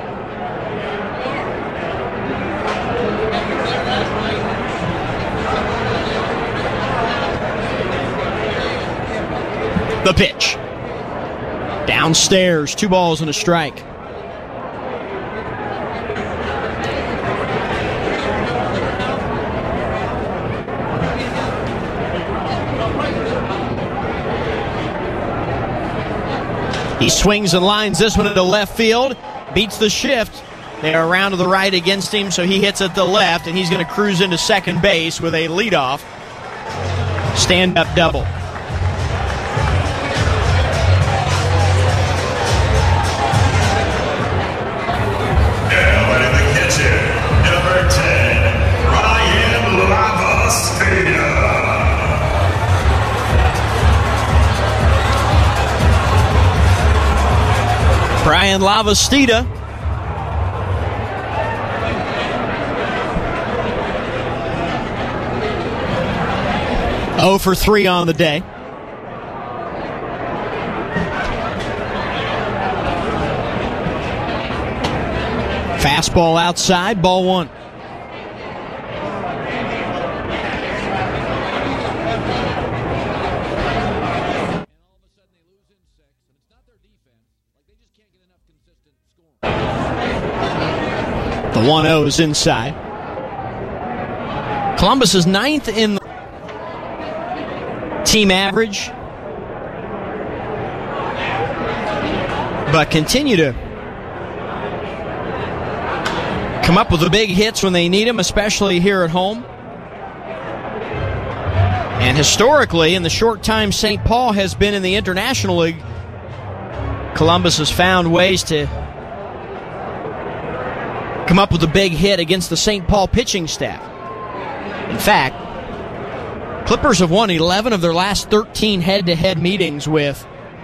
The pitch. Downstairs, 2 balls and a strike. He swings and lines this one into left field, beats the shift. They are around to the right against him, so he hits it to the left, and he's going to cruise into second base with a leadoff stand-up double. Brian Lavastida. Oh for 3 on the day. Fastball outside, ball 1. The 1-0 is inside. Columbus is 9th in the team average, but continue to come up with the big hits when they need them, especially here at home. And historically, in the short time St. Paul has been in the International League, Columbus has found ways to come up with a big hit against the St. Paul pitching staff. In fact, Clippers have won 11 of their last 13 head-to-head meetings with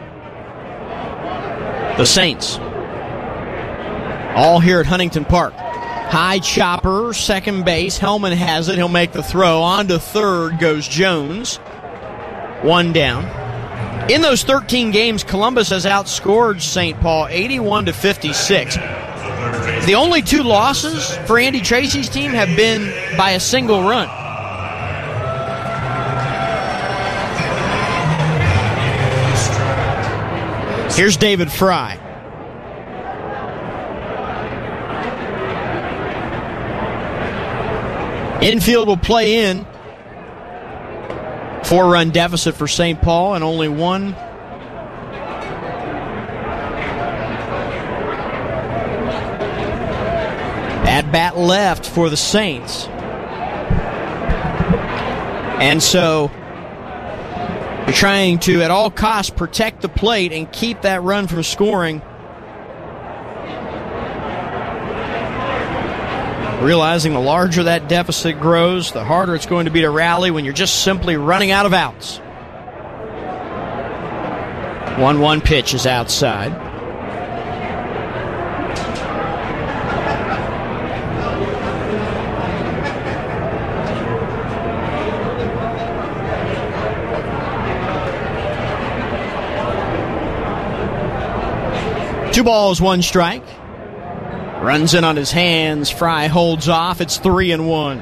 the Saints. All here at Huntington Park. High chopper, second base. Hellman has it. He'll make the throw. On to third goes Jones. 1 down. In those 13 games, Columbus has outscored St. Paul 81-56. The only 2 losses for Andy Tracy's team have been by a single run. Here's David Fry. Infield will play in. 4-run deficit for St. Paul and only 1 at bat left for the Saints. And so you're trying to, at all costs, protect the plate and keep that run from scoring. Realizing the larger that deficit grows, the harder it's going to be to rally when you're just simply running out of outs. 1-1 pitch is outside. 2 balls, 1 strike. Runs in on his hands. Fry holds off. It's 3-1.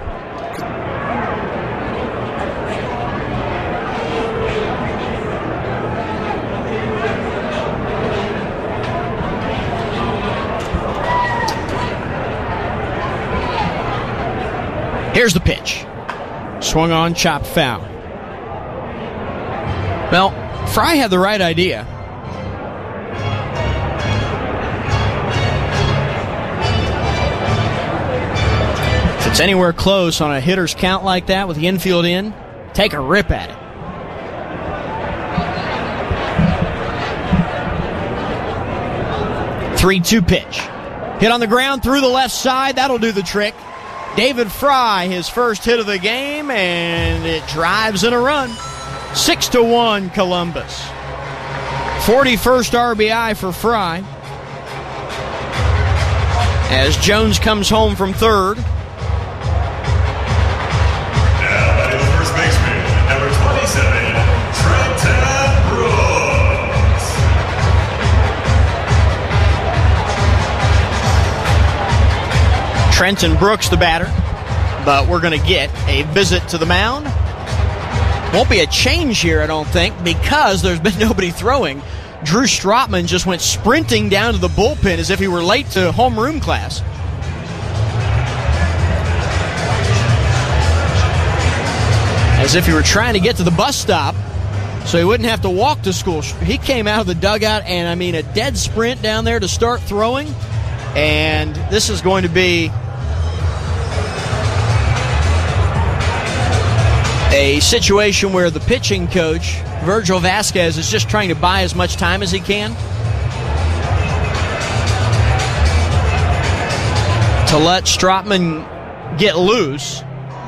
Here's the pitch. Swung on, chopped foul. Well, Fry had the right idea. If it's anywhere close on a hitter's count like that with the infield in, take a rip at it. Three-2 pitch. Hit on the ground through the left side. That'll do the trick. David Fry, his first hit of the game, and it drives in a run. 6-1 Columbus. 41st RBI for Fry. As Jones comes home from third. Now batting the first baseman, number 27, Trenton Brooks. Trenton Brooks, the batter. But we're going to get a visit to the mound. Won't be a change here, I don't think, because there's been nobody throwing. Drew Stropman just went sprinting down to the bullpen as if he were late to homeroom class. As if he were trying to get to the bus stop so he wouldn't have to walk to school. He came out of the dugout and, a dead sprint down there to start throwing. And this is going to be a situation where the pitching coach, Virgil Vasquez, is just trying to buy as much time as he can to let Stropman get loose.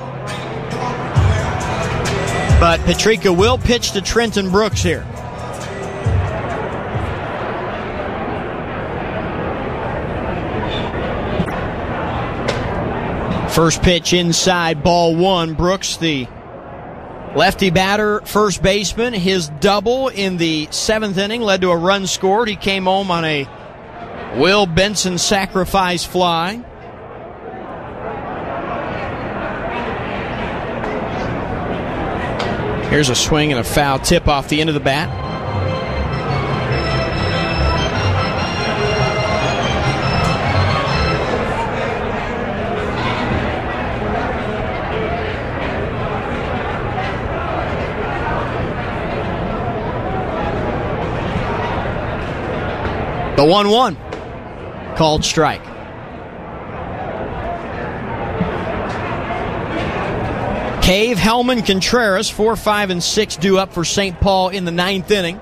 But Petrika will pitch to Trenton Brooks here. First pitch inside, ball 1. Brooks, the lefty batter, first baseman. His double in the 7th inning led to a run scored. He came home on a Will Benson sacrifice fly. Here's a swing and a foul tip off the end of the bat. The 1-1 called strike. Cave, Hellman, Contreras, 4, 5, and 6 due up for St. Paul in the 9th inning.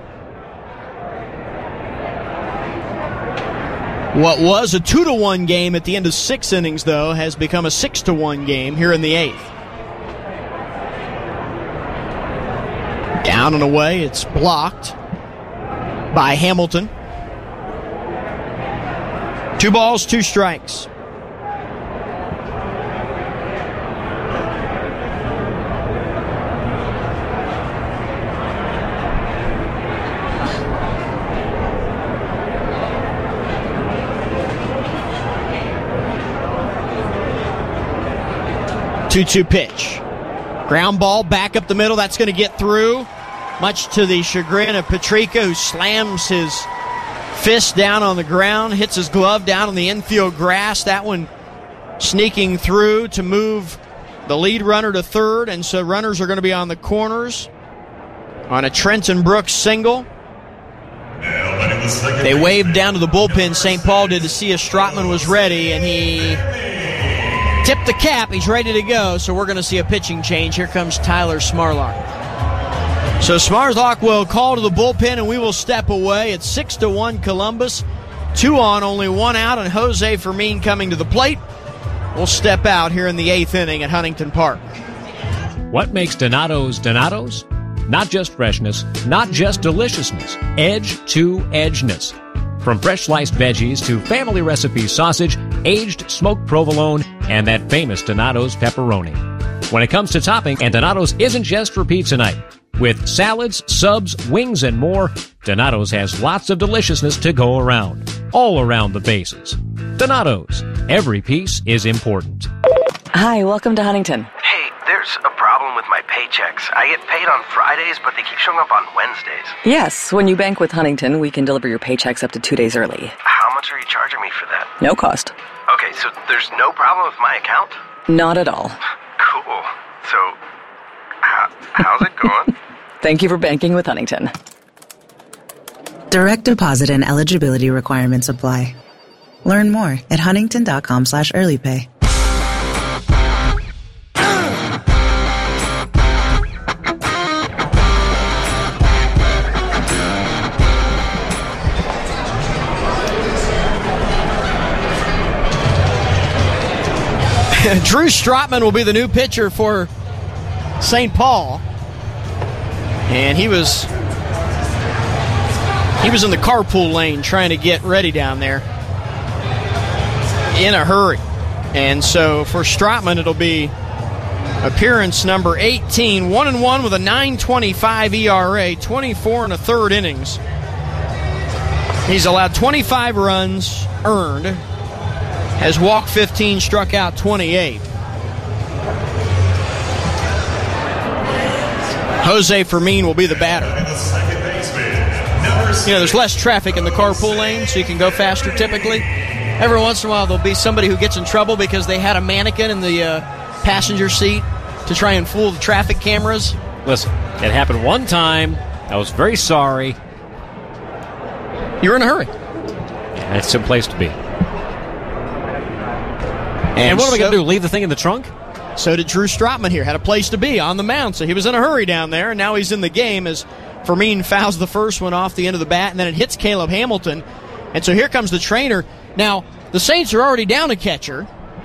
What was a 2-1 game at the end of 6 innings, though, has become a 6-1 game here in the 8th. Down and away, it's blocked by Hamilton. 2 balls, 2 strikes. Two-two pitch. Ground ball back up the middle. That's going to get through, much to the chagrin of Petrika, who slams his fist down on the ground, hits his glove down on the infield grass. That one sneaking through to move the lead runner to third, and so runners are going to be on the corners on a Trenton Brooks single. They waved down to the bullpen, St. Paul did, to see if Stropman was ready, and he tipped the cap. He's ready to go, so we're going to see a pitching change. Here comes Tyler Smarlock. So Smarlock will call to the bullpen, and we will step away. It's 6-1 Columbus. 2 on, only 1 out, and Jose Fermin coming to the plate. We'll step out here in the 8th inning at Huntington Park. What makes Donato's Donatos? Not just freshness, not just deliciousness, edge to edgeness. From fresh sliced veggies to family recipe sausage, aged smoked provolone, and that famous Donato's pepperoni. When it comes to topping, and Donato's isn't just for pizza night. With salads, subs, wings, and more, Donato's has lots of deliciousness to go around, all around the bases. Donato's, every piece is important. Hi, welcome to Huntington. Hey, there's a problem with my paychecks. I get paid on Fridays, but they keep showing up on Wednesdays. Yes, when you bank with Huntington, we can deliver your paychecks up to 2 days early. How much are you charging me for that? No cost. Okay, so there's no problem with my account? Not at all. Cool. So, how's it going? Thank you for banking with Huntington. Direct deposit and eligibility requirements apply. Learn more at huntington.com/earlypay. Drew Strotman will be the new pitcher for St. Paul. And he was in the carpool lane trying to get ready down there in a hurry. And so for Strotman, it'll be appearance number 18, 1-1 with a 9.25 ERA, 24 and a third innings. He's allowed 25 runs earned, has walked 15, struck out 28. Jose Fermin will be the batter. You know, there's less traffic in the carpool lane, so you can go faster typically. Every once in a while, there'll be somebody who gets in trouble because they had a mannequin in the passenger seat to try and fool the traffic cameras. Listen, it happened one time. I was very sorry. You were in a hurry. Yeah, it's some place to be. And what are we going to do, leave the thing in the trunk? So did Drew Strotman here. Had a place to be on the mound, so he was in a hurry down there, and now he's in the game as Fermin fouls the first one off the end of the bat, and then it hits Caleb Hamilton. And so here comes the trainer. Now, the Saints are already down a catcher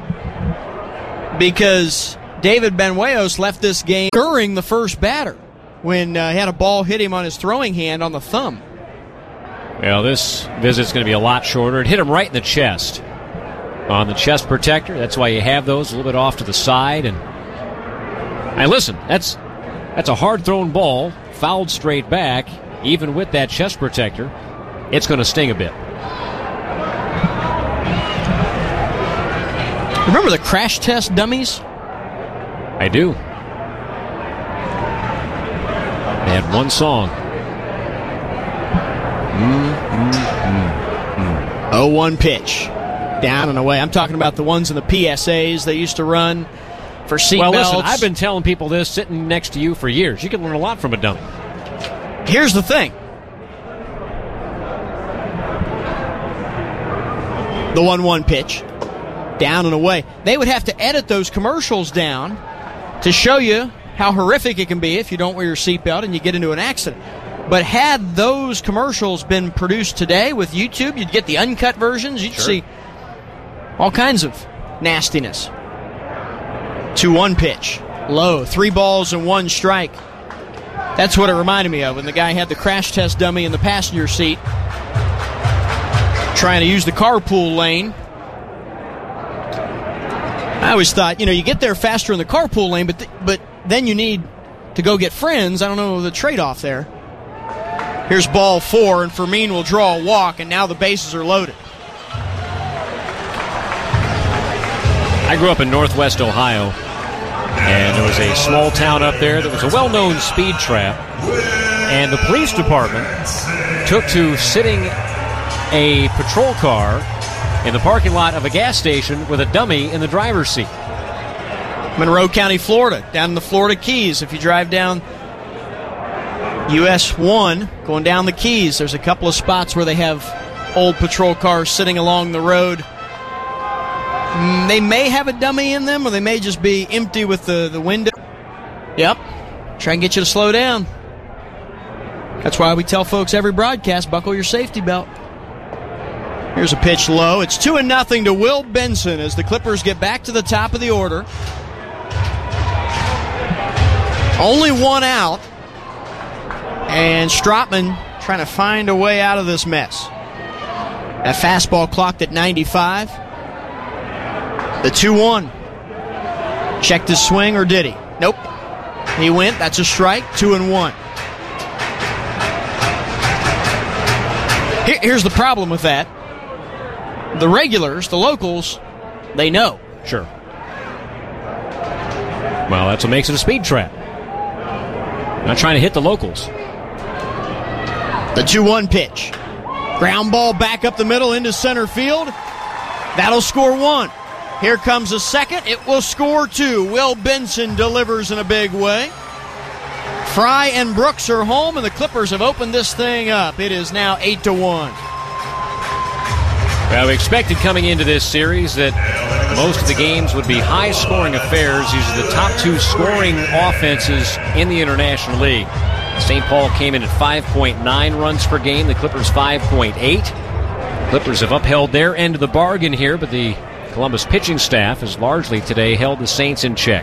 because David Benuelos left this game during the first batter when he had a ball hit him on his throwing hand on the thumb. Well, this visit's going to be a lot shorter. It hit him right in the chest. On the chest protector. That's why you have those a little bit off to the side. And listen, that's a hard-thrown ball, fouled straight back. Even with that chest protector, it's going to sting a bit. Remember the crash test dummies? I do. They had one song. 0-1 pitch. Down and away. I'm talking about the ones in the PSAs they used to run for seatbelts. Well, listen, I've been telling people this sitting next to you for years. You can learn a lot from a dummy. Here's the thing. The 1-1 pitch. Down and away. They would have to edit those commercials down to show you how horrific it can be if you don't wear your seatbelt and you get into an accident. But had those commercials been produced today with YouTube, you'd get the uncut versions. You'd see all kinds of nastiness. 2-1 pitch. Low. 3 balls and 1 strike. That's what it reminded me of when the guy had the crash test dummy in the passenger seat trying to use the carpool lane. I always thought, you get there faster in the carpool lane, but then you need to go get friends. I don't know the trade-off there. Here's ball 4, and Fermin will draw a walk, and now the bases are loaded. I grew up in northwest Ohio, and there was a small town up there that was a well-known speed trap, and the police department took to sitting a patrol car in the parking lot of a gas station with a dummy in the driver's seat. Monroe County, Florida, down in the Florida Keys. If you drive down US 1, going down the Keys, there's a couple of spots where they have old patrol cars sitting along the road. They may have a dummy in them, or they may just be empty with the window. Yep. Try and get you to slow down. That's why we tell folks every broadcast, buckle your safety belt. Here's a pitch low. It's 2-0 to Will Benson as the Clippers get back to the top of the order. Only 1 out. And Strotman trying to find a way out of this mess. That fastball clocked at 95. The 2-1. Checked his swing, or did he? Nope. He went. That's a strike. 2-1. Here's the problem with that. The regulars, the locals, they know. Sure. Well, that's what makes it a speed trap. Not trying to hit the locals. The 2-1 pitch. Ground ball back up the middle into center field. That'll score 1. Here comes a second. It will score 2. Will Benson delivers in a big way. Fry and Brooks are home, and the Clippers have opened this thing up. It is now 8-1. Well, we expected coming into this series that most of the games would be high-scoring affairs. These are the top 2 scoring offenses in the International League. St. Paul came in at 5.9 runs per game. The Clippers 5.8. Clippers have upheld their end of the bargain here, but the Columbus pitching staff has largely today held the Saints in check.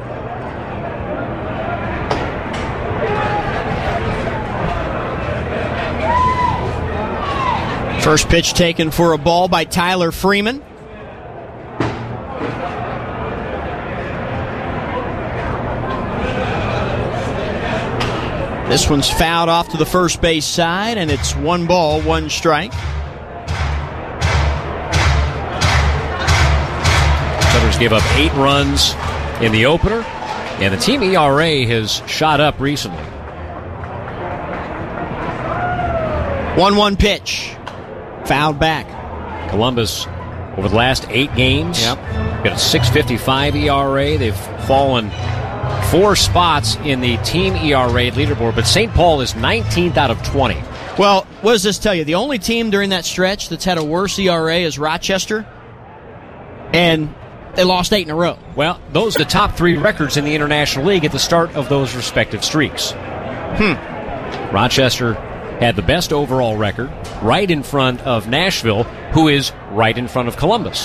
First pitch taken for a ball by Tyler Freeman. This one's fouled off to the first base side, and it's 1 ball, 1 strike. Clippers gave up 8 runs in the opener, and the team ERA has shot up recently. 1-1 pitch. Fouled back. Columbus, over the last 8 games, got a 6.55 ERA. They've fallen 4 spots in the team ERA leaderboard, but St. Paul is 19th out of 20. Well, what does this tell you? The only team during that stretch that's had a worse ERA is Rochester, and they lost 8 in a row. Well, those are the top 3 records in the International League at the start of those respective streaks. Rochester had the best overall record, right in front of Nashville, who is right in front of Columbus.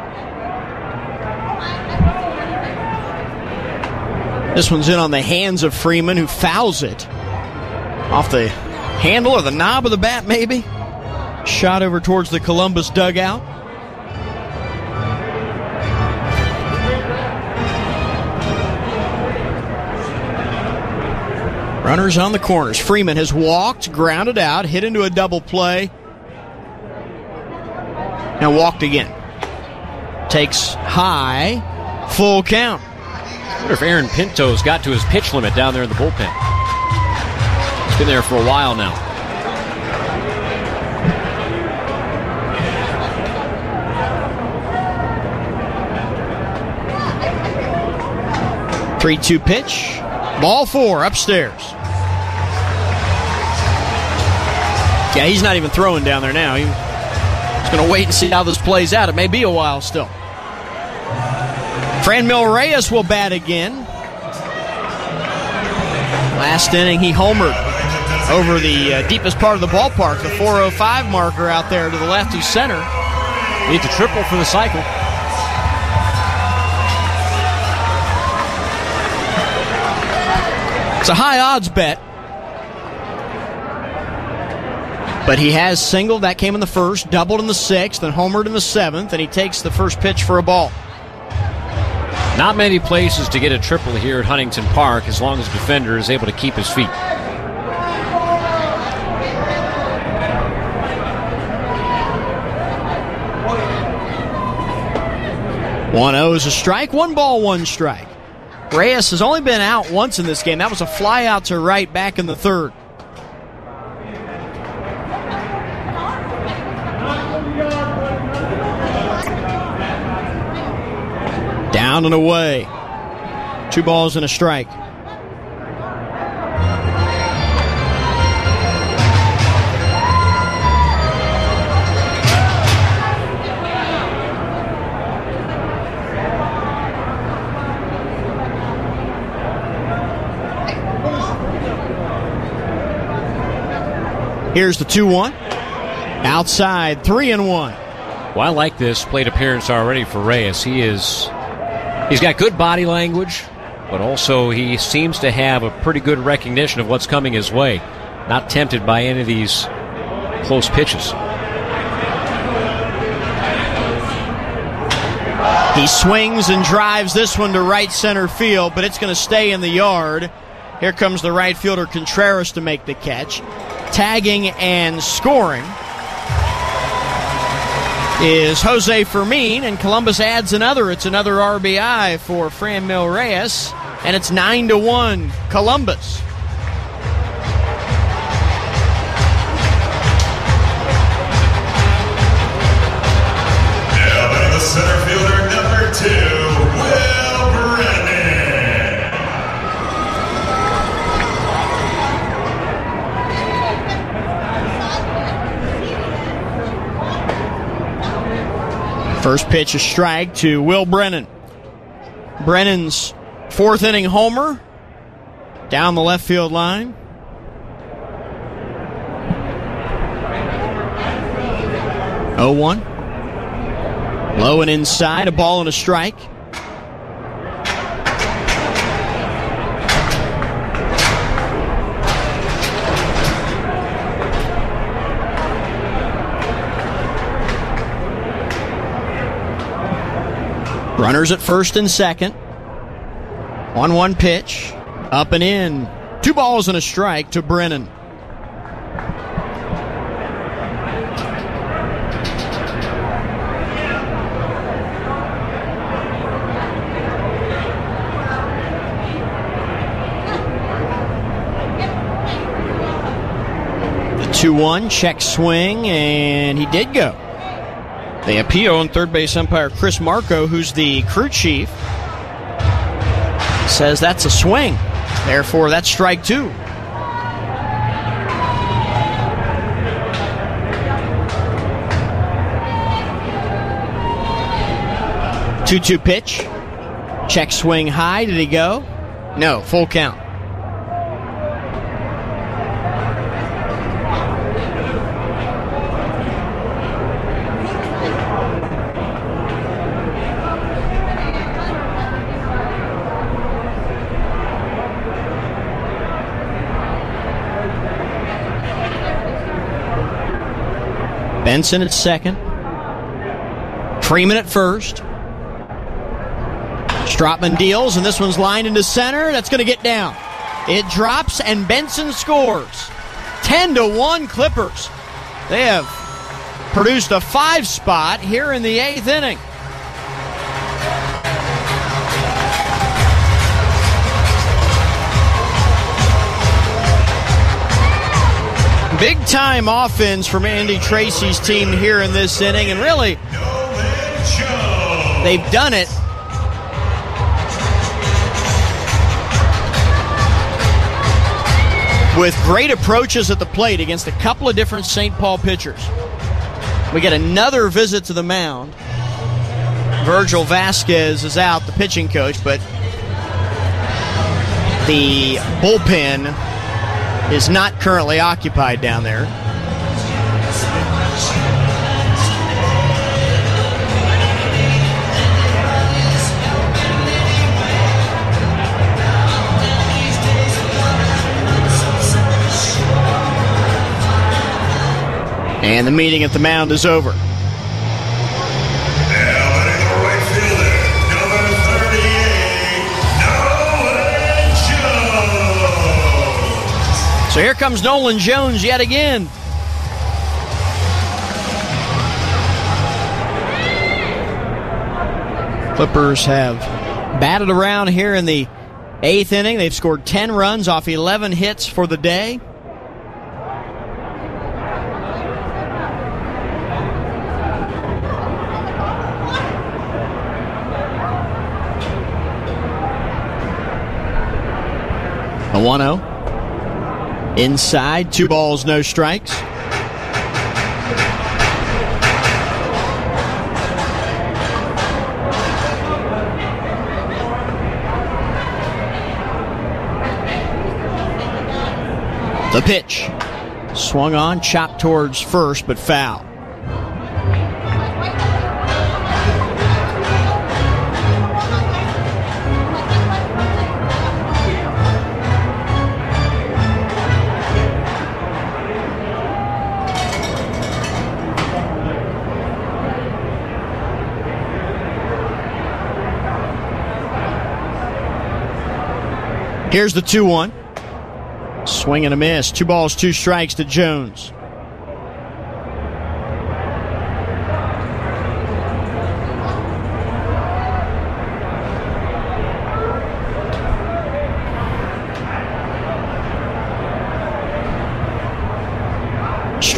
This one's in on the hands of Freeman, who fouls it off the handle or the knob of the bat, maybe. Shot over towards the Columbus dugout. Runners on the corners. Freeman has walked, grounded out, hit into a double play, and walked again. Takes high, full count. I wonder if Aaron Pinto's got to his pitch limit down there in the bullpen. He's been there for a while now. Three-two pitch. Ball 4 upstairs. Yeah, he's not even throwing down there now. He's going to wait and see how this plays out. It may be a while still. Franmil Reyes will bat again. Last inning, he homered over the deepest part of the ballpark, the 405 marker out there to the left of center. Needs a triple for the cycle. It's a high odds bet. But he has singled. That came in the first, doubled in the 6th, and homered in the 7th, and he takes the first pitch for a ball. Not many places to get a triple here at Huntington Park as long as the defender is able to keep his feet. One 0 is a strike. 1 ball, 1 strike. Reyes has only been out once in this game. That was a fly out to right back in the 3rd. Down and away. 2 balls and a strike. Here's the 2-1. Outside, 3-1. Well, I like this plate appearance already for Reyes. He's got good body language, but also he seems to have a pretty good recognition of what's coming his way. Not tempted by any of these close pitches. He swings and drives this one to right center field, but it's going to stay in the yard. Here comes the right fielder Contreras to make the catch. Tagging and scoring is Jose Fermin, and Columbus adds another. It's another RBI for Franmil Reyes, and it's 9-1 Columbus. Now batting the center fielder, number 2, Will Brennan. First pitch, a strike to Will Brennan. Brennan's 4th inning homer down the left field line. Oh, 1. Low and inside, a ball and a strike. Runners at first and second. 1-1 pitch. Up and in. 2 balls and a strike to Brennan. The 2-1 check swing, and he did go. The appeal and third base umpire Chris Marco, who's the crew chief, says that's a swing. Therefore, that's strike 2. Two-two pitch. Check swing high. Did he go? No, full count. Benson at second. Freeman at first. Strotman deals, and this one's lined into center. That's going to get down. It drops, and Benson scores. 10-1 Clippers. They have produced a 5 spot here in the 8th inning. Big-time offense from Andy Tracy's team here in this inning, and really, they've done it with great approaches at the plate against a couple of different St. Paul pitchers. We get another visit to the mound. Virgil Vasquez is out, the pitching coach, but the bullpen is not currently occupied down there. And the meeting at the mound is over. So here comes Nolan Jones yet again. Clippers have batted around here in the 8th inning. They've scored 10 runs off 11 hits for the day. A 1-0. Inside, 2 balls, no strikes. The pitch. Swung on, chopped towards first, but foul. Here's the 2-1. Swing and a miss. 2 balls, 2 strikes to Jones.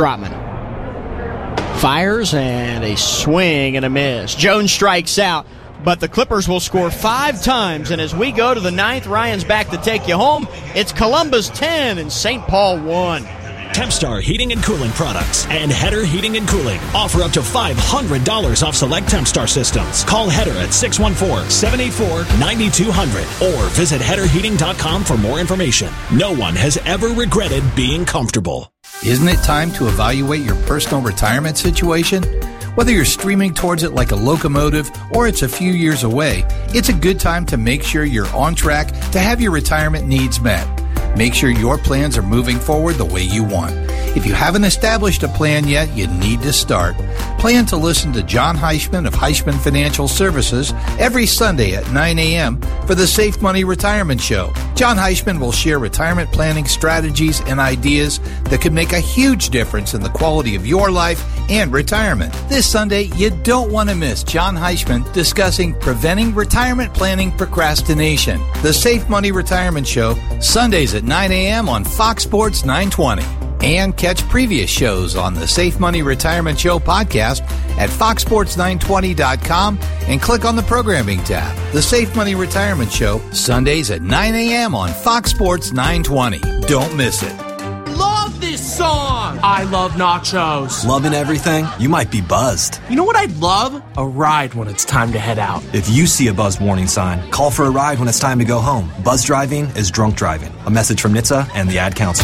Trotman fires, and a swing and a miss. Jones strikes out, but the Clippers will score 5 times. And as we go to the 9th, Ryan's back to take you home. It's Columbus 10 and St. Paul 1. Tempstar Heating and Cooling products and Header Heating and Cooling offer up to $500 off select Tempstar systems. Call Header at 614-784-9200 or visit headerheating.com for more information. No one has ever regretted being comfortable. Isn't it time to evaluate your personal retirement situation? Whether you're streaming towards it like a locomotive or it's a few years away, it's a good time to make sure you're on track to have your retirement needs met. Make sure your plans are moving forward the way you want. If you haven't established a plan yet, you need to start. Plan to listen to John Heisman of Heisman Financial Services every Sunday at 9 a.m. for the Safe Money Retirement Show. John Heisman will share retirement planning strategies and ideas that could make a huge difference in the quality of your life and retirement. This Sunday, you don't want to miss John Heisman discussing preventing retirement planning procrastination. The Safe Money Retirement Show, Sundays at 9 a.m. on Fox Sports 920. And catch previous shows on the Safe Money Retirement Show podcast at foxsports920.com and click on the programming tab. The Safe Money Retirement Show, Sundays at 9 a.m. on Fox Sports 920. Don't miss it. Love this song! I love nachos. Loving everything? You might be buzzed. You know what I'd love? A ride when it's time to head out. If you see a buzz warning sign, call for a ride when it's time to go home. Buzz driving is drunk driving. A message from NHTSA and the Ad Council.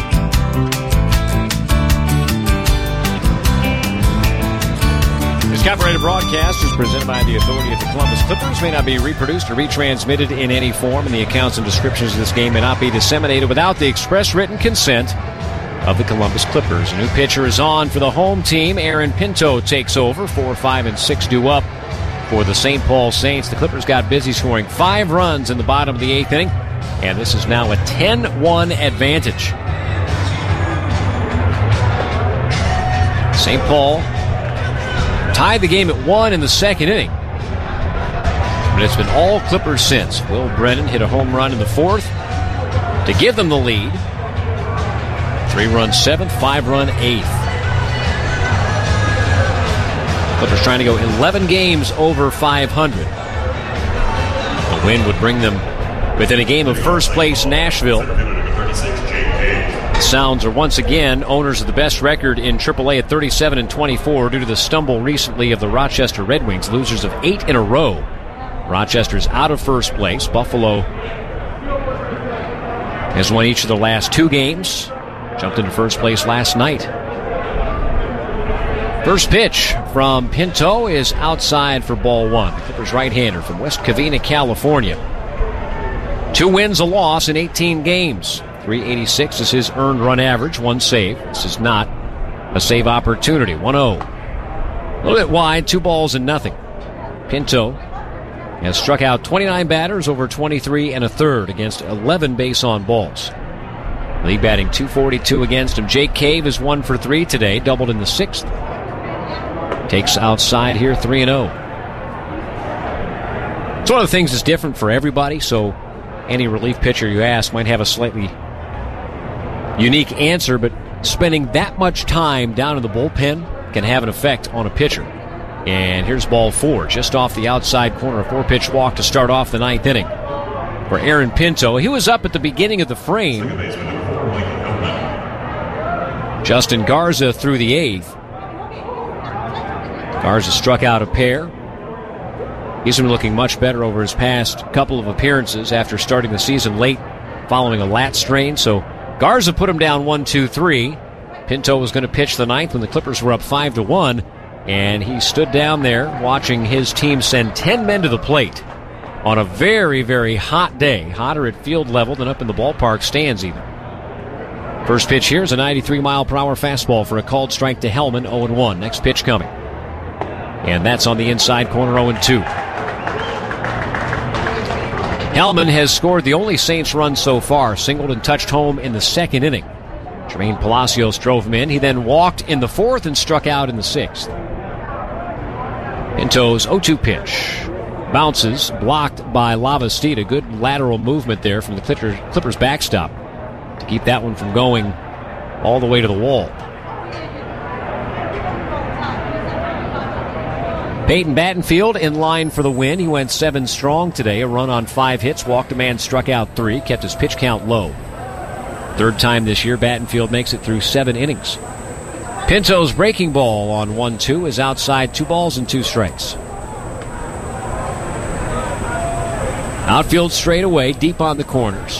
This copyrighted broadcast is presented by the authority of the Columbus Clippers. May not be reproduced or retransmitted in any form, and the accounts and descriptions of this game may not be disseminated without the express written consent of the Columbus Clippers. A new pitcher is on for the home team. Aaron Pinto takes over. 4, 5, and 6 due up for the St. Paul Saints. The Clippers got busy scoring 5 runs in the bottom of the 8th inning, and this is now a 10-1 advantage. St. Paul tied the game at 1 in the 2nd inning, but it's been all Clippers since. Will Brennan hit a home run in the 4th to give them the lead. 3-run 7th, 5-run 8th. Clippers trying to go 11 games over 500. A win would bring them within a game of first place Nashville. The Sounds are once again owners of the best record in AAA at 37-24 due to the stumble recently of the Rochester Red Wings, losers of 8 in a row. Rochester's out of first place. Buffalo has won each of the last 2 games. Jumped into first place last night. First pitch from Pinto is outside for ball 1. The Clippers right-hander from West Covina, California. 2 wins, a loss in 18 games. .386 is his earned run average, 1 save. This is not a save opportunity. 1-0. A little bit wide, 2 balls and nothing. Pinto has struck out 29 batters over 23 1/3 against 11 base on balls. League batting .242 against him. Jake Cave is 1 for 3 today, doubled in the 6th. Takes outside here, 3-0. It's one of the things that's different for everybody, so any relief pitcher you ask might have a slightly unique answer, but spending that much time down in the bullpen can have an effect on a pitcher. And here's ball 4, just off the outside corner, a 4-pitch walk to start off the 9th inning for Aaron Pinto. He was up at the beginning of the frame. Justin Garza through the 8th. Garza struck out a pair. He's been looking much better over his past couple of appearances after starting the season late following a lat strain. So Garza put him down 1-2-3. Pinto was going to pitch the 9th when the Clippers were up 5-1, and he stood down there watching his team send 10 men to the plate on a very, very hot day, hotter at field level than up in the ballpark stands even. First pitch here is a 93-mile-per-hour fastball for a called strike to Hellman, 0-1. Next pitch coming. And that's on the inside corner, 0-2. Hellman has scored the only Saints run so far, singled and touched home in the 2nd inning. Jermaine Palacios drove him in. He then walked in the 4th and struck out in the 6th. Pinto's 0-2 pitch. Bounces, blocked by Lavastida. Good lateral movement there from the Clippers backstop to keep that one from going all the way to the wall. Peyton Battenfield in line for the win. He went 7 strong today. A run on 5 hits, walked a man, struck out 3, kept his pitch count low. Third time this year, Battenfield makes it through 7 innings. Pinto's breaking ball on 1-2 is outside, 2 balls and 2 strikes. Outfield straight away, deep on the corners.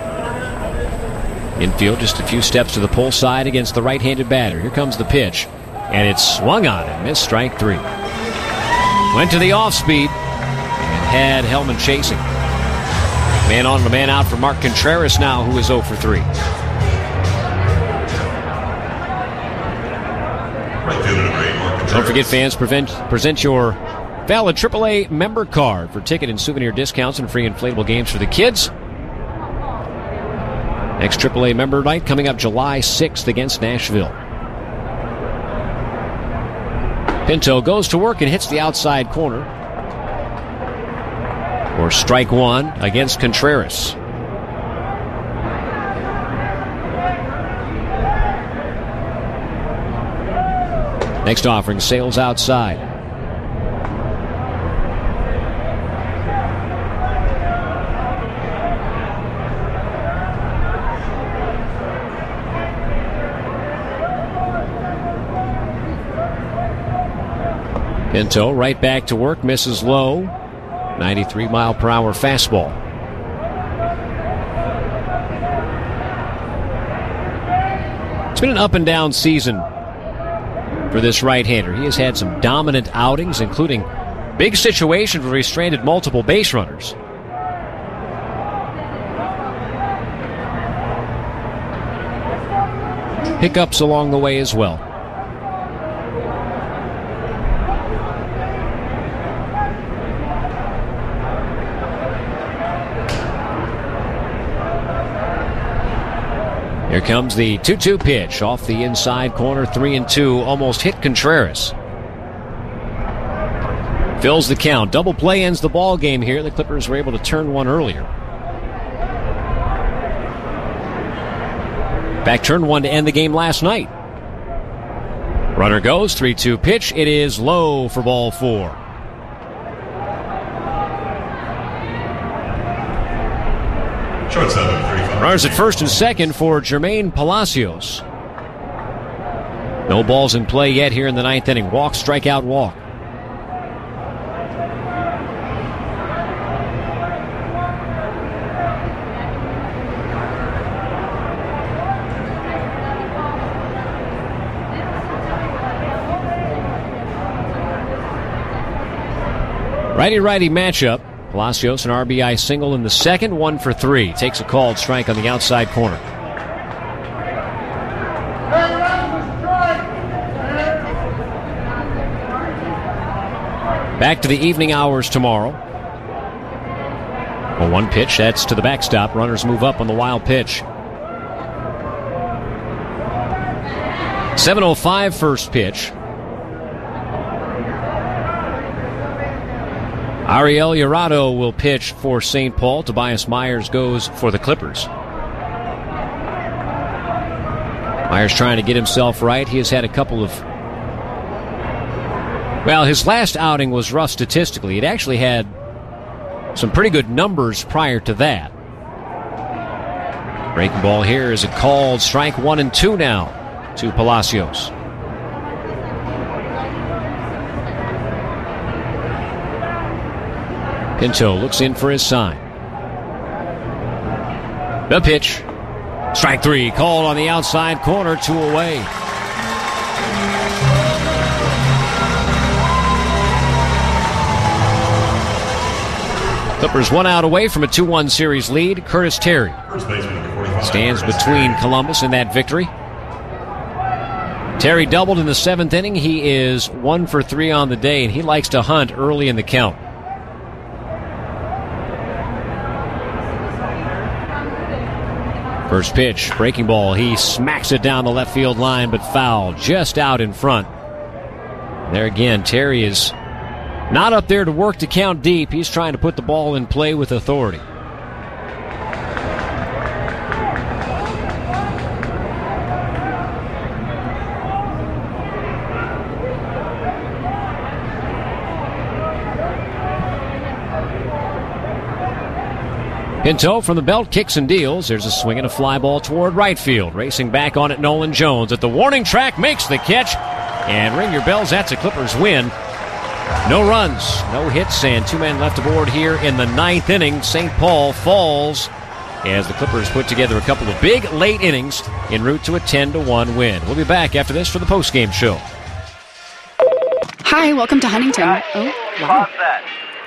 Infield just a few steps to the pull side against the right-handed batter. Here comes the pitch, and it's swung on and missed, strike 3. Went to the off-speed and had Hellman chasing. Man on and a man out for Mark Contreras now, who is 0 for 3. Don't forget, fans, present your valid AAA member card for ticket and souvenir discounts and free inflatable games for the kids. Next AAA member night coming up July 6th against Nashville. Pinto goes to work and hits the outside corner for strike 1 against Contreras. Next offering, sails outside. Pinto right back to work, misses low. 93-mile-per-hour fastball. It's been an up-and-down season for this right-hander. He has had some dominant outings, including big situations where he stranded multiple base runners. Hiccups along the way as well. Here comes the 2-2 pitch off the inside corner, 3-2, almost hit Contreras. Fills the count. Double play ends the ball game here. The Clippers were able to turn one earlier. Back turn one to end the game last night. Runner goes, 3-2 pitch. It is low for ball 4. Shortstop. Runners at first and second for Jermaine Palacios. No balls in play yet here in the 9th inning. Walk, strikeout, walk. Righty-righty matchup. Palacios, an RBI single in the second, 1 for 3. Takes a called strike on the outside corner. Back to the evening hours tomorrow. Well, 1 pitch, that's to the backstop. Runners move up on the wild pitch. 7:05 first pitch. Ariel Jurado will pitch for St. Paul. Tobias Myers goes for the Clippers. Myers trying to get himself right. He has had a couple of... Well, his last outing was rough statistically. It actually had some pretty good numbers prior to that. Breaking ball here is a called strike, 1-2 now to Palacios. Pinto looks in for his sign. The pitch. Strike 3, called on the outside corner, 2 away. Clippers 1 out away from a 2-1 series lead. Curtis Terry stands between Columbus and that victory. Terry doubled in the 7th inning. He is 1 for 3 on the day, and he likes to hunt early in the count. First pitch, breaking ball. He smacks it down the left field line, but foul just out in front. There again, Terry is not up there to work to count deep. He's trying to put the ball in play with authority. Pinto from the belt kicks and deals. There's a swing and a fly ball toward right field. Racing back on it, Nolan Jones at the warning track makes the catch. And ring your bells, that's a Clippers win. No runs, no hits, and 2 men left aboard here in the 9th inning. St. Paul falls as the Clippers put together a couple of big late innings en route to a 10-1 win. We'll be back after this for the postgame show. Hi, welcome to Huntington. Oh, wow. Pause that.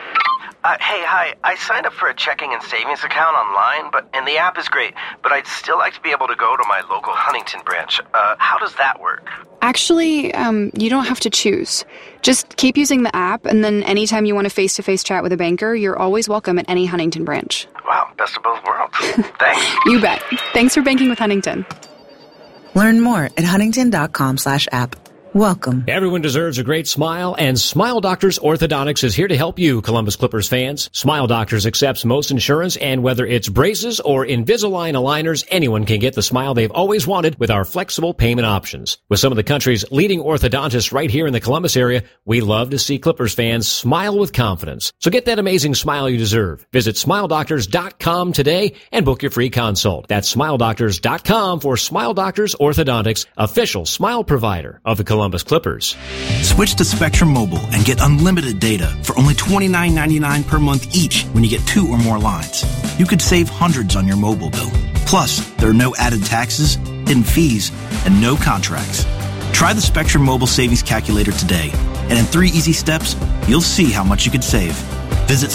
Hi. I signed up for a checking and savings account online, and the app is great, but I'd still like to be able to go to my local Huntington branch. How does that work? Actually, you don't have to choose. Just keep using the app, and then anytime you want a face-to-face chat with a banker, you're always welcome at any Huntington branch. Wow, best of both worlds. Thanks. You bet. Thanks for banking with Huntington. Learn more at huntington.com/app. Welcome. Everyone deserves a great smile, and Smile Doctors Orthodontics is here to help you, Columbus Clippers fans. Smile Doctors accepts most insurance, and whether it's braces or Invisalign aligners, anyone can get the smile they've always wanted with our flexible payment options. With some of the country's leading orthodontists right here in the Columbus area, we love to see Clippers fans smile with confidence. So get that amazing smile you deserve. Visit SmileDoctors.com today and book your free consult. That's SmileDoctors.com for Smile Doctors Orthodontics, official smile provider of the Columbus Clippers. Switch to Spectrum Mobile and get unlimited data for only $29.99 per month each when you get 2 or more lines. You could save hundreds on your mobile bill. Plus, there are no added taxes, hidden fees, and no contracts. Try the Spectrum Mobile Savings Calculator today, and in 3 easy steps, you'll see how much you could save. Visit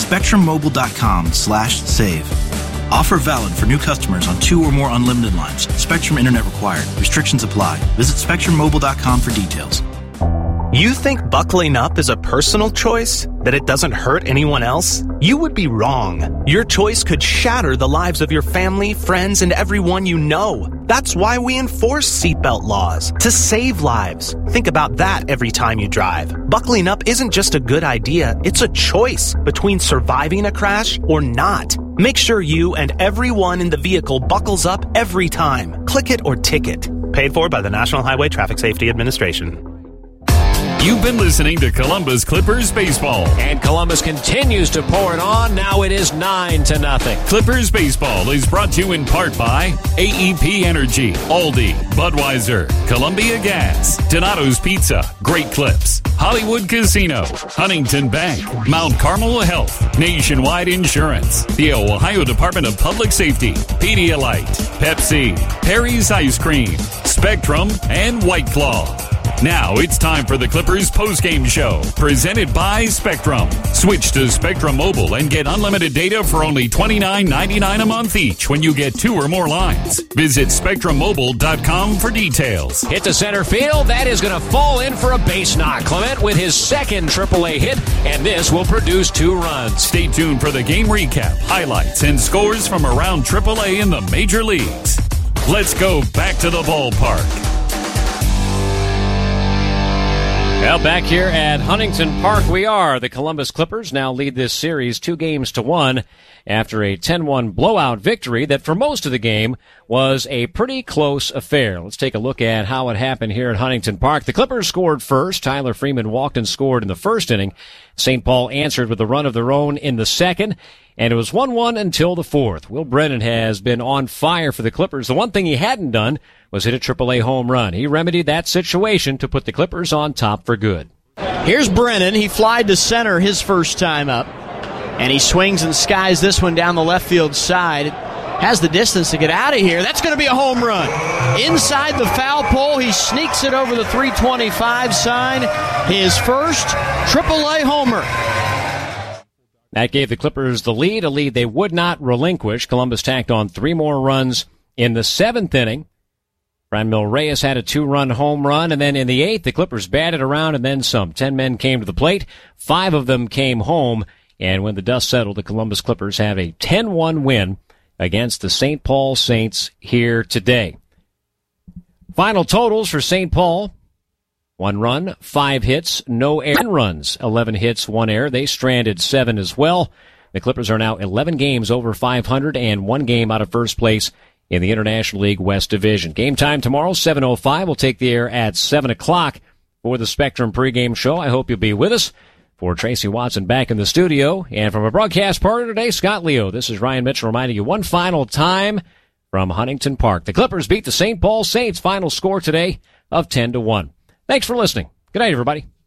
SpectrumMobile.com/save. Offer valid for new customers on 2 or more unlimited lines. Spectrum Internet required. Restrictions apply. Visit SpectrumMobile.com for details. You think buckling up is a personal choice? That it doesn't hurt anyone else? You would be wrong. Your choice could shatter the lives of your family, friends, and everyone you know. That's why we enforce seatbelt laws, to save lives. Think about that every time you drive. Buckling up isn't just a good idea, it's a choice between surviving a crash or not. Make sure you and everyone in the vehicle buckles up every time. Click it or ticket. Paid for by the National Highway Traffic Safety Administration. You've been listening to Columbus Clippers Baseball. And Columbus continues to pour it on. Now it is 9-0. Clippers Baseball is brought to you in part by AEP Energy, Aldi, Budweiser, Columbia Gas, Donato's Pizza, Great Clips, Hollywood Casino, Huntington Bank, Mount Carmel Health, Nationwide Insurance, the Ohio Department of Public Safety, Pedialyte, Pepsi, Perry's Ice Cream, Spectrum, and White Claw. Now it's time for the Clippers postgame show, presented by Spectrum. Switch to Spectrum Mobile and get unlimited data for only $29.99 a month each when you get 2 or more lines. Visit SpectrumMobile.com for details. Hit to center field. That is going to fall in for a base knock. Clement with his second AAA hit, and this will produce 2 runs. Stay tuned for the game recap, highlights, and scores from around AAA in the major leagues. Let's go back to the ballpark. Well, back here at Huntington Park we are. The Columbus Clippers now lead this series 2-1 after a 10-1 blowout victory that for most of the game was a pretty close affair. Let's take a look at how it happened here at Huntington Park. The Clippers scored first. Tyler Freeman walked and scored in the first inning. St. Paul answered with a run of their own in the second, and it was 1-1 until the fourth. Will Brennan has been on fire for the Clippers. The one thing he hadn't done was hit a AAA home run. He remedied that situation to put the Clippers on top for good. Here's Brennan. He flied to center his first time up, and he swings and skies this one down the left field side. Has the distance to get out of here. That's going to be a home run. Inside the foul pole, he sneaks it over the 325 sign. His first AAA homer. That gave the Clippers the lead, a lead they would not relinquish. Columbus tacked on 3 more runs in the 7th inning. Franmil Reyes had a 2-run home run, and then in the 8th, the Clippers batted around and then some. 10 men came to the plate. 5 of them came home, and when the dust settled, the Columbus Clippers have a 10-1 win against the St. Paul Saints here today. Final totals for St. Paul: 1 run, 5 hits, no error. 10 runs, 11 hits, 1 error. They stranded 7 as well. The Clippers are now 11 games over 500 and 1 game out of first place in the International League West Division. Game time tomorrow, 7:05. We'll take the air at 7 o'clock for the Spectrum pregame show. I hope you'll be with us For Tracy Watson back in the studio, and from a broadcast partner today, Scott Leo. This is Ryan Mitchell reminding you one final time from Huntington Park. The Clippers beat the St. Paul Saints. Final score today of 10-1. Thanks for listening. Good night, everybody.